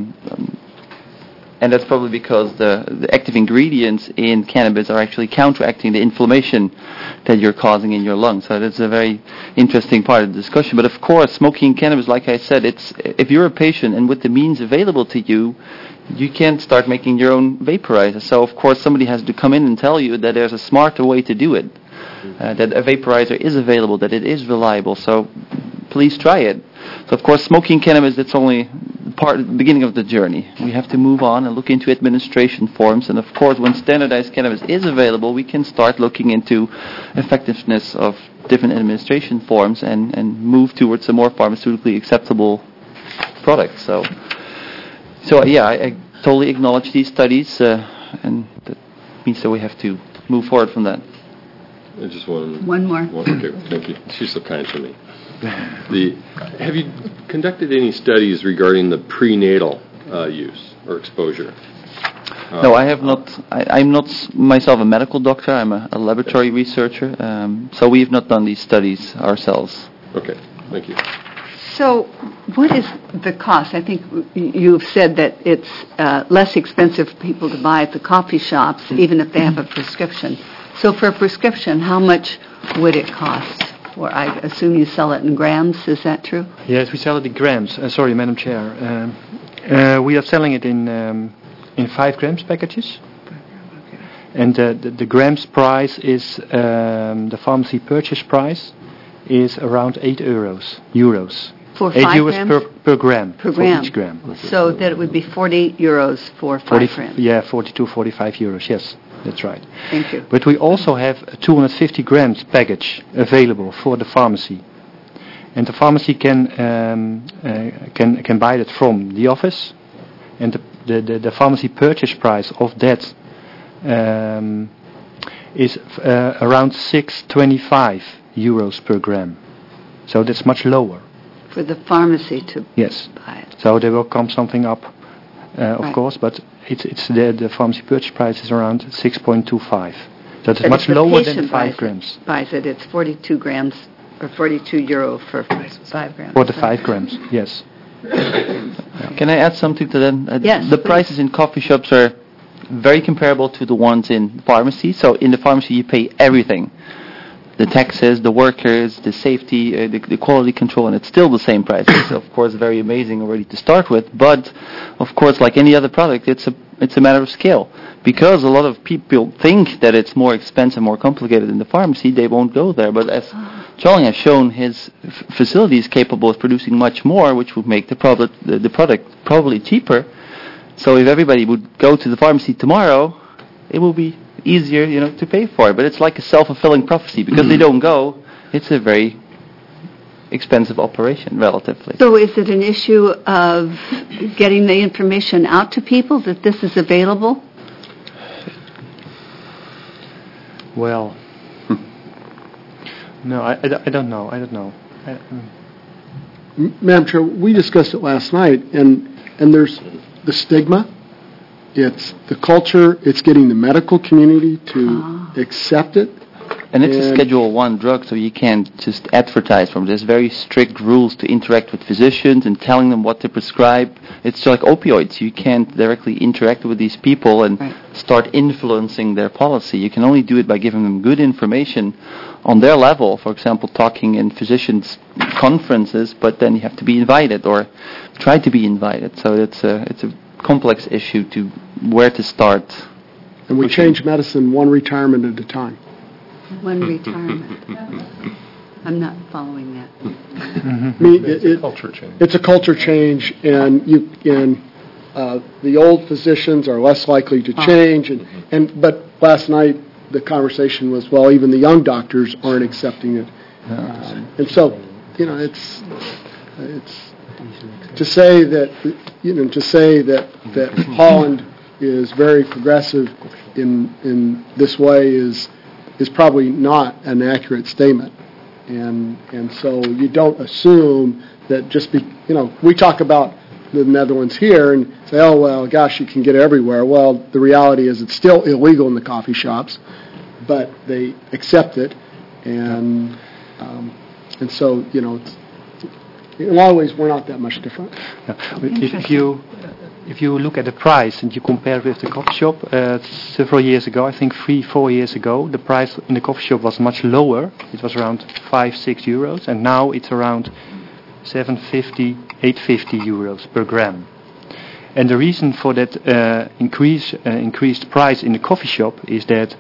And that's probably because the active ingredients in cannabis are actually counteracting the inflammation that you're causing in your lungs. So that's a very interesting part of the discussion. But of course, smoking cannabis, like I said, if you're a patient and with the means available to you, you can't start making your own vaporizer. So of course, somebody has to come in and tell you that there's a smarter way to do it, that a vaporizer is available, that it is reliable. So please try it. So of course, smoking cannabis, that's only the beginning of the journey. We have to move on and look into administration forms, and of course, when standardized cannabis is available, we can start looking into effectiveness of different administration forms and move towards a more pharmaceutically acceptable product. So yeah, I totally acknowledge these studies, and that means that we have to move forward from that. I just one more. Okay, thank you. She's so kind to me. Have you conducted any studies regarding the prenatal use or exposure? No, I have not. I'm not myself a medical doctor. I'm a laboratory researcher. So we have not done these studies ourselves. Okay, thank you. So what is the cost? I think you've said that it's less expensive for people to buy at the coffee shops, even if they have a prescription. So for a prescription, how much would it cost? Or I assume you sell it in grams, is that true? Yes, we sell it in grams. Sorry, Madam Chair. We are selling it in 5 grams packages. And the grams price is, the pharmacy purchase price is around €8. For 8 5 euros grams? per gram. Per for gram. each gram. So that it would be €40 for 5 grams. Yeah, 42, 45 euros, yes. That's right. Thank you. But we also have a 250 grams package available for the pharmacy, and the pharmacy can buy it from the office, and the pharmacy purchase price of that is around €6.25 per gram. So that's much lower. For the pharmacy to buy it. So there will come something up, of Right. course, but it's the pharmacy purchase price is around 6.25. So it's But much if the lower than patient 5 grams. buys it, it's 42 grams or €42 for 5 grams. For the 5 grams, yes. Can I add something to that? Yes, the please. prices in coffee shops are very comparable to the ones in pharmacy. So in the pharmacy, you pay everything. the taxes, the workers, the safety, the quality control, and it's still the same price. It's of course very amazing already to start with, but of course, like any other product, it's a matter of scale. Because a lot of people think that it's more expensive, more complicated in the pharmacy, they won't go there. But as Charlie has shown, his facility is capable of producing much more, which would make the product probably cheaper. So if everybody would go to the pharmacy tomorrow, it will be easier, to pay for it. But it's like a self-fulfilling prophecy. Because they don't go, it's a very expensive operation, relatively. So is it an issue of getting the information out to people that this is available? Well, no, I don't know. I don't know. Madam Chair, we discussed it last night, and there's the stigma. It's the culture. It's getting the medical community to accept it. And it's a Schedule I drug, so you can't just advertise from it. There's very strict rules to interact with physicians and telling them what to prescribe. It's like opioids. You can't directly interact with these people and start influencing their policy. You can only do it by giving them good information on their level. For example, talking in physicians' conferences, but then you have to be invited or try to be invited. So it's a complex issue to where to start. And we change medicine one retirement at a time. One retirement. I'm not following that. I mean, it's a culture change. It's a culture change, and the old physicians are less likely to change. But last night the conversation was, well, even the young doctors aren't accepting it, and so it's to say that that Holland is very progressive in this way is probably not an accurate statement. And so you don't assume that just we talk about the Netherlands here and say, oh, well, gosh, you can get it everywhere. Well, the reality is it's still illegal in the coffee shops, but they accept it. And so, it's, in a lot of ways, we're not that much different. If you look at the price and you compare it with the coffee shop, several years ago, I think 3-4 years ago, the price in the coffee shop was much lower. It was around 5-6 euros, and now it's around 7.50, 8.50 euros per gram. And the reason for that increased price in the coffee shop is that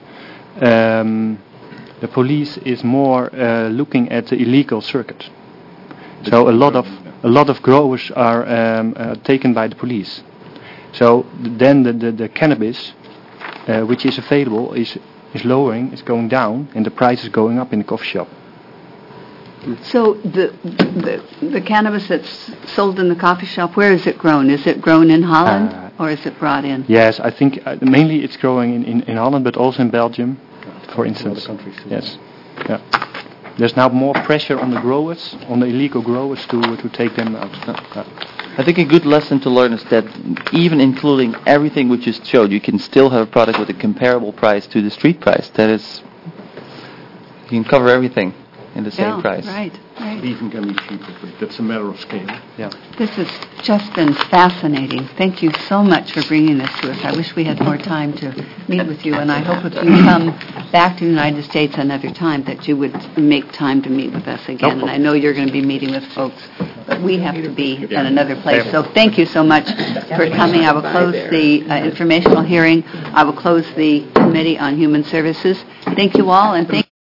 the police is more looking at the illegal circuit. So a lot of growers are taken by the police. So then the cannabis, which is available, is lowering, is going down, and the price is going up in the coffee shop. So the cannabis that's sold in the coffee shop, where is it grown? Is it grown in Holland, or is it brought in? Yes, I think mainly it's growing in Holland, but also in Belgium, for instance. Yes. Yeah. There's now more pressure on the growers, on the illegal growers, to take them out. I think a good lesson to learn is that even including everything we just showed, you can still have a product with a comparable price to the street price. That is, you can cover everything in the same price. Right. It even can be cheaper, but that's a matter of scale. Yeah. This has just been fascinating. Thank you so much for bringing this to us. I wish we had more time to meet with you, and I hope if you come back to the United States another time that you would make time to meet with us again. And I know you're going to be meeting with folks, but we have to be at another place. So thank you so much for coming. I will close the informational hearing. I will close the Committee on Human Services. Thank you all, and thank